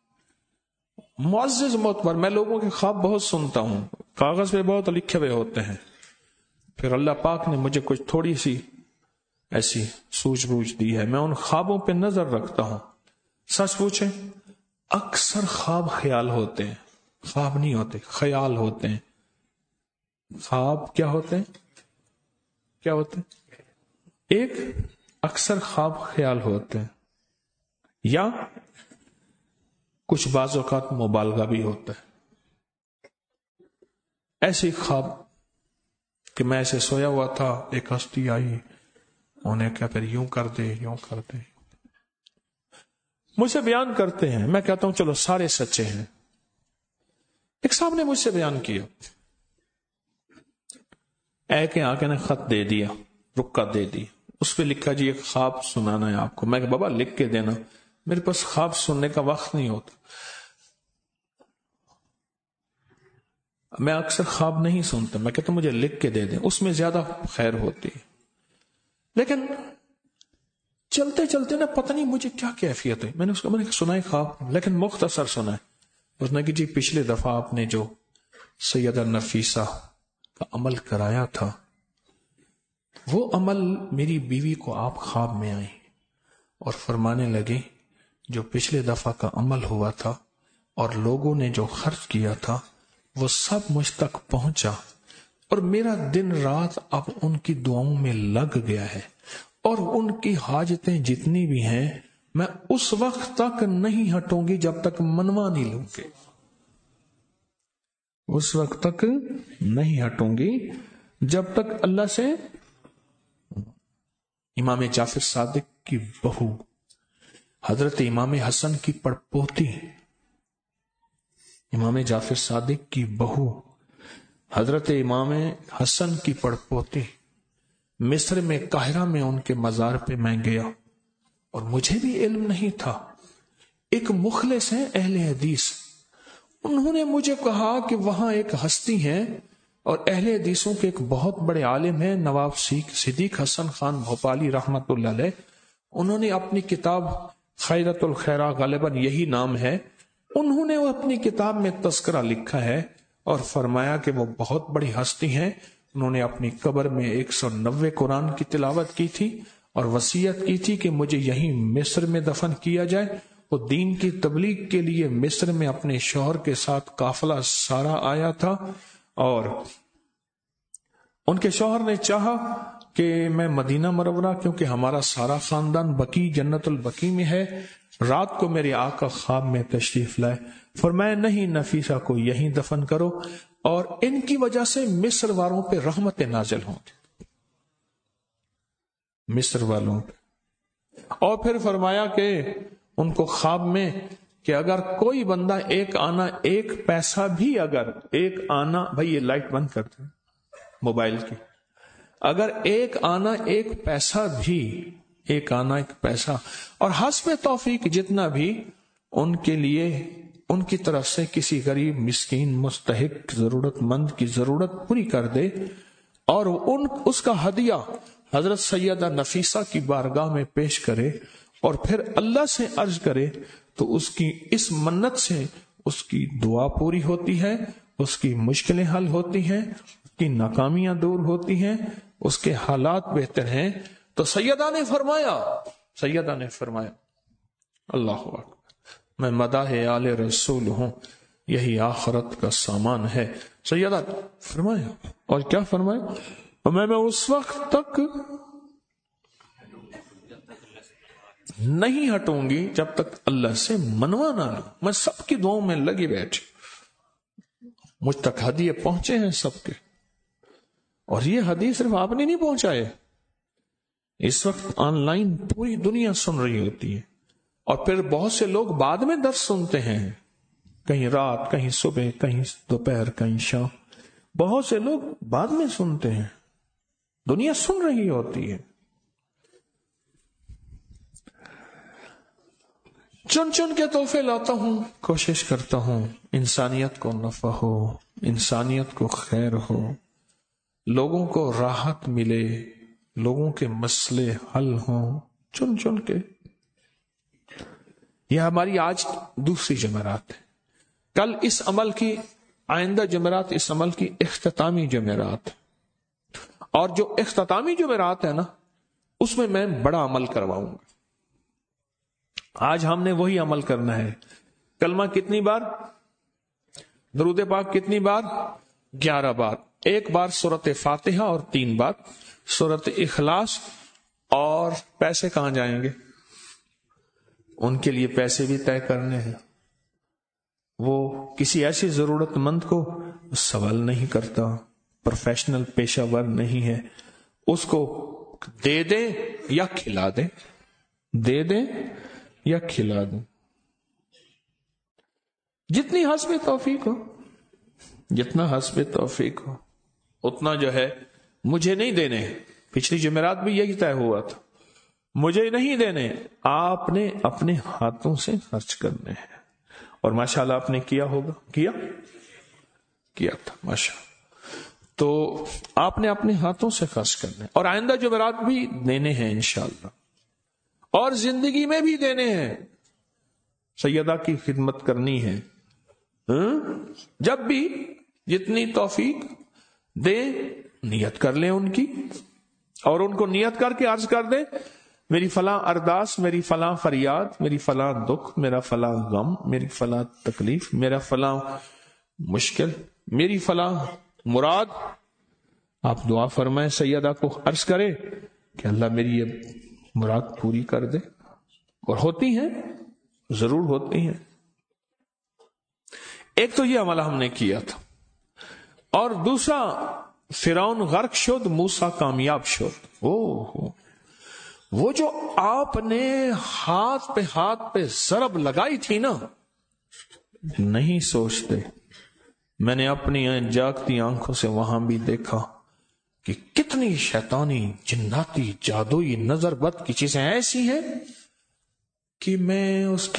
معزز معتبر، میں لوگوں کے خواب بہت سنتا ہوں، کاغذ پہ بہت لکھے ہوئے ہوتے ہیں، پھر اللہ پاک نے مجھے کچھ تھوڑی سی ایسی سوجھ بوجھ دی ہے، میں ان خوابوں پہ نظر رکھتا ہوں۔ سچ پوچھیں، اکثر خواب خیال ہوتے ہیں، خواب نہیں ہوتے، خیال ہوتے ہیں۔ خواب کیا ہوتے ہیں؟ کیا ہوتے ہیں؟ ایک اکثر خواب خیال ہوتے ہیں، یا کچھ بعض اوقات مبالغہ بھی ہوتا ہے۔ ایسے خواب کہ میں ایسے سویا ہوا تھا، ایک ہستی آئی، انہیں کیا پھر یوں کر دے، یوں کر دے، مجھ سے بیان کرتے ہیں۔ میں کہتا ہوں چلو سارے سچے ہیں۔ ایک صاحب نے مجھ سے بیان کیا، کے آ کے نے خط دے دیا، رکا دے دی، اس پہ لکھا جی ایک خواب سنانا ہے آپ کو۔ میں کہ بابا لکھ کے دینا، میرے پاس خواب سننے کا وقت نہیں ہوتا، میں اکثر خواب نہیں سنتا، میں کہتا ہوں مجھے لکھ کے دے دیں، اس میں زیادہ خیر ہوتی ہے۔ لیکن چلتے چلتے نا پتہ نہیں مجھے کیا کیفیت ہے، میں نے اس کو سنا خواب، لیکن مختصر سنا ہے۔ اس نے کہ جی پچھلے دفعہ آپ نے جو سیدہ نفیسہ کا عمل کرایا تھا، وہ عمل میری بیوی کو آپ خواب میں آئی اور فرمانے لگے جو پچھلے دفعہ کا عمل ہوا تھا اور لوگوں نے جو خرچ کیا تھا وہ سب مجھ تک پہنچا، اور میرا دن رات اب ان کی دعاؤں میں لگ گیا ہے، اور ان کی حاجتیں جتنی بھی ہیں میں اس وقت تک نہیں ہٹوں گی جب تک منوا نہیں لوں گی، اس وقت تک نہیں ہٹوں گی جب تک اللہ سے۔ امام جعفر صادق کی بہو حضرت امام حسن کی پڑپوتی، امام جعفر صادق کی بہو حضرت امام حسن کی پڑپوتی، مصر میں قاہرہ میں ان کے مزار پہ میں گیا اور مجھے بھی علم نہیں تھا۔ ایک مخلص ہیں اہل حدیث، انہوں نے مجھے کہا کہ وہاں ایک ہستی ہے اور اہل حدیثوں کے ایک بہت بڑے عالم ہیں نواب صدیق حسن خان بھوپالی رحمت اللہ علیہ، انہوں نے اپنی کتاب خیرت الخیرہ، غالباً یہی نام ہے، انہوں نے اپنی کتاب میں تذکرہ لکھا ہے اور فرمایا کہ وہ بہت بڑی ہستی ہیں، انہوں نے اپنی قبر میں 190 قرآن کی تلاوت کی تھی اور وصیت کی تھی کہ مجھے یہیں مصر میں دفن کیا جائے۔ وہ دین کی تبلیغ کے لیے مصر میں اپنے شوہر کے ساتھ قافلہ سارا آیا تھا، اور ان کے شوہر نے چاہا کہ میں مدینہ منورہ، کیونکہ ہمارا سارا خاندان بقیع جنت البقیع میں ہے، رات کو میرے آقا خواب میں تشریف لائے، فرمایا نہیں نفیسہ کو یہیں دفن کرو اور ان کی وجہ سے مصر والوں پہ رحمت نازل ہوں گے، مصر والوں پہ۔ اور پھر فرمایا کہ ان کو خواب میں کہ اگر کوئی بندہ ایک آنا ایک پیسہ بھی، اگر ایک آنا، بھائی یہ لائٹ بند کرتے ہیں موبائل کی، اگر ایک آنا ایک پیسہ بھی، ایک آنا ایک پیسہ، اور حسب توفیق جتنا بھی ان کے لیے ان کی طرف سے کسی غریب مسکین مستحق ضرورت مند کی ضرورت پوری کر دے، اور اس کا ہدیہ حضرت سیدہ نفیسہ کی بارگاہ میں پیش کرے اور پھر اللہ سے عرض کرے، تو اس کی اس منت سے اس کی دعا پوری ہوتی ہے، اس کی مشکلیں حل ہوتی ہیں، اس کی ناکامیاں دور ہوتی ہیں، اس کے حالات بہتر ہیں۔ تو سیدہ نے فرمایا اللہ اکبر، میں مداح آل رسول ہوں، یہی آخرت کا سامان ہے۔ سیدہ فرمایا، اور کیا فرمایا، میں اس وقت تک نہیں ہٹوں گی جب تک اللہ سے منوا نہ لوں۔ میں سب کی دعاؤں میں لگی بیٹھی، مجھ تک ہدیے پہنچے ہیں سب کے، اور یہ حدیث صرف آپ نے نہیں پہنچائے، اس وقت آن لائن پوری دنیا سن رہی ہوتی ہے، اور پھر بہت سے لوگ بعد میں درس سنتے ہیں، کہیں رات، کہیں صبح، کہیں دوپہر، کہیں شام، بہت سے لوگ بعد میں سنتے ہیں، دنیا سن رہی ہوتی ہے۔ چن چن کے تحفے لاتا ہوں، کوشش کرتا ہوں انسانیت کو نفع ہو، انسانیت کو خیر ہو، لوگوں کو راحت ملے، لوگوں کے مسئلے حل ہوں، چن چن کے۔ یہ ہماری آج دوسری جمعرات ہے، کل اس عمل کی، آئندہ جمعرات اس عمل کی اختتامی جمعرات، اور جو اختتامی جمعرات ہے نا، اس میں بڑا عمل کرواؤں گا. آج ہم نے وہی عمل کرنا ہے. کلمہ کتنی بار؟ درود پاک کتنی بار؟ 11 بار. ایک بار سورۃ فاتحہ اور 3 بار سورۃ اخلاص. اور پیسے کہاں جائیں گے؟ ان کے لیے پیسے بھی طے کرنے ہیں. وہ کسی ایسی ضرورت مند کو سوال نہیں کرتا، پروفیشنل پیشہ ور نہیں ہے، اس کو دے دیں یا کھلا دیں، دے دیں یا کھلا دیں، جتنی حسب توفیق ہو، جتنا حسب توفیق ہو اتنا جو ہے. مجھے نہیں دینے، پچھلی جمعرات بھی یہی طے ہوا تھا، مجھے نہیں دینے، آپ نے اپنے ہاتھوں سے خرچ کرنے ہیں. اور ماشاءاللہ آپ نے کیا ہوگا، کیا تھا ماشاءاللہ. تو آپ نے اپنے ہاتھوں سے خرچ کرنے، اور آئندہ جمعرات بھی دینے ہیں انشاءاللہ، اور زندگی میں بھی دینے ہیں. سیدہ کی خدمت کرنی ہے. جب بھی جتنی توفیق دے نیت کر لیں ان کی، اور ان کو نیت کر کے عرض کر دیں میری فلاں ارداس، میری فلاں فریاد، میری فلاں دکھ، میرا فلاں غم، میری فلاں تکلیف، میرا فلاں مشکل، میری فلاں مراد. آپ دعا فرمائیں، سیدہ کو عرض کرے کہ اللہ میری یہ مراد پوری کر دے. اور ہوتی ہیں، ضرور ہوتی ہیں. ایک تو یہ عمل ہم نے کیا تھا، اور دوسرا فرعون غرق شد، موسیٰ کامیاب شد. وہ جو آپ نے ہاتھ پہ ضرب لگائی تھی نا، نہیں سوچتے. میں نے اپنی جاگتی آنکھوں سے وہاں بھی دیکھا کہ کتنی شیطانی، جناتی، جادوئی، نظر بد کی چیزیں ایسی ہیں کہ میں اس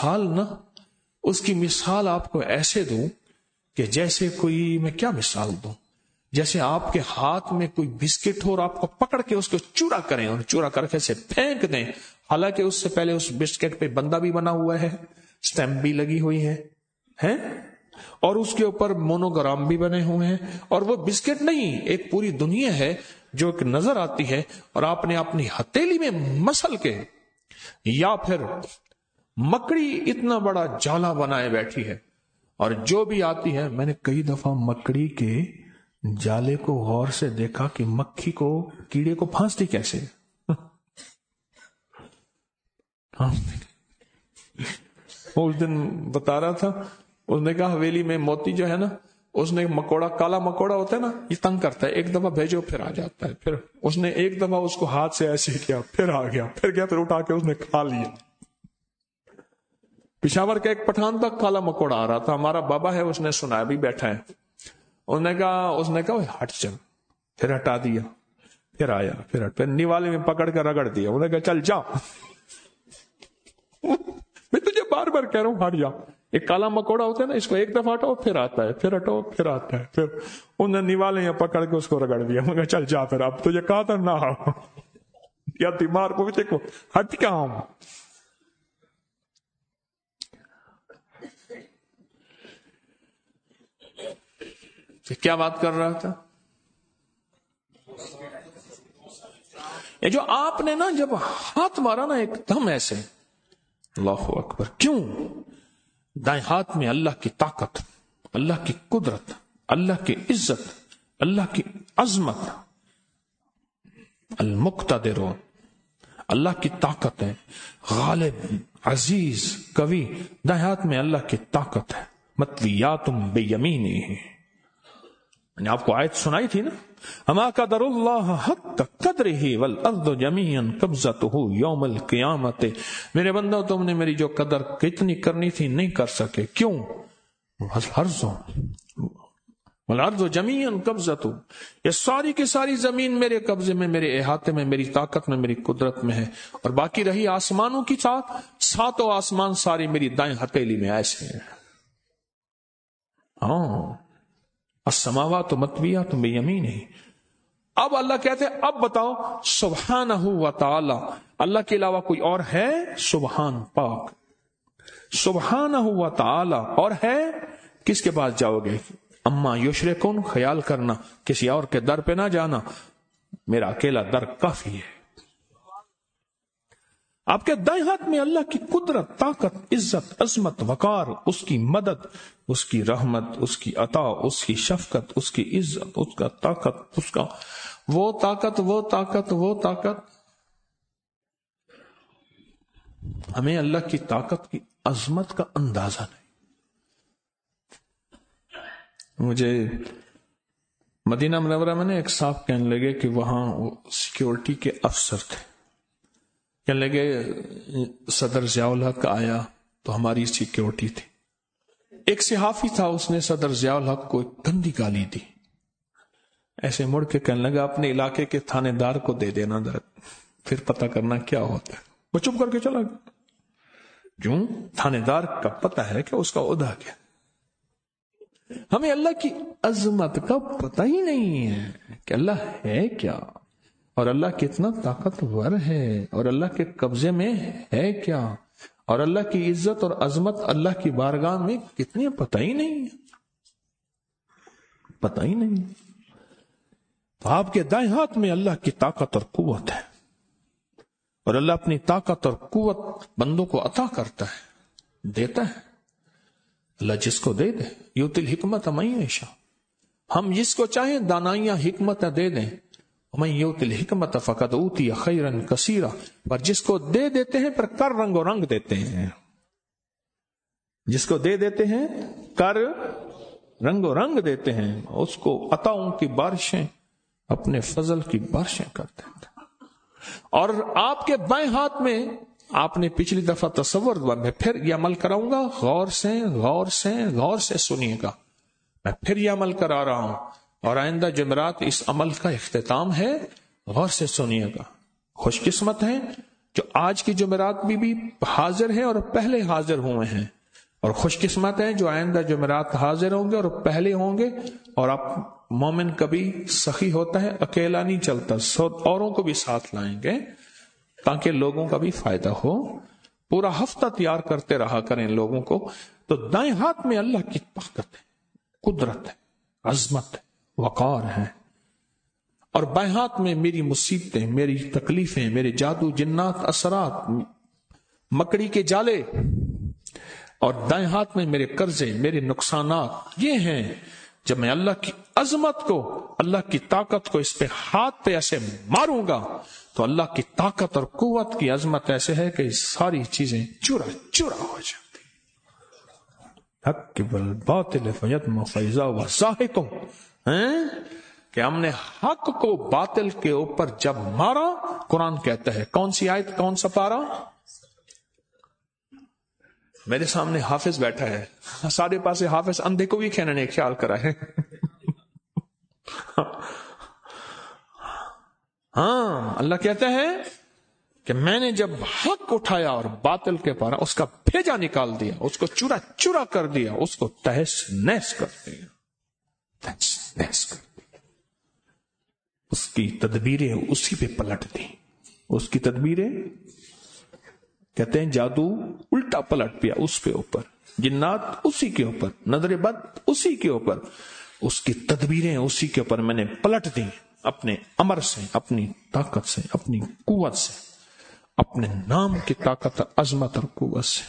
کی مثال آپ کو ایسے دوں کہ جیسے کوئی، میں کیا مثال دوں، جیسے آپ کے ہاتھ میں کوئی بسکٹ ہو اور آپ کو پکڑ کے اس کو چورا کریں اور چورا کر کے اسے پھینک دیں، حالانکہ اس سے پہلے اس بسکٹ پہ بندہ بھی بنا ہوا ہے، سٹیمپ بھی لگی ہوئی ہے، اور اس کے اوپر مونوگرام بھی بنے ہوئے ہیں. اور وہ بسکٹ نہیں، ایک پوری دنیا ہے جو کہ نظر آتی ہے، اور آپ نے اپنی ہتھیلی میں مسل کے، یا پھر مکڑی اتنا بڑا جالا بنائے بیٹھی ہے، اور جو بھی آتی ہے. میں نے کئی دفعہ مکڑی کے جالے کو غور سے دیکھا کہ مکھی کو، کیڑے کو پھانستی کیسے. اس دن بتا رہا تھا، اس نے کہا حویلی میں موتی جو ہے نا، اس نے مکوڑا، کالا مکوڑا ہوتا ہے نا، یہ تنگ کرتا ہے، ایک دفعہ بھیجو پھر آ جاتا ہے. پھر اس نے ایک دفعہ اس کو ہاتھ سے ایسے کیا، پھر آ گیا، پھر گیا، پھر اٹھا کے اس نے کھا لیا. پشاور کا ایک پٹھان تک کالا مکوڑا آ رہا تھا، ہمارا بابا ہے، اس نے سنا، بھی بیٹھا ہے. اس نے کہا ہٹ چل، پھر ہٹا دیا، پھر آیا، پھر نیوالے میں پکڑ کر رگڑ دیا. انہوں نے کہا چل جا، میں تجھے بار بار کہہ رہا ہوں ہٹ جا. ایک کالا مکوڑا ہوتا ہے نا، اس کو ایک دفعہ ہٹاؤ پھر آتا ہے، پھر ہٹاؤ پھر آتا ہے. پھر انہوں نے نیوالے یا پکڑ کے اس کو رگڑ دیا. میں کہا چل جا، پھر اب تجھے کہا تھا نہ یا بیمار کو بھی دیکھو ہٹ کہاں ہوں. کیا بات کر رہا تھا؟ یہ جو آپ نے نا جب ہاتھ مارا نا ایک دم ایسے، اللہ اکبر. کیوں؟ دائیں ہاتھ میں اللہ کی طاقت، اللہ کی قدرت، اللہ کی عزت، اللہ کی عظمت، المقتدر، اللہ کی طاقت ہے، غالب، عزیز، قوی. دائیں ہاتھ میں اللہ کی طاقت ہے. مطویات بیمینہ، میں نے آپ کو آیت سنائی تھی نا، اما قدر اللہ حق قدرہ والارض جمیعا قبضتہ یوم القیامت. میرے بندو تم نے میری جو قدر کتنی کرنی تھی نہیں کر سکے. کیوں؟ والارض جمیعا قبضتہ، یہ ساری کی ساری زمین میرے قبضے میں، میرے احاطے میں، میری طاقت میں، میری قدرت میں ہے. اور باقی رہی آسمانوں کی ساتھ، ساتوں آسمان ساری میری دائیں ہتھیلی میں ایسے ہیں. السماوات مطویات بیمینہ. اب اللہ کہتے ہیں اب بتاؤ، سبحانہ و تعالی، اللہ کے علاوہ کوئی اور ہے؟ سبحان، پاک، سبحانہ و تعالی. اور ہے، کس کے پاس جاؤ گے؟ اما یشرکون، خیال کرنا، کسی اور کے در پہ نہ جانا، میرا اکیلا در کافی ہے. آپ کے دائیں ہاتھ میں اللہ کی قدرت، طاقت، عزت، عظمت، وقار، اس کی مدد، اس کی رحمت، اس کی عطا، اس کی شفقت، اس کی عزت، اس کا طاقت، اس کا وہ طاقت، وہ طاقت، وہ طاقت. ہمیں اللہ کی طاقت کی عظمت کا اندازہ نہیں. مجھے مدینہ منورہ میں ایک صاحب کہنے لگے کہ وہاں سیکیورٹی کے افسر تھے. کہنے لگے صدر ضیاء الحق آیا تو ہماری سیکیورٹی تھی. ایک صحافی تھا، اس نے صدر ضیاء الحق کو ایک گندی گالی دی. ایسے مڑ کے کہنے لگا اپنے علاقے کے تھانے دار کو دے دینا ذرا، پھر پتہ کرنا کیا ہوتا ہے. وہ چپ کر کے چلا گیا. کیوں؟ تھانے دار کا پتہ ہے کہ اس کا عہدہ کیا. ہمیں اللہ کی عظمت کا پتہ ہی نہیں ہے کہ اللہ ہے کیا، اور اللہ کتنا طاقتور ہے، اور اللہ کے قبضے میں ہے کیا، اور اللہ کی عزت اور عظمت اللہ کی بارگاہ میں کتنی، پتہ ہی نہیں ہے، پتہ ہی نہیں. تو آپ کے دائیں ہاتھ میں اللہ کی طاقت اور قوت ہے، اور اللہ اپنی طاقت اور قوت بندوں کو عطا کرتا ہے، دیتا ہے. اللہ جس کو دے دے، یؤتی الحکمت من یشاء، ہم جس کو چاہیں دانائیاں حکمت دے دیں. من یؤتی الحکمت فقد اوتی خیرا کثیرا، پر جس کو دے دیتے ہیں پر کر رنگ و رنگ دیتے ہیں. جس کو دے دیتے ہیں کر رنگ و رنگ دیتے ہیں، اس کو عطاؤں کی بارشیں، اپنے فضل کی بارشیں کرتے ہیں. اور آپ کے بائیں ہاتھ میں، آپ نے پچھلی دفعہ تصور ہوا، میں پھر یہ عمل کراؤں گا، غور سے غور سے غور سے سنیے گا. میں پھر یہ عمل کرا رہا ہوں، اور آئندہ جمعرات اس عمل کا اختتام ہے، غور سے سنیے گا. خوش قسمت ہیں جو آج کی جمعرات بھی حاضر ہیں اور پہلے حاضر ہوئے ہیں، اور خوش قسمت ہیں جو آئندہ جمعرات حاضر ہوں گے اور پہلے ہوں گے. اور آپ مومن کبھی سخی ہوتا ہے، اکیلا نہیں چلتا، اوروں کو بھی ساتھ لائیں گے تاکہ لوگوں کا بھی فائدہ ہو. پورا ہفتہ تیار کرتے رہا کریں لوگوں کو. تو دائیں ہاتھ میں اللہ کی طاقت ہے، قدرت ہے، عظمت ہے، وقار ہے، اور بائیں ہاتھ میں میری مصیبتیں، میری تکلیفیں، میرے جادو، جنات، اثرات، مکڑی کے جالے، اور دائیں ہاتھ میں میرے قرضے، میرے نقصانات. یہ ہیں جب میں اللہ کی عظمت کو، اللہ کی طاقت کو اس پہ ہاتھ پہ ایسے ماروں گا تو اللہ کی طاقت اور قوت کی عظمت ایسے ہے کہ ساری چیزیں چورا چورا ہو جاتی. حق بالباطل فیدمغ فاذا هو زاهق، کہ ہم نے حق کو باطل کے اوپر جب مارا. قرآن کہتا ہے، کون سی آیت، کون سا پارا؟ میرے سامنے حافظ بیٹھا ہے، سارے پاسے حافظ اندھے کو بھی کھینے خیال کرا ہے. ہاں، اللہ کہتا ہے کہ میں نے جب حق اٹھایا اور باطل کے پارا اس کا بھیجا نکال دیا، اس کو چورا چورا کر دیا، اس کو تہس نہس کر دیا، تہس نہس کر دیا. اس کی تدبیریں اسی پہ پلٹ دی. اس کی تدبیریں کہتے ہیں جادو الٹا پلٹ پیا اس پہ اوپر، جنات اسی کے اوپر، نظر بد اسی کے اوپر، اس کی تدبیریں اسی کے اوپر میں نے پلٹ دی. اپنے امر سے، اپنی طاقت سے، اپنی قوت سے، اپنے نام کی طاقت اور عظمت اور قوت سے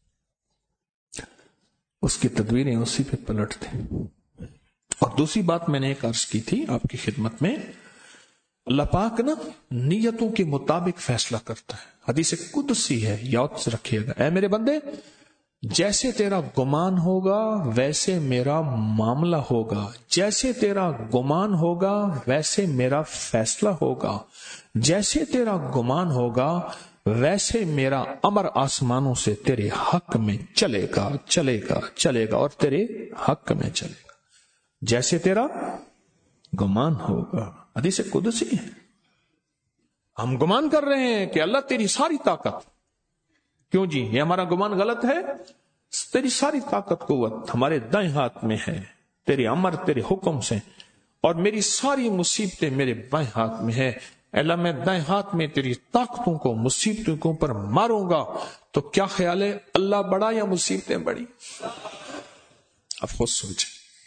اس کی تدبیریں اسی پہ پلٹ دی. اور دوسری بات میں نے ایک عرض کی تھی آپ کی خدمت میں، اللہ پاک نا نیتوں کے مطابق فیصلہ کرتا ہے. حدیث قدسی ہے، یاد سے رکھیے گا. اے میرے بندے، جیسے تیرا گمان ہوگا ویسے میرا معاملہ ہوگا، جیسے تیرا گمان ہوگا ویسے میرا فیصلہ ہوگا، جیسے تیرا گمان ہوگا ویسے میرا امر آسمانوں سے تیرے حق میں چلے گا چلے گا چلے گا، اور تیرے حق میں چلے گا جیسے تیرا گمان ہوگا. حدیث قدسی ہے. ہم گمان کر رہے ہیں کہ اللہ تیری ساری طاقت، کیوں جی یہ ہمارا گمان غلط ہے؟ تیری ساری طاقت قوت ہمارے دائیں ہاتھ میں ہے، تیرے امر تیرے حکم سے، اور میری ساری مصیبتیں میرے بائیں ہاتھ میں ہے. اللہ میں دائیں ہاتھ میں تیری طاقتوں کو، مصیبتوں کو پر ماروں گا تو کیا خیال ہے، اللہ بڑا یا مصیبتیں بڑی؟ اب خود سوچیں.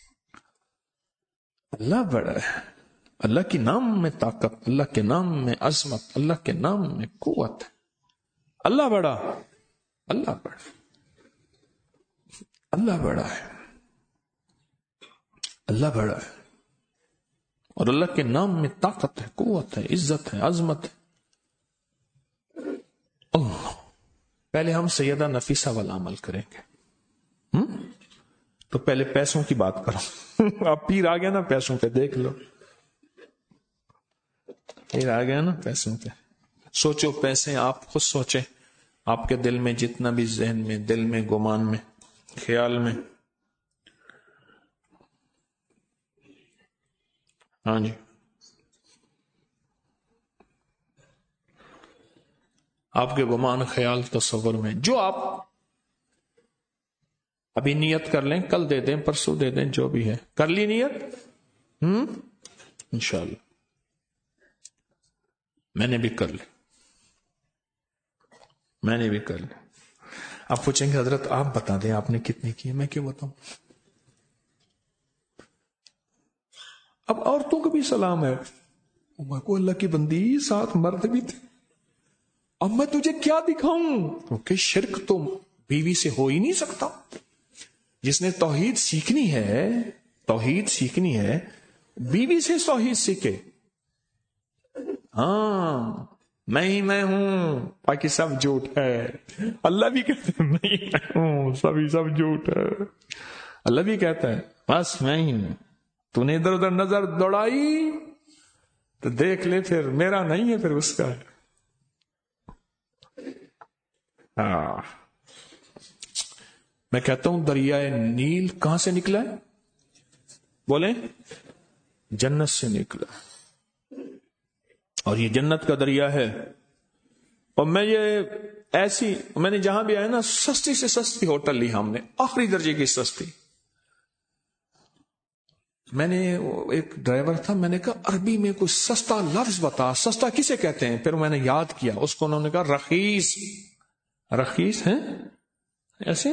اللہ بڑا ہے. اللہ کے نام میں طاقت، اللہ کے نام میں عظمت، اللہ کے نام میں قوت ہے. اللہ بڑا، اللہ بڑا، اللہ بڑا ہے، اللہ بڑا ہے، اور اللہ کے نام میں طاقت ہے، قوت ہے، عزت ہے، عظمت ہے۔ اللہ، پہلے ہم سیدہ نفیسہ والا عمل کریں گے۔ تو پہلے پیسوں کی بات کرو۔ اب پیر آ گیا نا پیسوں پہ، دیکھ لو، پیر آ گیا نا پیسوں پہ۔ سوچو پیسے، آپ خود سوچیں، آپ کے دل میں جتنا بھی ذہن میں، دل میں، گمان میں، خیال میں، ہاں جی، آپ کے گمان، خیال، تصور میں جو آپ ابھی نیت کر لیں، کل دے دیں، پرسوں دے دیں، جو بھی ہے، کر لی نیت؟ انشاءاللہ میں نے بھی کر لی، میں نے بھی کر لی۔ آپ پوچھیں گے حضرت آپ بتا دیں آپ نے کتنی کی؟ میں کیوں بتاؤں؟ اب عورتوں کو بھی سلام ہے، کو اللہ کی بندی، ساتھ مرد بھی تھے، اب میں تجھے کیا دکھاؤں؟ کیونکہ شرک تو بیوی سے ہو ہی نہیں سکتا۔ جس نے توحید سیکھنی ہے، توحید سیکھنی ہے، بیوی سے توحید سیکھے۔ ہاں، میں ہوں، باقی سب جھوٹ ہے۔ اللہ بھی کہتا ہے میں ہوں، سب جھوٹ ہے۔ اللہ بھی کہتا ہے بس میں ہی ہوں، تو نے ادھر ادھر نظر دوڑائی تو دیکھ لے، پھر میرا نہیں ہے، پھر اس کا ہے۔ ہاں، میں کہتا ہوں دریائے نیل کہاں سے نکلا ہے؟ بولیں، جنت سے نکلا، اور یہ جنت کا دریا ہے۔ اور میں نے جہاں بھی آیا نا، سستی سے سستی ہوٹل لی ہم نے، آخری درجے کی سستی۔ میں نے ایک ڈرائیور تھا، میں نے کہا عربی میں کوئی سستا لفظ بتا، سستا کسے کہتے ہیں؟ پھر میں نے یاد کیا اس کو، انہوں نے کہا رخیص۔ رخیص ہیں ایسے،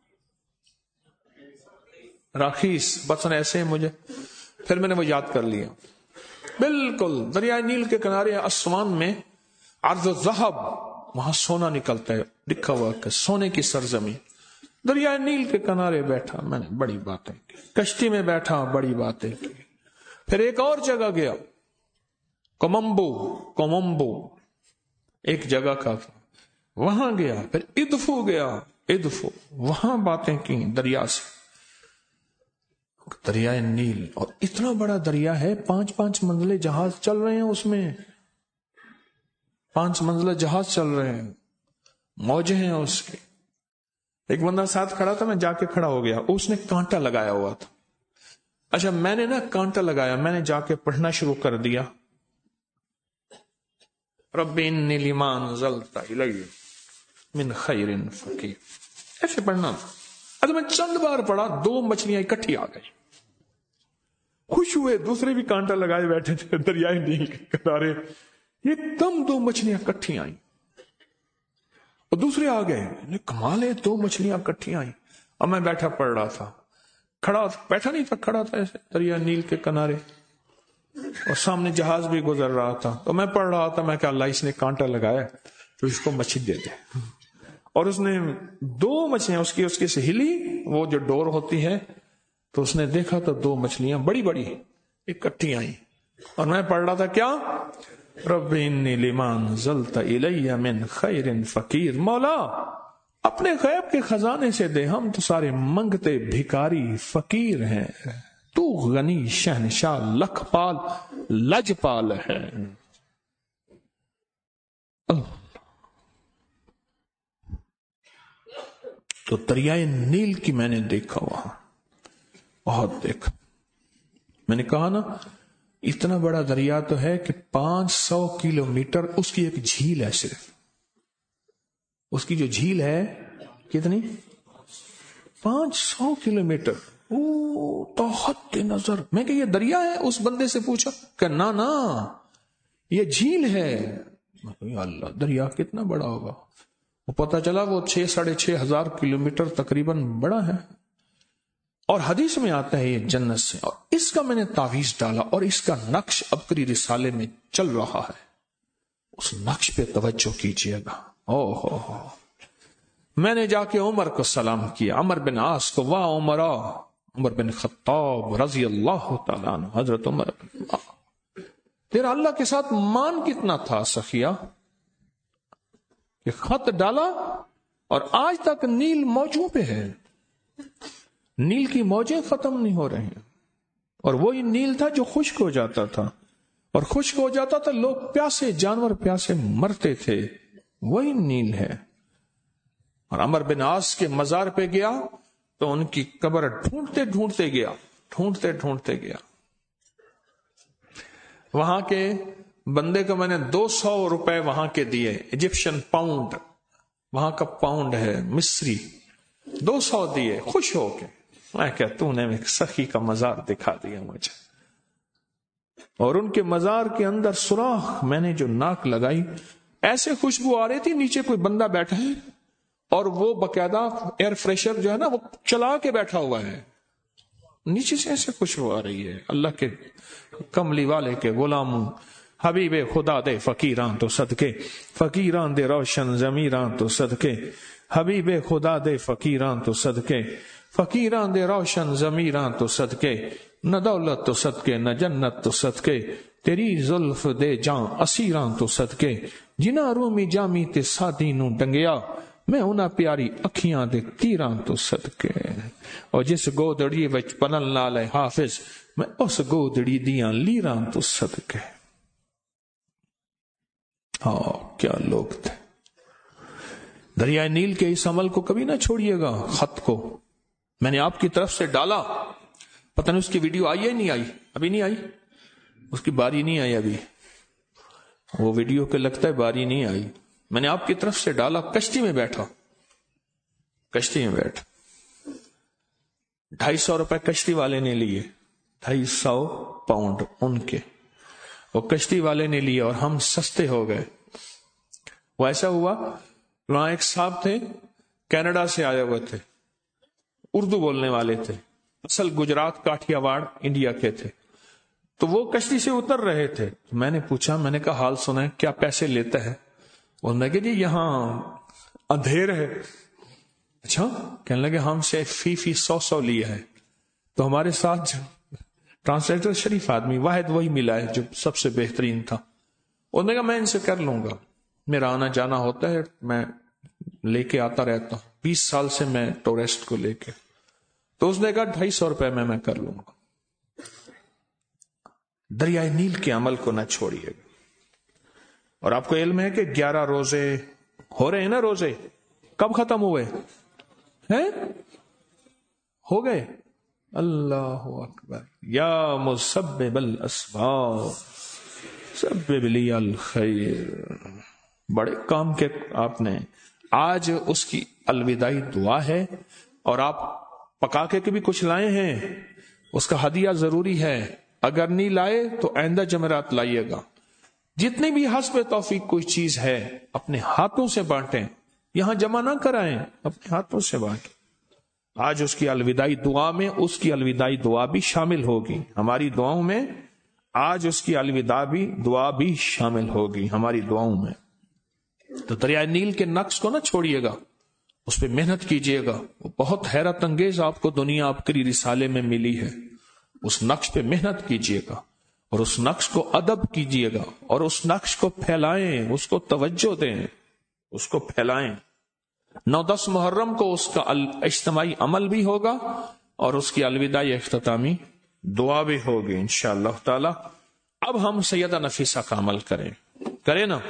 راخیص بس ایسے مجھے، پھر میں نے وہ یاد کر لیا۔ بالکل دریائے نیل کے کنارے آسمان میں عرض الذہب، وہاں سونا نکلتا ہے، لکھا ہوا کہ سونے کی سرزمین۔ دریائے نیل کے کنارے بیٹھا، میں نے بڑی باتیں کی، کشتی میں بیٹھا، بڑی باتیں کی۔ پھر ایک اور جگہ گیا، کوممبو ایک جگہ کا تھا، وہاں گیا۔ پھر ادفو گیا، ادفو، وہاں باتیں کی دریا سے، دریائے نیل۔ اور اتنا بڑا دریا ہے، 5 منزلے جہاز چل رہے ہیں اس میں، 5 منزلہ جہاز چل رہے ہیں، موجیں ہیں اس کی۔ ایک بندہ ساتھ کھڑا تھا، میں جا کے کھڑا ہو گیا، اس نے کانٹا لگایا ہوا تھا۔ اچھا میں نے نا کانٹا لگایا، میں نے جا کے پڑھنا شروع کر دیا، رب انی لما انزلت الی من خیر فقیر، ایسے پڑھنا۔ اچھا میں چند بار پڑھا، 2 مچھلیاں اکٹھی آ گئی، خوش ہوئے، دوسرے بھی کانٹا لگائے بیٹھے تھے دریائے نیل کے کنارے، یہ دم 2 مچھلیاں اکٹھی آئیں، اور دوسرے آ گئے، کمال ہے 2 مچھلیاں اکٹھی آئیں۔ اب میں بیٹھا پڑھ رہا تھا، کھڑا بیٹھا نہیں تھا، کھڑا تھا ایسے دریائے نیل کے کنارے، اور سامنے جہاز بھی گزر رہا تھا، تو میں پڑھ رہا تھا، میں کہ اللہ اس نے کانٹا لگایا تو اس کو مچھلی دے دے۔ اور اس نے 2 مچھلیاں اس کی سے ہلی، وہ جو ڈور ہوتی ہے، تو اس نے دیکھا تو 2 مچھلیاں بڑی بڑی اکٹھی آئیں، اور میں پڑھ رہا تھا کیا؟ رب انی لما انزلت الی من خیر فقیر، مولا اپنے غیب کے خزانے سے دے، ہم تو سارے منگتے بھکاری فقیر ہیں، تو غنی شہنشاہ لکھ پال لج پال ہے۔ تو دریائے نیل کی میں نے دیکھا، وہاں بہت دیکھا۔ میں نے کہا نا اتنا بڑا دریا تو ہے کہ 500 کلومیٹر اس کی ایک جھیل ہے، صرف اس کی جو جھیل ہے کتنی؟ 500 کلومیٹر، توحد نظر۔ میں کہ یہ دریا ہے؟ اس بندے سے پوچھا کہ نا یہ جھیل ہے۔ اللہ، دریا کتنا بڑا ہوگا؟ وہ پتا چلا وہ 6-6.5 ہزار کلومیٹر تقریباً بڑا ہے، اور حدیث میں آتا ہے یہ جنت سے۔ اور اس کا میں نے تعویذ ڈالا، اور اس کا نقش عبقری رسالے میں چل رہا ہے، اس نقش پہ توجہ کیجئے گا۔ ہو میں نے جا کے عمر کو سلام کیا، عمر بن عاص کو، واہ عمرا، عمر بن خطاب رضی اللہ تعالیٰ عنہ، حضرت عمر، تیرا اللہ کے ساتھ مان کتنا تھا سخیا کہ خط ڈالا اور آج تک نیل موجوں پہ ہے، نیل کی موجیں ختم نہیں ہو رہی ہیں، اور وہی نیل تھا جو خشک ہو جاتا تھا، اور خشک ہو جاتا تھا لوگ پیاسے، جانور پیاسے مرتے تھے، وہی نیل ہے۔ اور عمر بن عاص کے مزار پہ گیا تو ان کی قبر ڈھونڈتے ڈھونڈتے گیا، وہاں کے بندے کو میں نے 200 روپے وہاں کے دیے، ایجپشن پاؤنڈ، وہاں کا پاؤنڈ ہے مصری، 200 دیے خوش ہو کے۔ میں کہ تو نے ایک سخی کا مزار دکھا دیا مجھے، اور ان کے مزار کے اندر سوراخ میں نے جو ناک لگائی ایسے خوشبو آ رہی تھی، نیچے کوئی بندہ بیٹھا ہے اور وہ باقاعدہ ایئر فریشر جو ہے نا وہ چلا کے بیٹھا ہوا ہے، نیچے سے ایسے خوشبو آ رہی ہے۔ اللہ کے کملی والے کے غلاموں، حبیب خدا دے فقیراں تو صدقے، فقیراں دے روشن ضمیراں تو صدقے، حبیب خدا دے فقیراں تو صدقے، فقیراں دے روشن ضمیراں تو صدقے، نہ دولت تو صدقے نہ جنت تو صدقے، تیری زلف دے جاں اسیراں تو صدقے، جنہ رومی جامی تے سادی نو ڈنگیا، میں انہاں پیاری اکھیاں دے تیراں تو صدقے، اور جس گودڑی وچ پلن لالے حافظ، میں اس گودڑی دیاں لیراں تو صدقے۔ ہاں کیا لوگ تھے۔ دریائے نیل کے اس عمل کو کبھی نہ چھوڑیے گا، خط کو میں نے آپ کی طرف سے ڈالا، پتہ نہیں اس کی ویڈیو آئی ہے نہیں آئی، ابھی نہیں آئی، اس کی باری نہیں آئی ابھی، وہ ویڈیو کے لگتا ہے باری نہیں آئی، میں نے آپ کی طرف سے ڈالا، کشتی میں بیٹھا، 250 روپے کشتی والے نے لیے، 250 پاؤنڈ ان کے، وہ کشتی والے نے لیے، اور ہم سستے ہو گئے۔ وہ ایسا ہوا، وہاں ایک صاحب تھے کینیڈا سے آئے ہوئے تھے، اردو بولنے والے تھے، اصل گجرات کاٹھیا واڑ انڈیا کے تھے، تو وہ کشتی سے اتر رہے تھے، میں نے پوچھا، میں نے کہا حال سنا ہے، کیا پیسے لیتا ہے؟ انہوں نے کہا جی یہاں اندھیر ہے۔ اچھا، کہنے لگے ہم سے فی 100 لیا ہے، تو ہمارے ساتھ ٹرانسلیٹر شریف آدمی واحد وہی ملا ہے جو سب سے بہترین تھا، انہوں نے کہا میں ان سے کر لوں گا، میرا آنا جانا ہوتا ہے، میں لے کے آتا رہتا ہوں، 20 سال سے میں ٹورسٹ کو لے کے، تو اس نے کہا 250 روپے میں کر لوں گا۔ دریائے نیل کے عمل کو نہ چھوڑیے گا۔ اور آپ کو علم ہے کہ 11 روزے ہو رہے ہیں نا، روزے کب ختم ہوئے ہیں؟ ہو گئے۔ اللہ اکبر، یا مسبب الاسباب سبب لی الخیر، بڑے کام کے آپ نے، آج اس کی الوداعی دعا ہے، اور آپ پکا کے بھی کچھ لائے ہیں، اس کا ہدیہ ضروری ہے، اگر نہیں لائے تو آئندہ جمعرات لائیے گا۔ جتنی بھی حسب توفیق کوئی چیز ہے اپنے ہاتھوں سے بانٹیں، یہاں جمع نہ کرائیں، اپنے ہاتھوں سے بانٹیں۔ آج اس کی الوداعی دعا میں اس کی الوداعی دعا بھی شامل ہوگی، ہماری دعاؤں میں آج اس کی الوداعی دعا بھی شامل ہوگی ہماری دعاؤں میں۔ تو دریائے نیل کے نقش کو نہ چھوڑیے گا، اس پہ محنت کیجیے گا، وہ بہت حیرت انگیز آپ کو دنیا آپ کے رسالے میں ملی ہے، اس نقش پہ محنت کیجیے گا، اور اس نقش کو ادب کیجیے گا، اور اس نقش کو پھیلائیں، اس کو توجہ دیں، اس کو پھیلائیں۔ 9-10 محرم کو اس کا اجتماعی عمل بھی ہوگا، اور اس کی الوداعی اختتامی دعا بھی ہوگی انشاءاللہ تعالی۔ اب ہم سیدہ نفیسہ کا عمل کریں نا،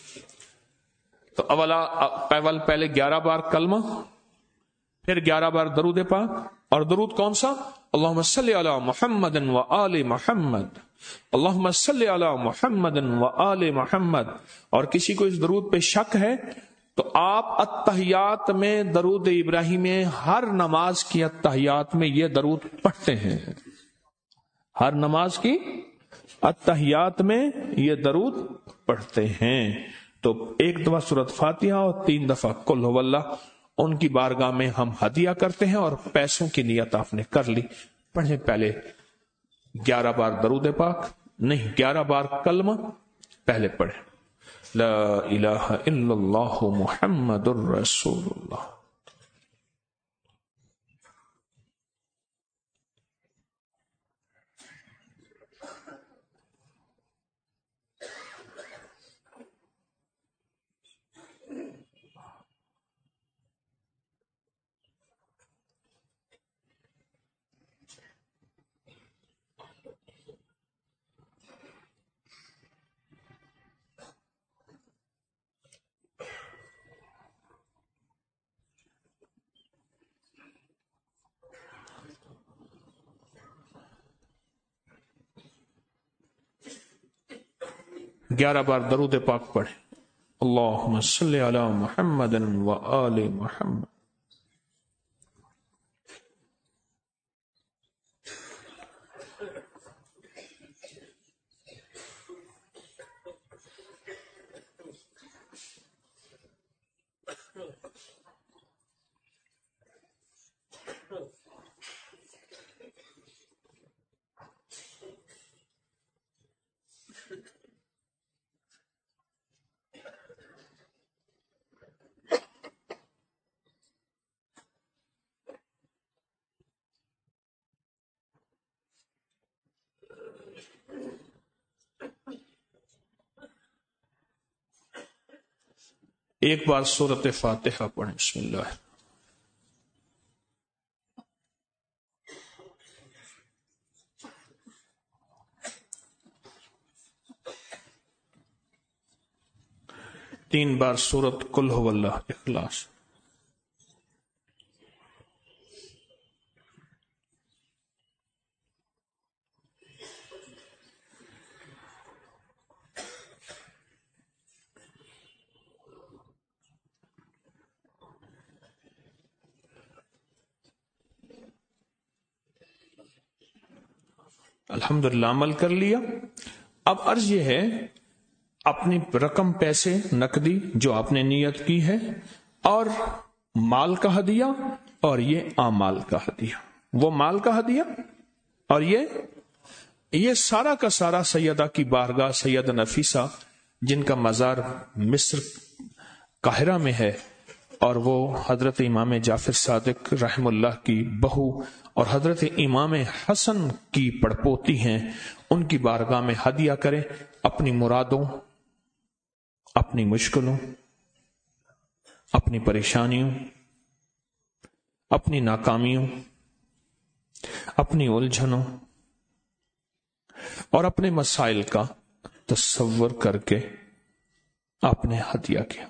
تو پہلے 11 بار کلمہ، پھر 11 بار درود پاک، اور درود کون سا؟ اللہم صلی علی محمد و آل محمد، اللہم صلی علی محمد و آل محمد۔ اور کسی کو اس درود پہ شک ہے تو آپ التحیات میں درود ابراہیمی، ہر نماز کی التحیات میں یہ درود پڑھتے ہیں، ہر نماز کی التحیات میں یہ درود پڑھتے ہیں۔ تو 1 دفعہ سورۃ فاتحہ اور 3 دفعہ قل هو اللہ ان کی بارگاہ میں ہم ہدیہ کرتے ہیں، اور پیسوں کی نیت آپ نے کر لی، پڑھیں پہلے 11 بار درود پاک، نہیں 11 بار کلمہ پہلے پڑھیں، لا الہ الا اللہ محمد الرسول اللہ۔ گیارہ بار درود پاک پڑھیں۔ اللہم صلی علی محمد و آل محمد۔ ایک بار سورۃ فاتحہ پڑھیں۔ بسم اللہ۔ تین بار سورۃ قل ھو اللہ اخلاص۔ الحمدللہ عمل کر لیا۔ اب عرض یہ ہے اپنی رقم پیسے نقدی جو آپ نے نیت کی ہے اور مال کا ہدیہ اور یہ اعمال کا ہدیہ، وہ مال کا ہدیہ اور یہ سارا کا سارا سیدہ کی بارگاہ سید نفیسہ جن کا مزار مصر قاہرہ میں ہے اور وہ حضرت امام جعفر صادق رحم اللہ کی بہو اور حضرت امام حسن کی پڑپوتی ہیں، ان کی بارگاہ میں ہدیہ کریں اپنی مرادوں، اپنی مشکلوں، اپنی پریشانیوں، اپنی ناکامیوں، اپنی الجھنوں اور اپنے مسائل کا تصور کر کے آپ نے ہدیہ کیا۔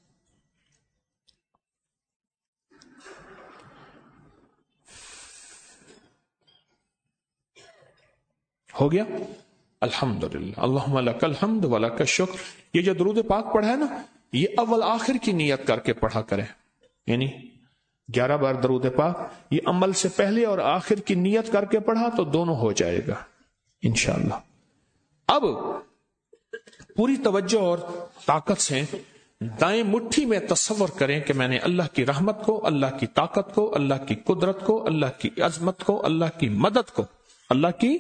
ہو گیا؟ الحمدللہ، اللہم لک الحمد ولک الشکر۔ یہ جو درود پاک پڑھا ہے نا، یہ اول آخر کی نیت کر کے پڑھا کریں، یعنی 11 بار درود پاک یہ عمل سے پہلے اور آخر کی نیت کر کے پڑھا تو دونوں ہو جائے گا انشاءاللہ۔ اب پوری توجہ اور طاقت سے دائیں مٹھی میں تصور کریں کہ میں نے اللہ کی رحمت کو، اللہ کی طاقت کو، اللہ کی قدرت کو، اللہ کی عظمت کو، اللہ کی مدد کو، اللہ کی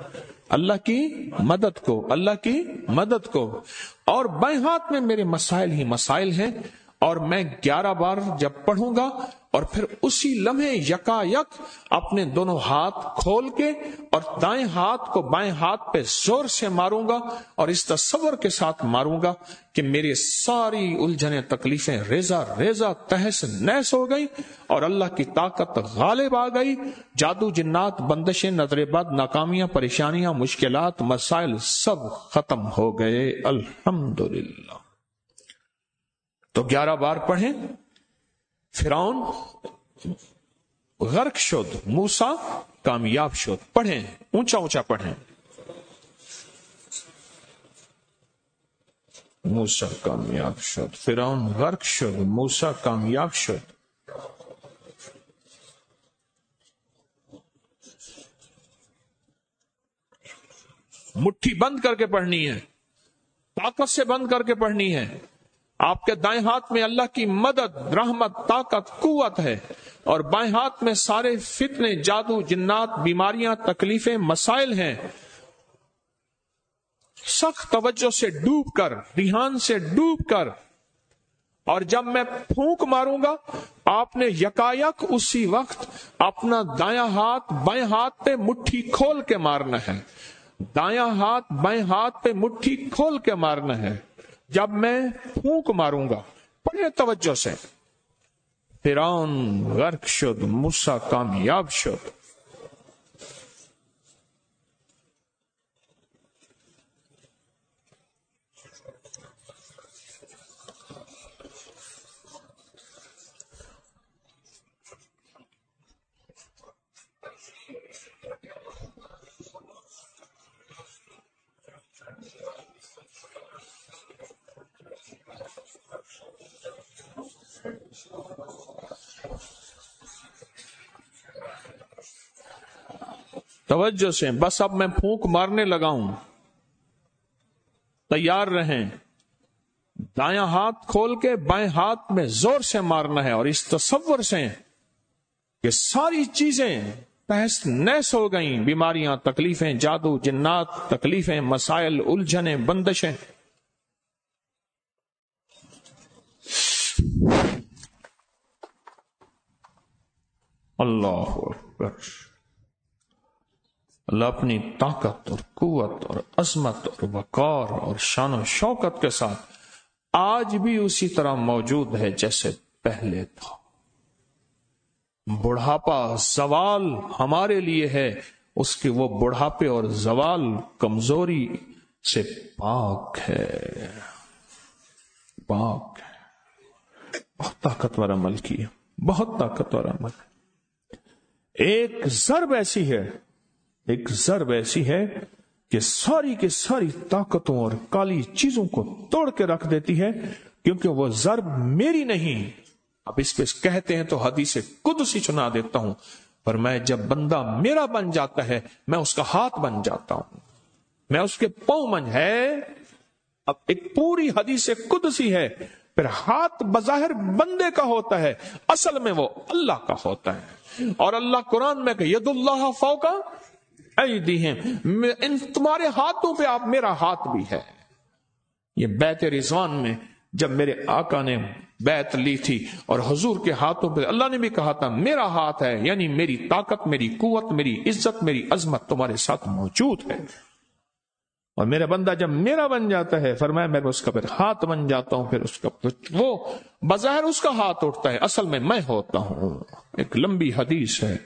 مدد کو اور بائیں ہاتھ میں میرے مسائل ہی مسائل ہیں، اور میں 11 بار جب پڑھوں گا اور پھر اسی لمحے یکا یک اپنے دونوں ہاتھ کھول کے اور دائیں ہاتھ کو بائیں ہاتھ پہ زور سے ماروں گا اور اس تصور کے ساتھ ماروں گا کہ میری ساری الجھنیں تکلیفیں ریزہ ریزہ تہس نہس ہو گئی اور اللہ کی طاقت غالب آ گئی، جادو جنات بندشیں نظر بد ناکامیاں پریشانیاں مشکلات مسائل سب ختم ہو گئے الحمدللہ۔ تو 11 بار پڑھیں۔ فرعون غرق شد، موسیٰ کامیاب شد۔ پڑھیں، اونچا اونچا پڑھیں۔ موسیٰ کامیاب شد، فرعون غرق شد، موسیٰ کامیاب شد۔ مٹھی بند کر کے پڑھنی ہے، طاقت سے بند کر کے پڑھنی ہے۔ آپ کے دائیں ہاتھ میں اللہ کی مدد، رحمت، طاقت، قوت ہے اور بائیں ہاتھ میں سارے فتنے، جادو، جنات، بیماریاں، تکلیفیں، مسائل ہیں۔ सख्त तवज्जो से डूब कर, रिहान से डूब कर, और जब मैं फूंक मारूंगा आपने यकायक उसी वक्त अपना दायां हाथ बाएं हाथ पे मुट्ठी खोल के मारना है। दायां हाथ बाएं हाथ पे मुट्ठी खोल के मारना है। जब मैं फूंक मारूंगा, पढ़े तवज्जो से, फिरौन गर्क शुद, मूसा कामयाब शुद। तवज्जो से, बस अब मैं फूंक मारने लगा हूं, तैयार रहें। दायां हाथ खोल के बाएं हाथ में जोर से मारना है, और इस तसव्वुर से कि सारी चीजें तहस नहस हो गई, बीमारियां, तकलीफें, जादू, जिन्नात, तकलीफें, मसाइल, उलझने, बंदिशें। अल्लाह अकबर। अल्लाह अपनी ताकत और कुव्वत और अजमत और वकार और शान और शौकत के साथ आज भी उसी तरह मौजूद है जैसे पहले था। बुढ़ापा जवाल हमारे लिए है, उसके वो बुढ़ापे और जवाल कमजोरी से पाक है, पाक है। बहुत ताकतवर अमल किया, बहुत ताकतवर अमल। एक ज़र्ब ऐसी है, एक ज़र्ब ऐसी है कि सारी की सारी ताकतों और काली चीजों को तोड़ के रख देती है, क्योंकि वो ज़र्ब मेरी नहीं। अब इस पे कहते हैं तो हदीस कुदसी सुना देता हूं, पर मैं जब बंदा मेरा बन जाता है मैं उसका हाथ बन जाता हूं, मैं उसके पांव बन है। अब एक पूरी हदीस कुदसी है, फिर हाथ बज़ाहिर बंदे का होता है, असल में वो अल्लाह का होता है। और अल्लाह कुरान में कहे यदुल्लाह फौका ऐदीहिम, इन तुम्हारे हाथों पे आप मेरा हाथ भी है। ये बैत रिज़वान में जब मेरे आका ने बैत ली थी और हुजूर के हाथों पे अल्लाह ने भी कहा था मेरा हाथ है, यानी मेरी ताकत, मेरी कुव्वत, मेरी इज्जत, मेरी अजमत तुम्हारे साथ मौजूद है। और मेरा बंदा जब मेरा बन जाता है, फरमाया मैं उसका फिर हाथ बन जाता हूं, फिर उसका वो बज़ाहिर उसका हाथ उठता है, असल में मैं होता हूं। एक लंबी हदीस है।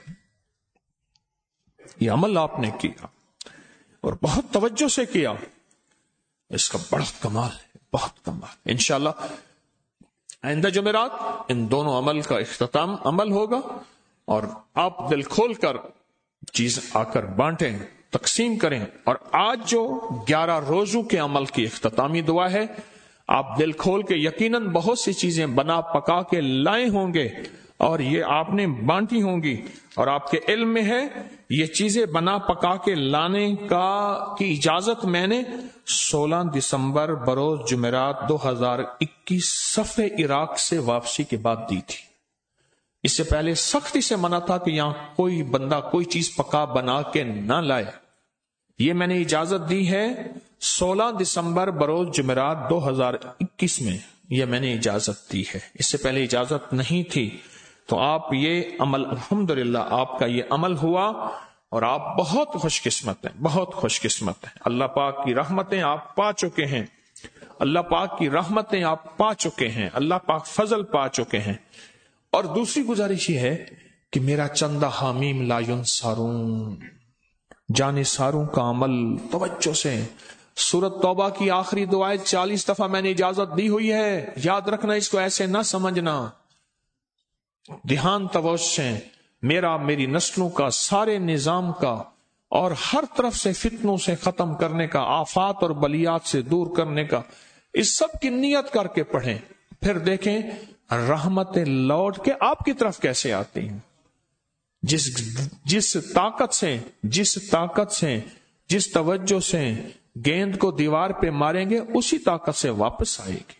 ये अमल आपने किया और बहुत तवज्जो से किया, इसका बड़ा कमाल है, बहुत कमाल। इंशाअल्लाह आइंदा जुमेरात इन दोनों अमल का इख्तिताम अमल होगा, और आप दिल खोल कर चीज आकर बांटें, तकसीम करें। और आज जो 11 रोजों के अमल की इख्तितामी दुआ है, आप दिल खोल के यकीनन बहुत सी चीजें बना पका के लाए होंगे और ये आपने बांटी होंगी, और आपके इल्म में है ये चीजें बना पका के लाने की इजाजत मैंने 16 दिसंबर बरोज जुमेरात 2021 सफे इराक से वापसी के बाद दी थी। इससे पहले सख्ती से मना था कि यहां कोई बंदा कोई चीज पका बना के ना लाए। ये मैंने इजाजत दी है 16 दिसंबर बरोज जुमेरात 2021 में, यह मैंने इजाजत दी है, इससे पहले इजाजत नहीं थी। तो आप ये अमल, अल्हम्दुलिल्लाह आपका ये अमल हुआ और आप बहुत खुशकिस्मत हैं, बहुत खुशकिस्मत हैं। अल्लाह पाक की रहमतें आप पा चुके हैं, अल्लाह पाक की रहमतें आप पा चुके हैं, अल्लाह पाक फजल पा चुके हैं। और दूसरी गुजारिश ये है कि मेरा चंदा हामीम लायुन सारून, जाने सारों का अमल तवज्जो से। सूरत तौबा की आखिरी दुआएं 40 दफा मैंने इजाजत दी हुई है, याद रखना, इसको ऐसे ना समझना। ध्यान तवज्जो से मेरा, मेरी नस्लों का, सारे निजाम का और हर तरफ से फितनों से खत्म करने का, आफात और बलियात से दूर करने का, इस सब की नियत करके पढ़ें। फिर देखें रहमतें लौट के आपकी तरफ कैसे आती हैं। जिस ताकत से, जिस तवज्जो से गेंद को दीवार पे मारेंगे उसी ताकत से वापस आएगी।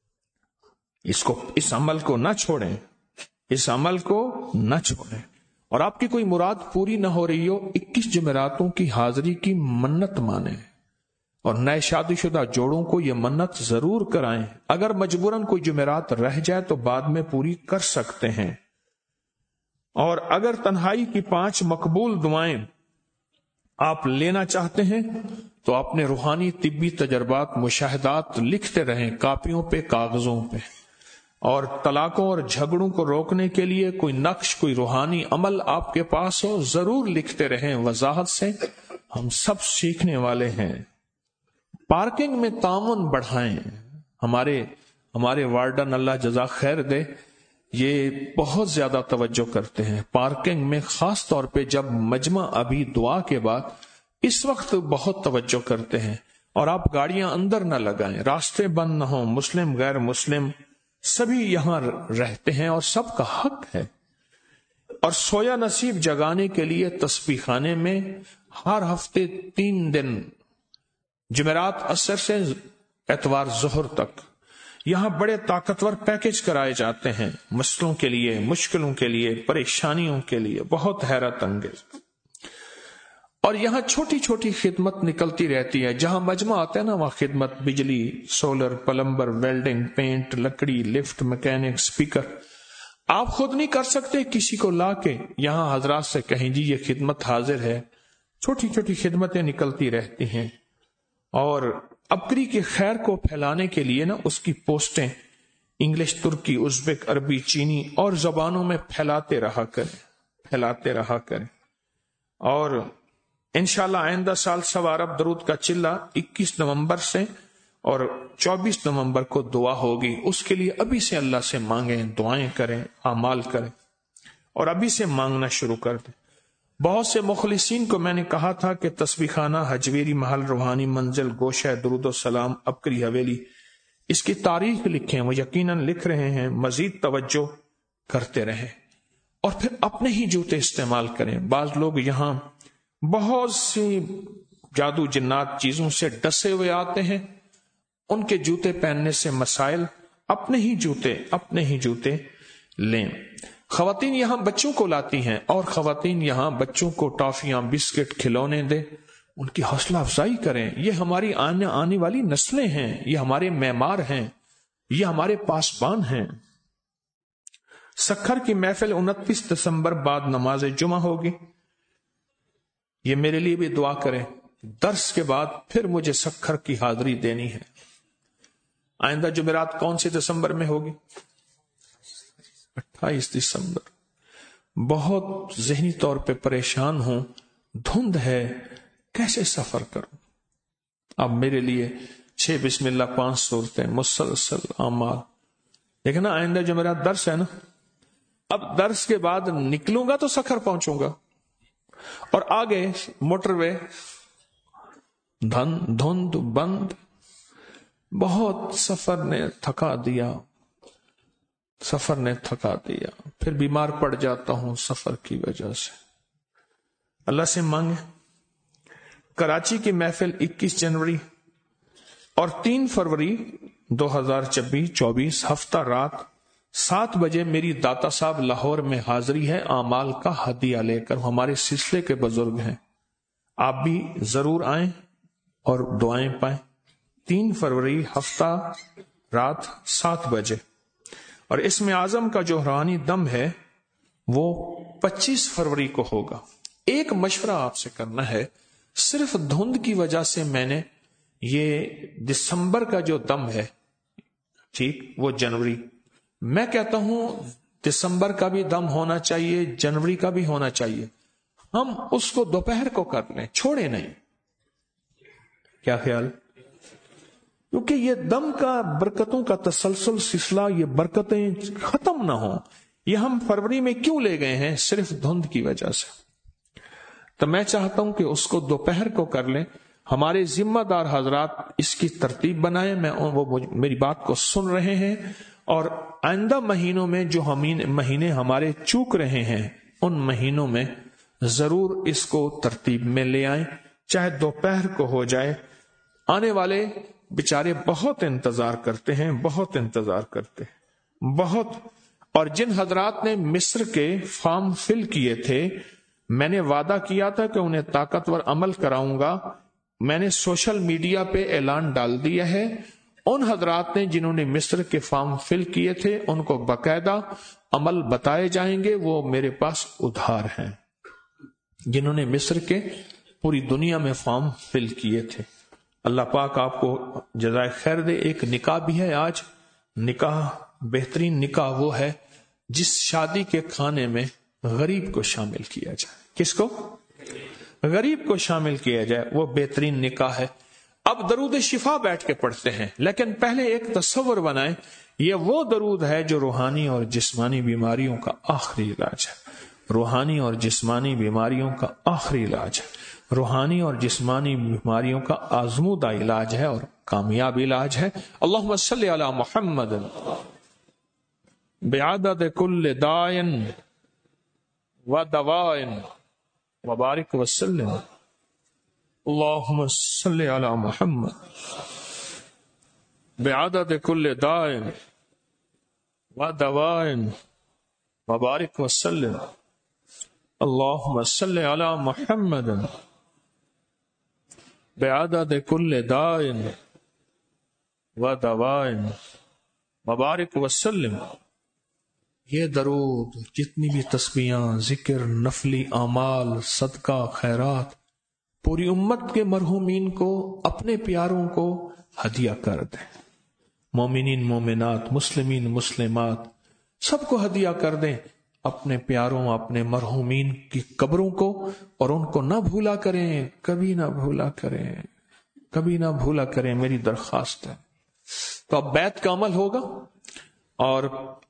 इस अमल को ना छोड़ें, इस अमल को न छोड़ें। और आपकी कोई मुराद पूरी ना हो रही हो, 21 जुमेरातों की हाजिरी की मन्नत माने, اور نئے شادی شدہ جوڑوں کو یہ منت ضرور کرائیں. اگر مجبوراً کوئی جمعرات رہ جائے تو بعد میں پوری کر سکتے ہیں. اور اگر تنہائی کی 5 مقبول دعائیں آپ لینا چاہتے ہیں تو اپنے روحانی طبی تجربات مشاہدات لکھتے رہیں کاپیوں پہ کاغذوں پہ. اور طلاقوں اور جھگڑوں کو روکنے کے لیے کوئی نقش کوئی روحانی عمل آپ کے پاس ہو ضرور لکھتے رہیں وضاحت سے. ہم سب سیکھنے والے ہیں. پارکنگ میں تعاون بڑھائیں. ہمارے وارڈن اللہ جزا خیر دے یہ بہت زیادہ توجہ کرتے ہیں پارکنگ میں، خاص طور پہ جب مجمع ابھی دعا کے بعد اس وقت بہت توجہ کرتے ہیں. اور آپ گاڑیاں اندر نہ لگائیں، راستے بند نہ ہوں. مسلم غیر مسلم سبھی یہاں رہتے ہیں اور سب کا حق ہے. اور سویا نصیب جگانے کے لیے تسبیح خانے میں ہر ہفتے 3 دن جمعرات عصر سے اتوار ظہر تک یہاں بڑے طاقتور پیکج کرائے جاتے ہیں مسئلوں کے لیے، مشکلوں کے لیے، پریشانیوں کے لیے، بہت حیرت انگیز. اور یہاں چھوٹی چھوٹی خدمت نکلتی رہتی ہے. جہاں مجمع آتا ہے نا وہاں خدمت بجلی، سولر، پلمبر، ویلڈنگ، پینٹ، لکڑی، لفٹ، میکینک، اسپیکر. آپ خود نہیں کر سکتے، کسی کو لا کے یہاں حضرات سے کہیں جی یہ خدمت حاضر ہے. چھوٹی چھوٹی خدمتیں نکلتی رہتی ہیں. اور ابکری کے خیر کو پھیلانے کے لیے نا اس کی پوسٹیں انگلش، ترکی، ازبک، عربی، چینی اور زبانوں میں پھیلاتے رہا کریں. اور انشاءاللہ آئندہ سال سوا عرب درود کا چلہ 21 نومبر سے اور 24 نومبر کو دعا ہوگی. اس کے لیے ابھی سے اللہ سے مانگیں، دعائیں کریں، اعمال کریں اور ابھی سے مانگنا شروع کر دیں. بہت سے مخلصین کو میں نے کہا تھا کہ تسبیح خانہ، حجویری محل، روحانی منزل، گوشہ درود و سلام، ابکری حویلی، اس کی تاریخ لکھیں. وہ یقیناً لکھ رہے ہیں. مزید توجہ کرتے رہیں اور پھر اپنے ہی جوتے استعمال کریں. بعض لوگ یہاں بہت سی جادو جنات چیزوں سے ڈسے ہوئے آتے ہیں، ان کے جوتے پہننے سے مسائل. اپنے ہی جوتے لیں. خواتین یہاں بچوں کو لاتی ہیں اور خواتین یہاں بچوں کو ٹافیاں، بسکٹ، کھلونے دے، ان کی حوصلہ افزائی کریں. یہ ہماری آنے والی نسلیں ہیں، یہ ہمارے معمار ہیں، یہ ہمارے پاسبان ہیں. سکھر کی محفل 29 دسمبر بعد نماز جمعہ ہوگی. یہ میرے لیے بھی دعا کریں. درس کے بعد پھر مجھے سکھر کی حاضری دینی ہے. آئندہ جمعرات کون سے دسمبر میں ہوگی؟ 28 دسمبر. بہت ذہنی طور پہ پریشان ہوں، دھند ہے، کیسے سفر کروں. اب میرے لیے 6 بسم اللہ 5 صورتیں مسلسل اعمال. لیکن آئندہ جمعرات درس ہے نا. اب درس کے بعد نکلوں گا تو سکھر پہنچوں گا اور آگے موٹر وے دھند بند. بہت سفر نے تھکا دیا. پھر بیمار پڑ جاتا ہوں سفر کی وجہ سے. اللہ سے مانگے. کراچی کی محفل 21 جنوری اور 3 فروری 2024 ہفتہ رات 7 بجے میری داتا صاحب لاہور میں حاضری ہے اعمال کا ہدیہ لے کر. ہمارے سلسلے کے بزرگ ہیں. آپ بھی ضرور آئیں اور دعائیں پائیں. 3 فروری ہفتہ رات 7 بجے. اور اسم اعظم کا جو روحانی دم ہے وہ 25 فروری کو ہوگا. ایک مشورہ آپ سے کرنا ہے. صرف دھند کی وجہ سے میں نے یہ دسمبر کا جو دم ہے ٹھیک وہ جنوری، میں کہتا ہوں دسمبر کا بھی دم ہونا چاہیے، جنوری کا بھی ہونا چاہیے. ہم اس کو دوپہر کو کر لیں، چھوڑے نہیں. کیا خیال؟ کیونکہ یہ دم کا برکتوں کا تسلسل سلسلہ، یہ برکتیں ختم نہ ہوں. یہ ہم فروری میں کیوں لے گئے ہیں؟ صرف دھند کی وجہ سے. تو میں چاہتا ہوں کہ اس کو دوپہر کو کر لیں. ہمارے ذمہ دار حضرات اس کی ترتیب بنائیں. وہ میری بات کو سن رہے ہیں اور آئندہ مہینوں میں جو مہینے ہمارے چوک رہے ہیں ان مہینوں میں ضرور اس کو ترتیب میں لے آئیں، چاہے دوپہر کو ہو جائے. آنے والے بیچارے بہت انتظار کرتے ہیں، بہت. اور جن حضرات نے مصر کے فارم فل کیے تھے، میں نے وعدہ کیا تھا کہ انہیں طاقتور عمل کراؤں گا. میں نے سوشل میڈیا پہ اعلان ڈال دیا ہے، ان حضرات نے جنہوں نے مصر کے فارم فل کیے تھے ان کو باقاعدہ عمل بتائے جائیں گے، وہ میرے پاس ادھار ہیں، جنہوں نے مصر کے پوری دنیا میں فارم فل کیے تھے۔ اللہ پاک آپ کو جزائے خیر دے۔ ایک نکاح بھی ہے آج، نکاح بہترین نکاح وہ ہے جس شادی کے کھانے میں غریب کو شامل کیا جائے۔ کس کو؟ غریب کو شامل کیا جائے، وہ بہترین نکاح ہے۔ اب درود شفا بیٹھ کے پڑھتے ہیں، لیکن پہلے ایک تصور بنائیں، یہ وہ درود ہے جو روحانی اور جسمانی بیماریوں کا آخری علاج ہے، روحانی اور جسمانی بیماریوں کا آخری علاج ہے، روحانی اور جسمانی بیماریوں کا آزمودہ علاج ہے اور کامیاب علاج ہے۔ اللہم صلی علی محمد بعدد کل دائن و دوائن وبارک وسلم۔ اللہم صلی علی محمد بعدد کل دائن و دوائن وبارک وسلم۔ اللہم صلی علی محمد بعدد کل دائن و دوائن وبارک وسلم۔ یہ درود، جتنی بھی تسبیحاں، ذکر، نفلی اعمال، صدقہ، خیرات، پوری امت کے مرحومین کو، اپنے پیاروں کو ہدیہ کر دیں، مومنین مومنات، مسلمین مسلمات، سب کو ہدیہ کر دیں، اپنے پیاروں، اپنے مرحومین کی قبروں کو، اور ان کو نہ بھولا کریں، کبھی نہ بھولا کریں، کبھی نہ بھولا کریں، میری درخواست ہے۔ تو اب بیعت کا عمل ہوگا، اور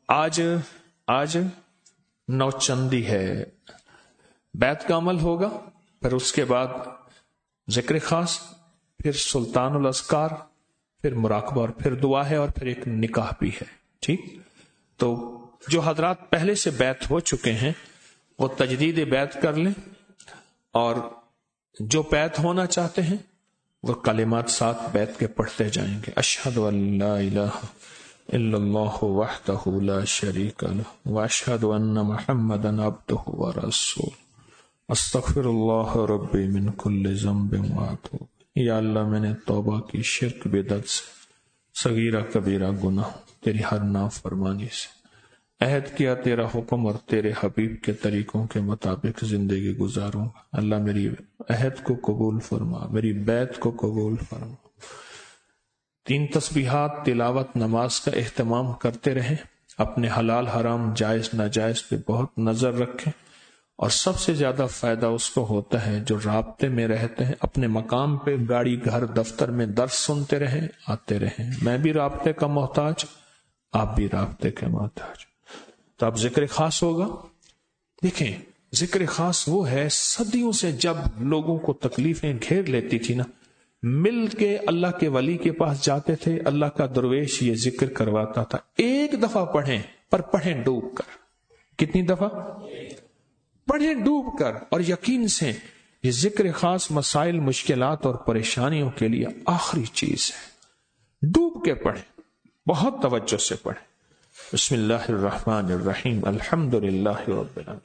آج نوچندی ہے، بیعت کا عمل ہوگا، پھر اس کے بعد ذکر خاص، پھر سلطان الاذکار، پھر مراقبہ، اور پھر دعا ہے، اور پھر ایک نکاح بھی ہے۔ ٹھیک؟ تو جو حضرات پہلے سے بیعت ہو چکے ہیں وہ تجدید بیعت کر لیں، اور جو بیعت ہونا چاہتے ہیں وہ کلمات ساتھ بیعت کے پڑھتے جائیں گے۔ اشہد ان لا الہ الا اللہ وحدہ لا شریک لہ واشہد ان محمدا عبدہ ورسولہ استغفر اللہ ربی من کل ذنب واتوب۔ یا اللہ میں نے توبہ کی شرک بدعت سے، صغیرہ کبیرہ گناہ، تیری ہر نافرمانی سے، عہد کیا تیرا حکم اور تیرے حبیب کے طریقوں کے مطابق زندگی گزاروں گا۔ اللہ میری عہد کو قبول فرما، میری بیعت کو قبول فرما۔ 3 تسبیحات، تلاوت، نماز کا اہتمام کرتے رہیں، اپنے حلال حرام جائز ناجائز پہ بہت نظر رکھیں، اور سب سے زیادہ فائدہ اس کو ہوتا ہے جو رابطے میں رہتے ہیں، اپنے مقام پہ، گاڑی، گھر، دفتر میں درس سنتے رہیں، آتے رہیں۔ میں بھی رابطے کا محتاج، آپ بھی رابطے کے محتاج۔ تو اب ذکر خاص ہوگا۔ دیکھیں، ذکر خاص وہ ہے، صدیوں سے جب لوگوں کو تکلیفیں گھیر لیتی تھی نا، مل کے اللہ کے ولی کے پاس جاتے تھے، اللہ کا درویش یہ ذکر کرواتا تھا۔ ایک دفعہ پڑھیں، پر پڑھیں ڈوب کر۔ کتنی دفعہ پڑھیں؟ ڈوب کر۔ اور یقین سے یہ ذکر خاص مسائل، مشکلات اور پریشانیوں کے لیے آخری چیز ہے۔ ڈوب کے پڑھیں، بہت توجہ سے پڑھیں۔ بسم اللہ الرحمن الرحیم، الحمد للہ رب العالمین۔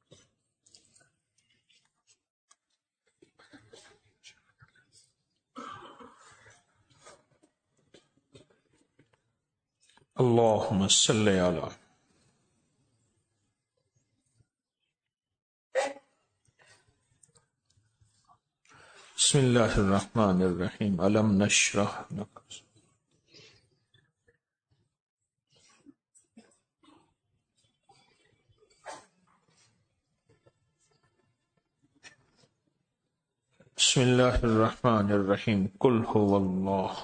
اللہم صلی علی بسم اللہ الرحمن الرحیم، الم نشرح لک بسم اللہ الرحمن الرحیم، قل هو اللہ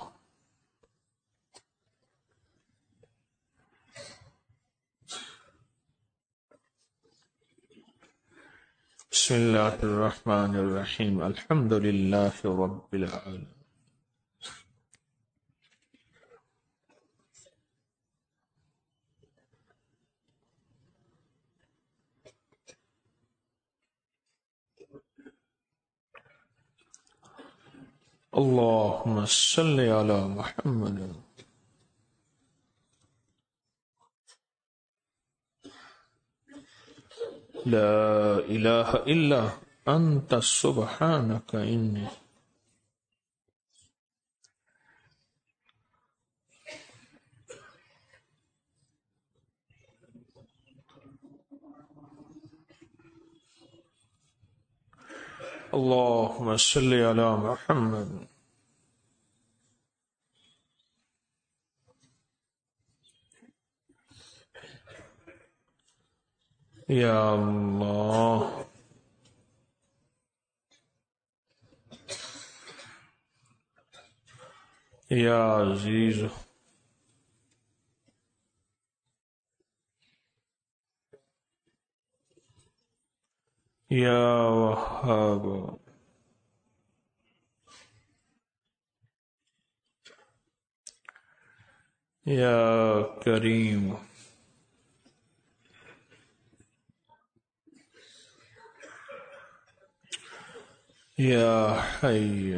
بسم اللہ الرحمن الرحیم، الحمد للہ رب العالمین۔ اللہم صلی علی محمد لا الہ الا انت سبحانک انی اللهم صل على محمد. یا اللہ. یا عزیز. یا وہاب. یا کریم. یا حی.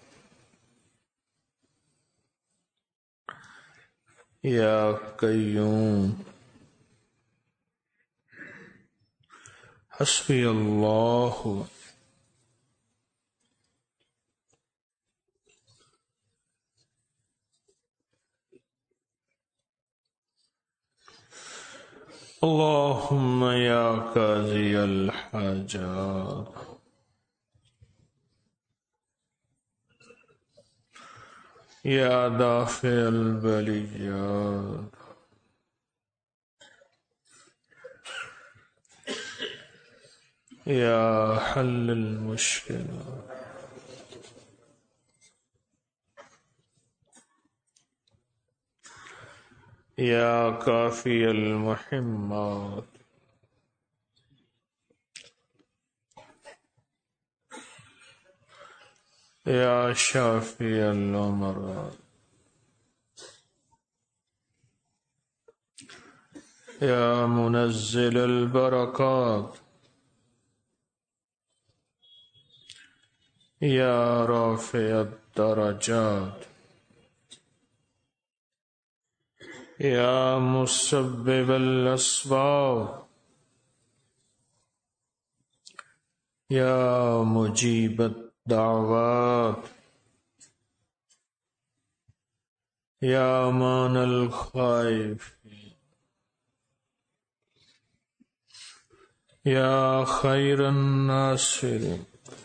یا قیوم. حسبی اللہ. اللہم یا قاضی الحاجات. یا دافع البلیات. یا حل المشکلات. یا کافی المحمات. یا شافی الامراض. یا منزل البرکات. یا رافع الدرجات. یا مسبب الاسباب. یا مجیب الدعوات. یا امان الخائفین. یا خیر الناصرین.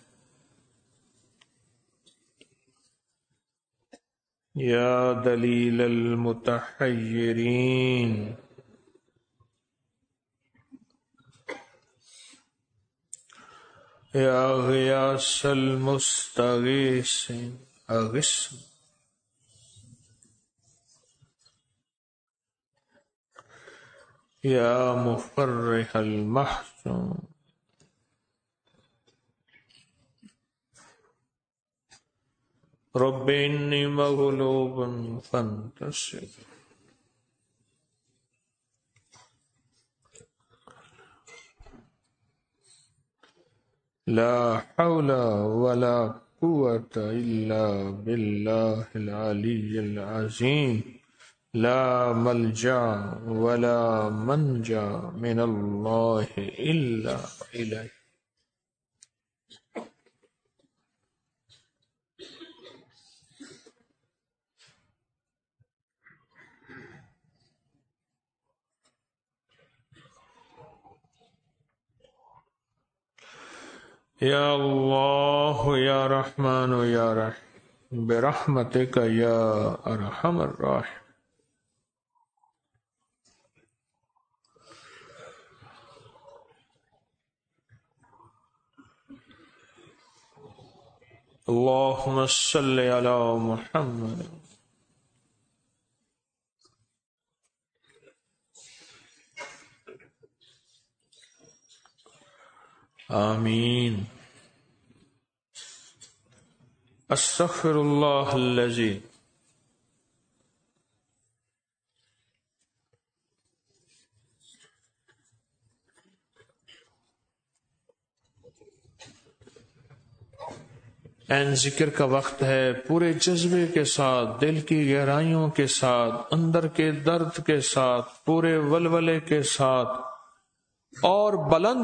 یا دلیل المتحیرین. یا غیاث المستغیثین اغثنا. یا مفرح المحزون. رب انی مغلوب فانتصر. لا حول ولا قوة الا بالله العلي العظيم. لا ملجأ ولا منجا من الله الا إليه. یا اللہ یا رحمان یا رحیم برحمتک یا ارحم الراحمین. اللہم صل علی محمد. آمین. استغفر اللہ الذی این ذکر کا وقت ہے. پورے جذبے کے ساتھ، دل کی گہرائیوں کے ساتھ، اندر کے درد کے ساتھ، پورے ولولے کے ساتھ اور بلند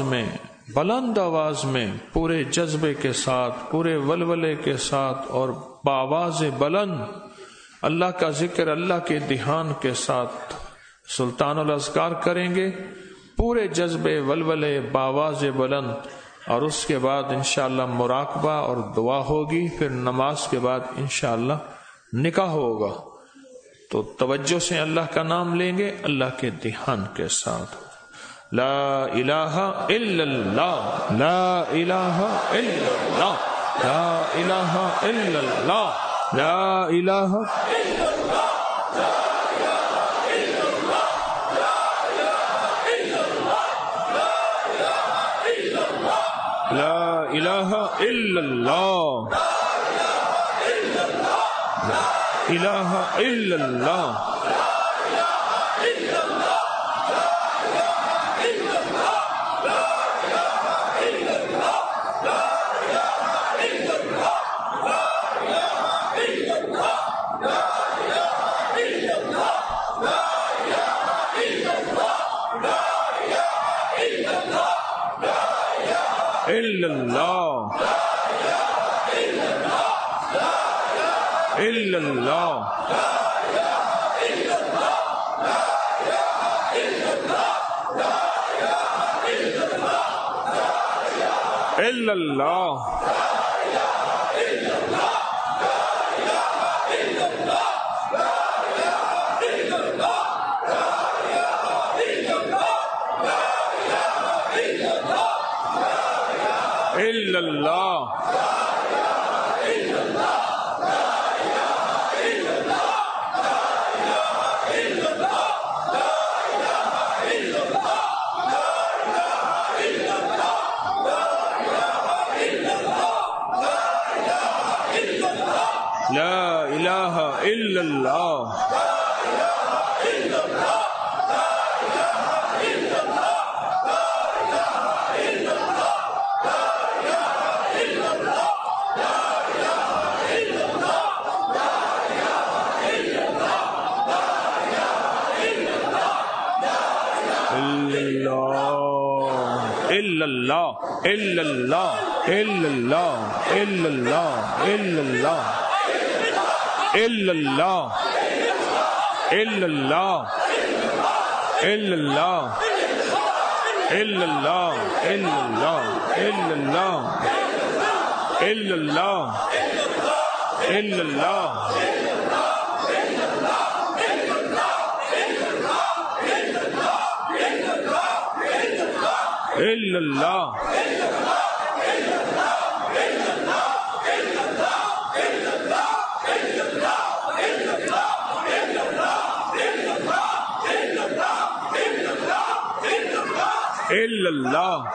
آواز میں پورے جذبے کے ساتھ، پورے ولولے کے ساتھ اور بآواز بلند اللہ کا ذکر، اللہ کے دھیان کے ساتھ سلطان الاذکار کریں گے. پورے جذبے ولولے بآواز بلند اور اس کے بعد انشاءاللہ مراقبہ اور دعا ہوگی، پھر نماز کے بعد انشاءاللہ نکاح ہوگا۔ تو توجہ سے اللہ کا نام لیں گے، اللہ کے دھیان کے ساتھ۔ لا الہ الا اللہ، لا الہ الا اللہ، لا الہ الا اللہ، لا الہ لا الہ الا اللہ، لا الہ الا اللہ، الا اللہ، الا اللہ، الا اللہ، الا اللہ، لا الہ الا اللہ، الا اللہ، الا اللہ، الا اللہ، الا اللہ، الا اللہ، الا اللہ، الا اللہ، الا اللہ، الا اللہ، الا اللہ، الا اللہ، الا اللہ، الا اللہ، الا اللہ، الا اللہ،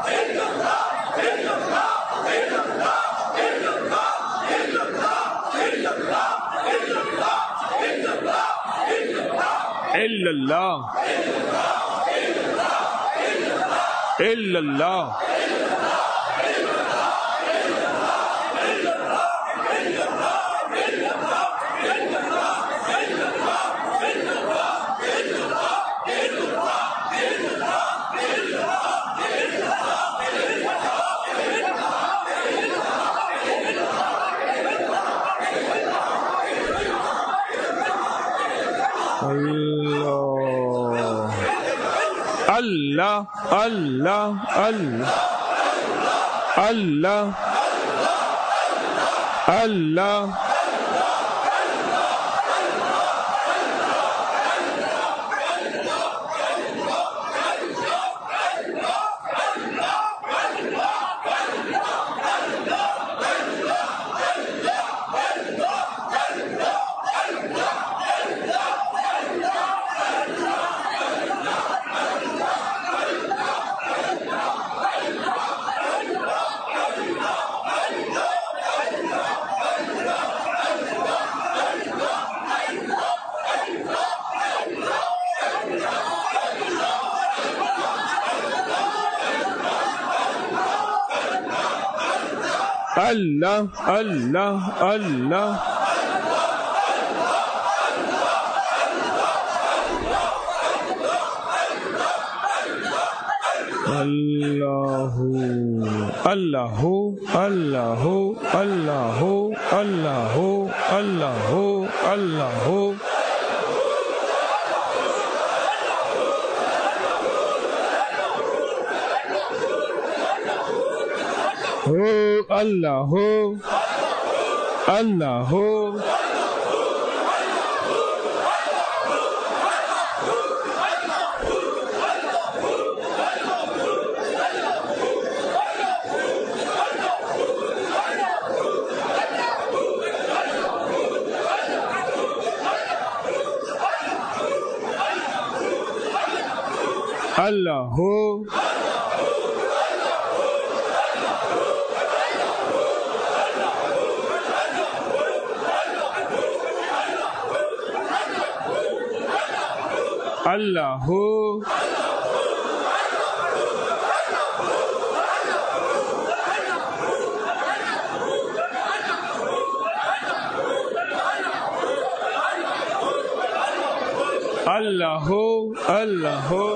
الا اللہ، الا اللہ، اللہ، اللہ، اللہ، اللہ، اللہ، اللہ، اللہ، اللہ، اللہ، اللہ، اللہ، اللہ، اللہ، اللہ، اللہ، ہو اللہ ہو اللہ ہو اللہ ہو اللہ ہو اللہ ہو اللہ ہو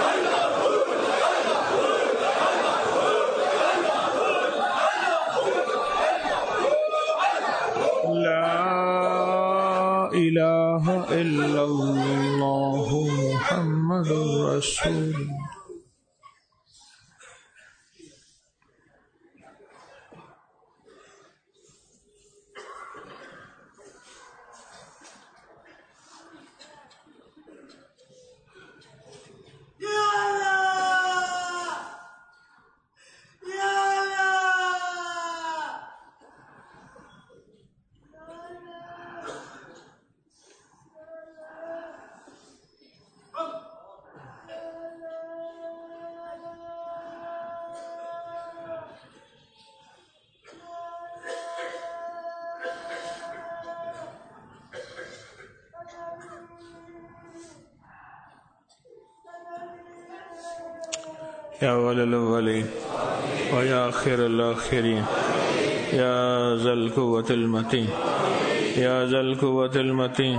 الہ الا اللہ محمد رسول یا اول الاولین و یا آخر الاخرین یا ذا القوة المتین یا ذا القوة المتین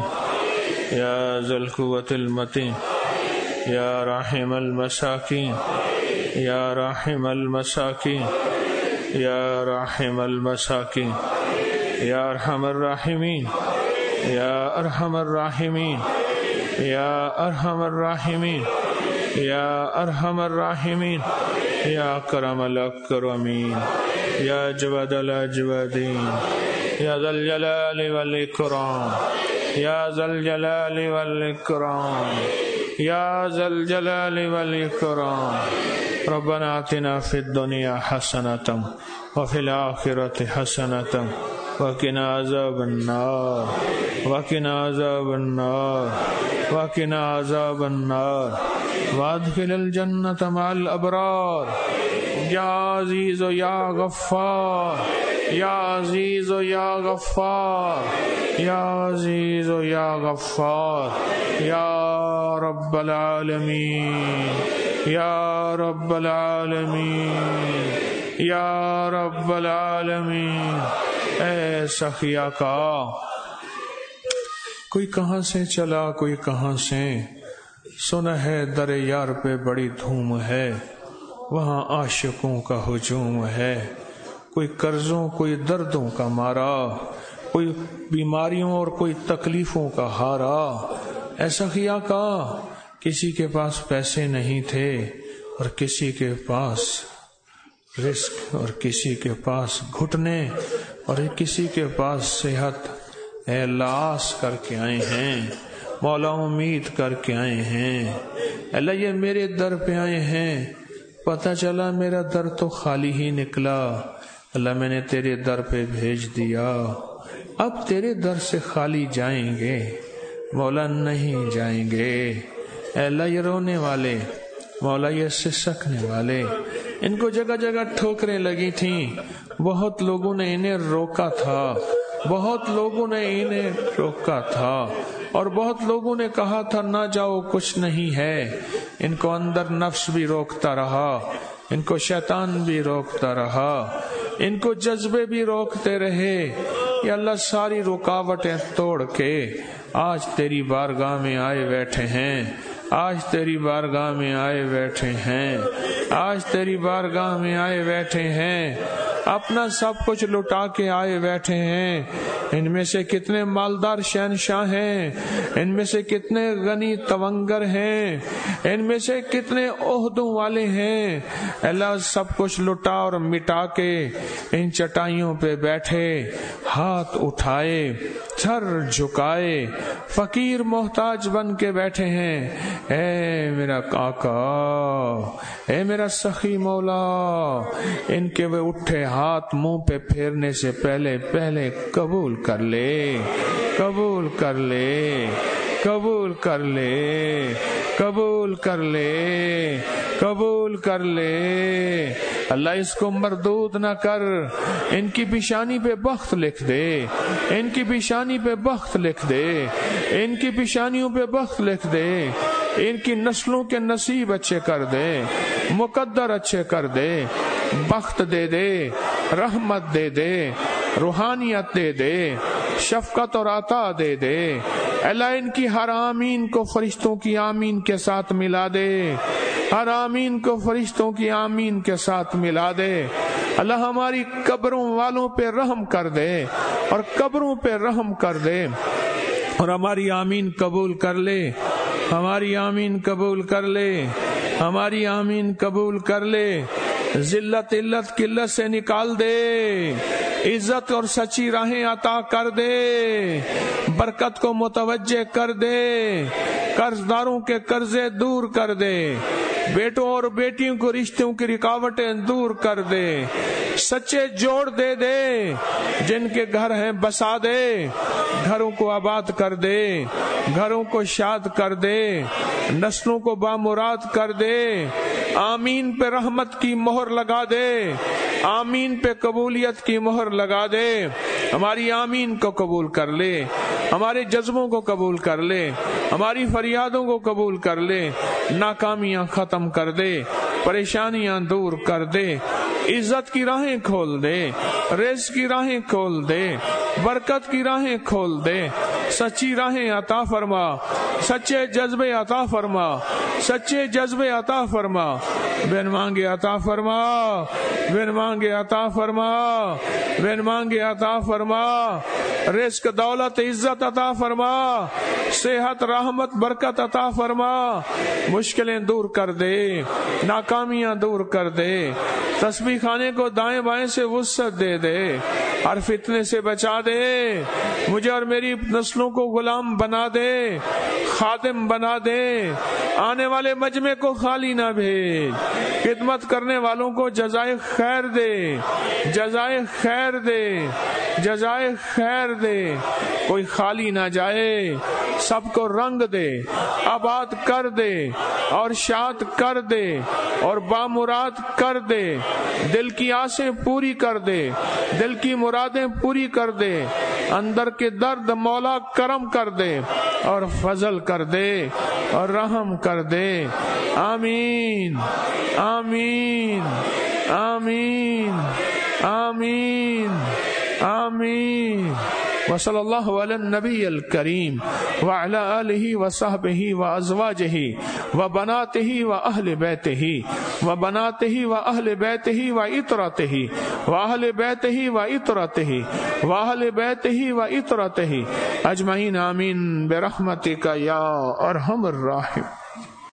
یا ذا القوة المتین یا راحم المساکین یا راحم المساکین یا راحم المساکین یا ارحم الراحمین یا ارحم الراحمین یا ارحم الراحمین یا ارحم الراحمین یا اکرم الاکرمین یا اجود الاجودین یا ذا الجلال والاکرام یا ذا الجلال والاکرام یا ذا الجلال والاکرام ربنا آتنا فی الدنیا حسنة وفی الآخرة حسنة وقنا عذاب النار وقنا عذاب النار وقنا عذاب النار وادخل الجنة مع الأبرار یا عزیز یا غفار یا عزیز یا غفار یا عزیز یا غفار یا رب العالمین یا رب العالمین یا رب العالمین۔ اے سخیا کا کوئی کہاں سے چلا کوئی کہاں سے، سنا ہے در یار پہ بڑی دھوم ہے، وہاں عاشقوں کا ہجوم ہے، کوئی قرضوں کوئی دردوں کا مارا، کوئی بیماریوں اور کوئی تکلیفوں کا ہارا۔ ایسا کیا کا کسی کے پاس پیسے نہیں تھے اور کسی کے پاس رزق اور کسی کے پاس گھٹنے اور کسی کے پاس صحت، اے لاس کر کے آئے ہیں، مولا امید کر کے آئے ہیں۔ اللہ یہ میرے در پہ آئے ہیں، پتہ چلا میرا در تو خالی ہی نکلا، اللہ میں نے تیرے در پہ بھیج دیا، اب تیرے در سے خالی جائیں گے مولا نہیں جائیں گے۔ اے اللہ یہ رونے والے، مولا یہ سسکنے والے، ان کو جگہ جگہ ٹھوکریں لگی تھیں، بہت لوگوں نے انہیں روکا تھا، بہت لوگوں نے انہیں روکا تھا، اور بہت لوگوں نے کہا تھا نہ جاؤ کچھ نہیں ہے، ان کو اندر نفس بھی روکتا رہا، ان کو شیطان بھی روکتا رہا، ان کو جذبے بھی روکتے رہے۔ یا اللہ ساری رکاوٹیں توڑ کے آج تیری بارگاہ میں آئے بیٹھے ہیں، آج تیری بارگاہ میں آئے بیٹھے ہیں، آج تیری بارگاہ میں آئے بیٹھے ہیں۔ اپنا سب کچھ لٹا کے آئے بیٹھے ہیں۔ ان میں سے کتنے مالدار شہنشاہ ہیں، ان میں سے کتنے غنی تونگر ہیں، ان میں سے کتنے عہدوں والے ہیں۔ اللہ سب کچھ لٹا اور مٹا کے ان چٹائیوں پہ بیٹھے، ہاتھ اٹھائے، سر جھکائے، فقیر محتاج بن کے بیٹھے ہیں۔ اے میرا آقا، اے میرا سخی مولا، ان کے وہ اٹھے ہاتھ منہ پہ پھیرنے سے پہلے قبول کر لے، قبول کر لے، قبول کر لے، قبول کر لے، قبول کر لے۔ اللہ اس کو مردود نہ کر، ان کی پیشانی پہ بخت لکھ دے، ان کی پیشانی پہ بخت لکھ دے، ان کی پیشانیوں پہ بخت لکھ دے، ان کی نسلوں کے نصیب اچھے کر دے، مقدر اچھے کر دے، بخت دے دے، رحمت دے دے، روحانیت دے دے، شفقت اور عطا دے دے۔ اللہ ان کی ہر آمین کو فرشتوں کی آمین کے ساتھ ملا دے، ہر آمین کو فرشتوں کی آمین کے ساتھ ملا دے۔ اللہ ہماری قبروں والوں پہ رحم کر دے اور قبروں پہ رحم کر دے، اور ہماری آمین قبول کر لے، ہماری آمین قبول کر لے، ہماری آمین قبول کر لے۔ ذلت علت قلت سے نکال دے، عزت اور سچی راہیں عطا کر دے، برکت کو متوجہ کر دے، قرض داروں کے قرضے دور کر دے، بیٹوں اور بیٹیوں کو رشتوں کی رکاوٹیں دور کر دے، سچے جوڑ دے دے، جن کے گھر ہیں بسا دے، گھروں کو آباد کر دے، گھروں کو شاد کر دے، نسلوں کو بامراد کر دے۔ آمین پہ رحمت کی مہر لگا دے، آمین پہ قبولیت کی مہر لگا دے۔ ہماری آمین کو قبول کر لے، ہمارے جذبوں کو قبول کر لے، ہماری فریادوں کو قبول کر لے، ناکامیاں ختم کر دے، پریشانیاں دور کر دے، عزت کی راہیں کھول دے، رزق کی راہیں کھول دے، برکت کی راہیں کھول دے، سچی راہیں عطا فرما، سچے جذبے عطا فرما، سچے جذبے عطا فرما، بن مانگے عطا فرما، بن مانگے عطا فرما، بن مانگے عطا فرما، رزق دولت عزت عطا فرما، صحت رحمت برکت عطا فرما، مشکلیں دور کر دے، ناکامیاں دور کر دے، تسبیح خانے کو دائیں بائیں سے وسعت دے دے، ہر فتنے سے بچا دے، مجھے اور میری نسلوں کو غلام بنا دے، خادم بنا دے، آنے والے مجمع کو خالی نہ بھیج، خدمت کرنے والوں کو جزائے خیر دے، جزائے خیر دے، جزائے خیر دے، کوئی خالی نہ جائے، سب کو رنگ دے، آباد کر دے اور شاد کر دے اور بامراد کر دے، دل کی آسیں پوری کر دے، دل کی مرادیں پوری کر دے، اندر کے درد مولا کرم کر دے اور فضل کر دے اور رحم کر دے۔ آمین آمین آمین آمین آمین۔ وصلی اللہ علی النبی الکریم وعلی آلہ وصحبہ وازواجہ وبناتہ واہل بیتہ وبناتہ واہل بیتہ وعطرتہ واہل بیتہ وعطرتہ واہل بیتہ وعطرتہ اجمعین آمین برحمتک یا ارحم الراحمین۔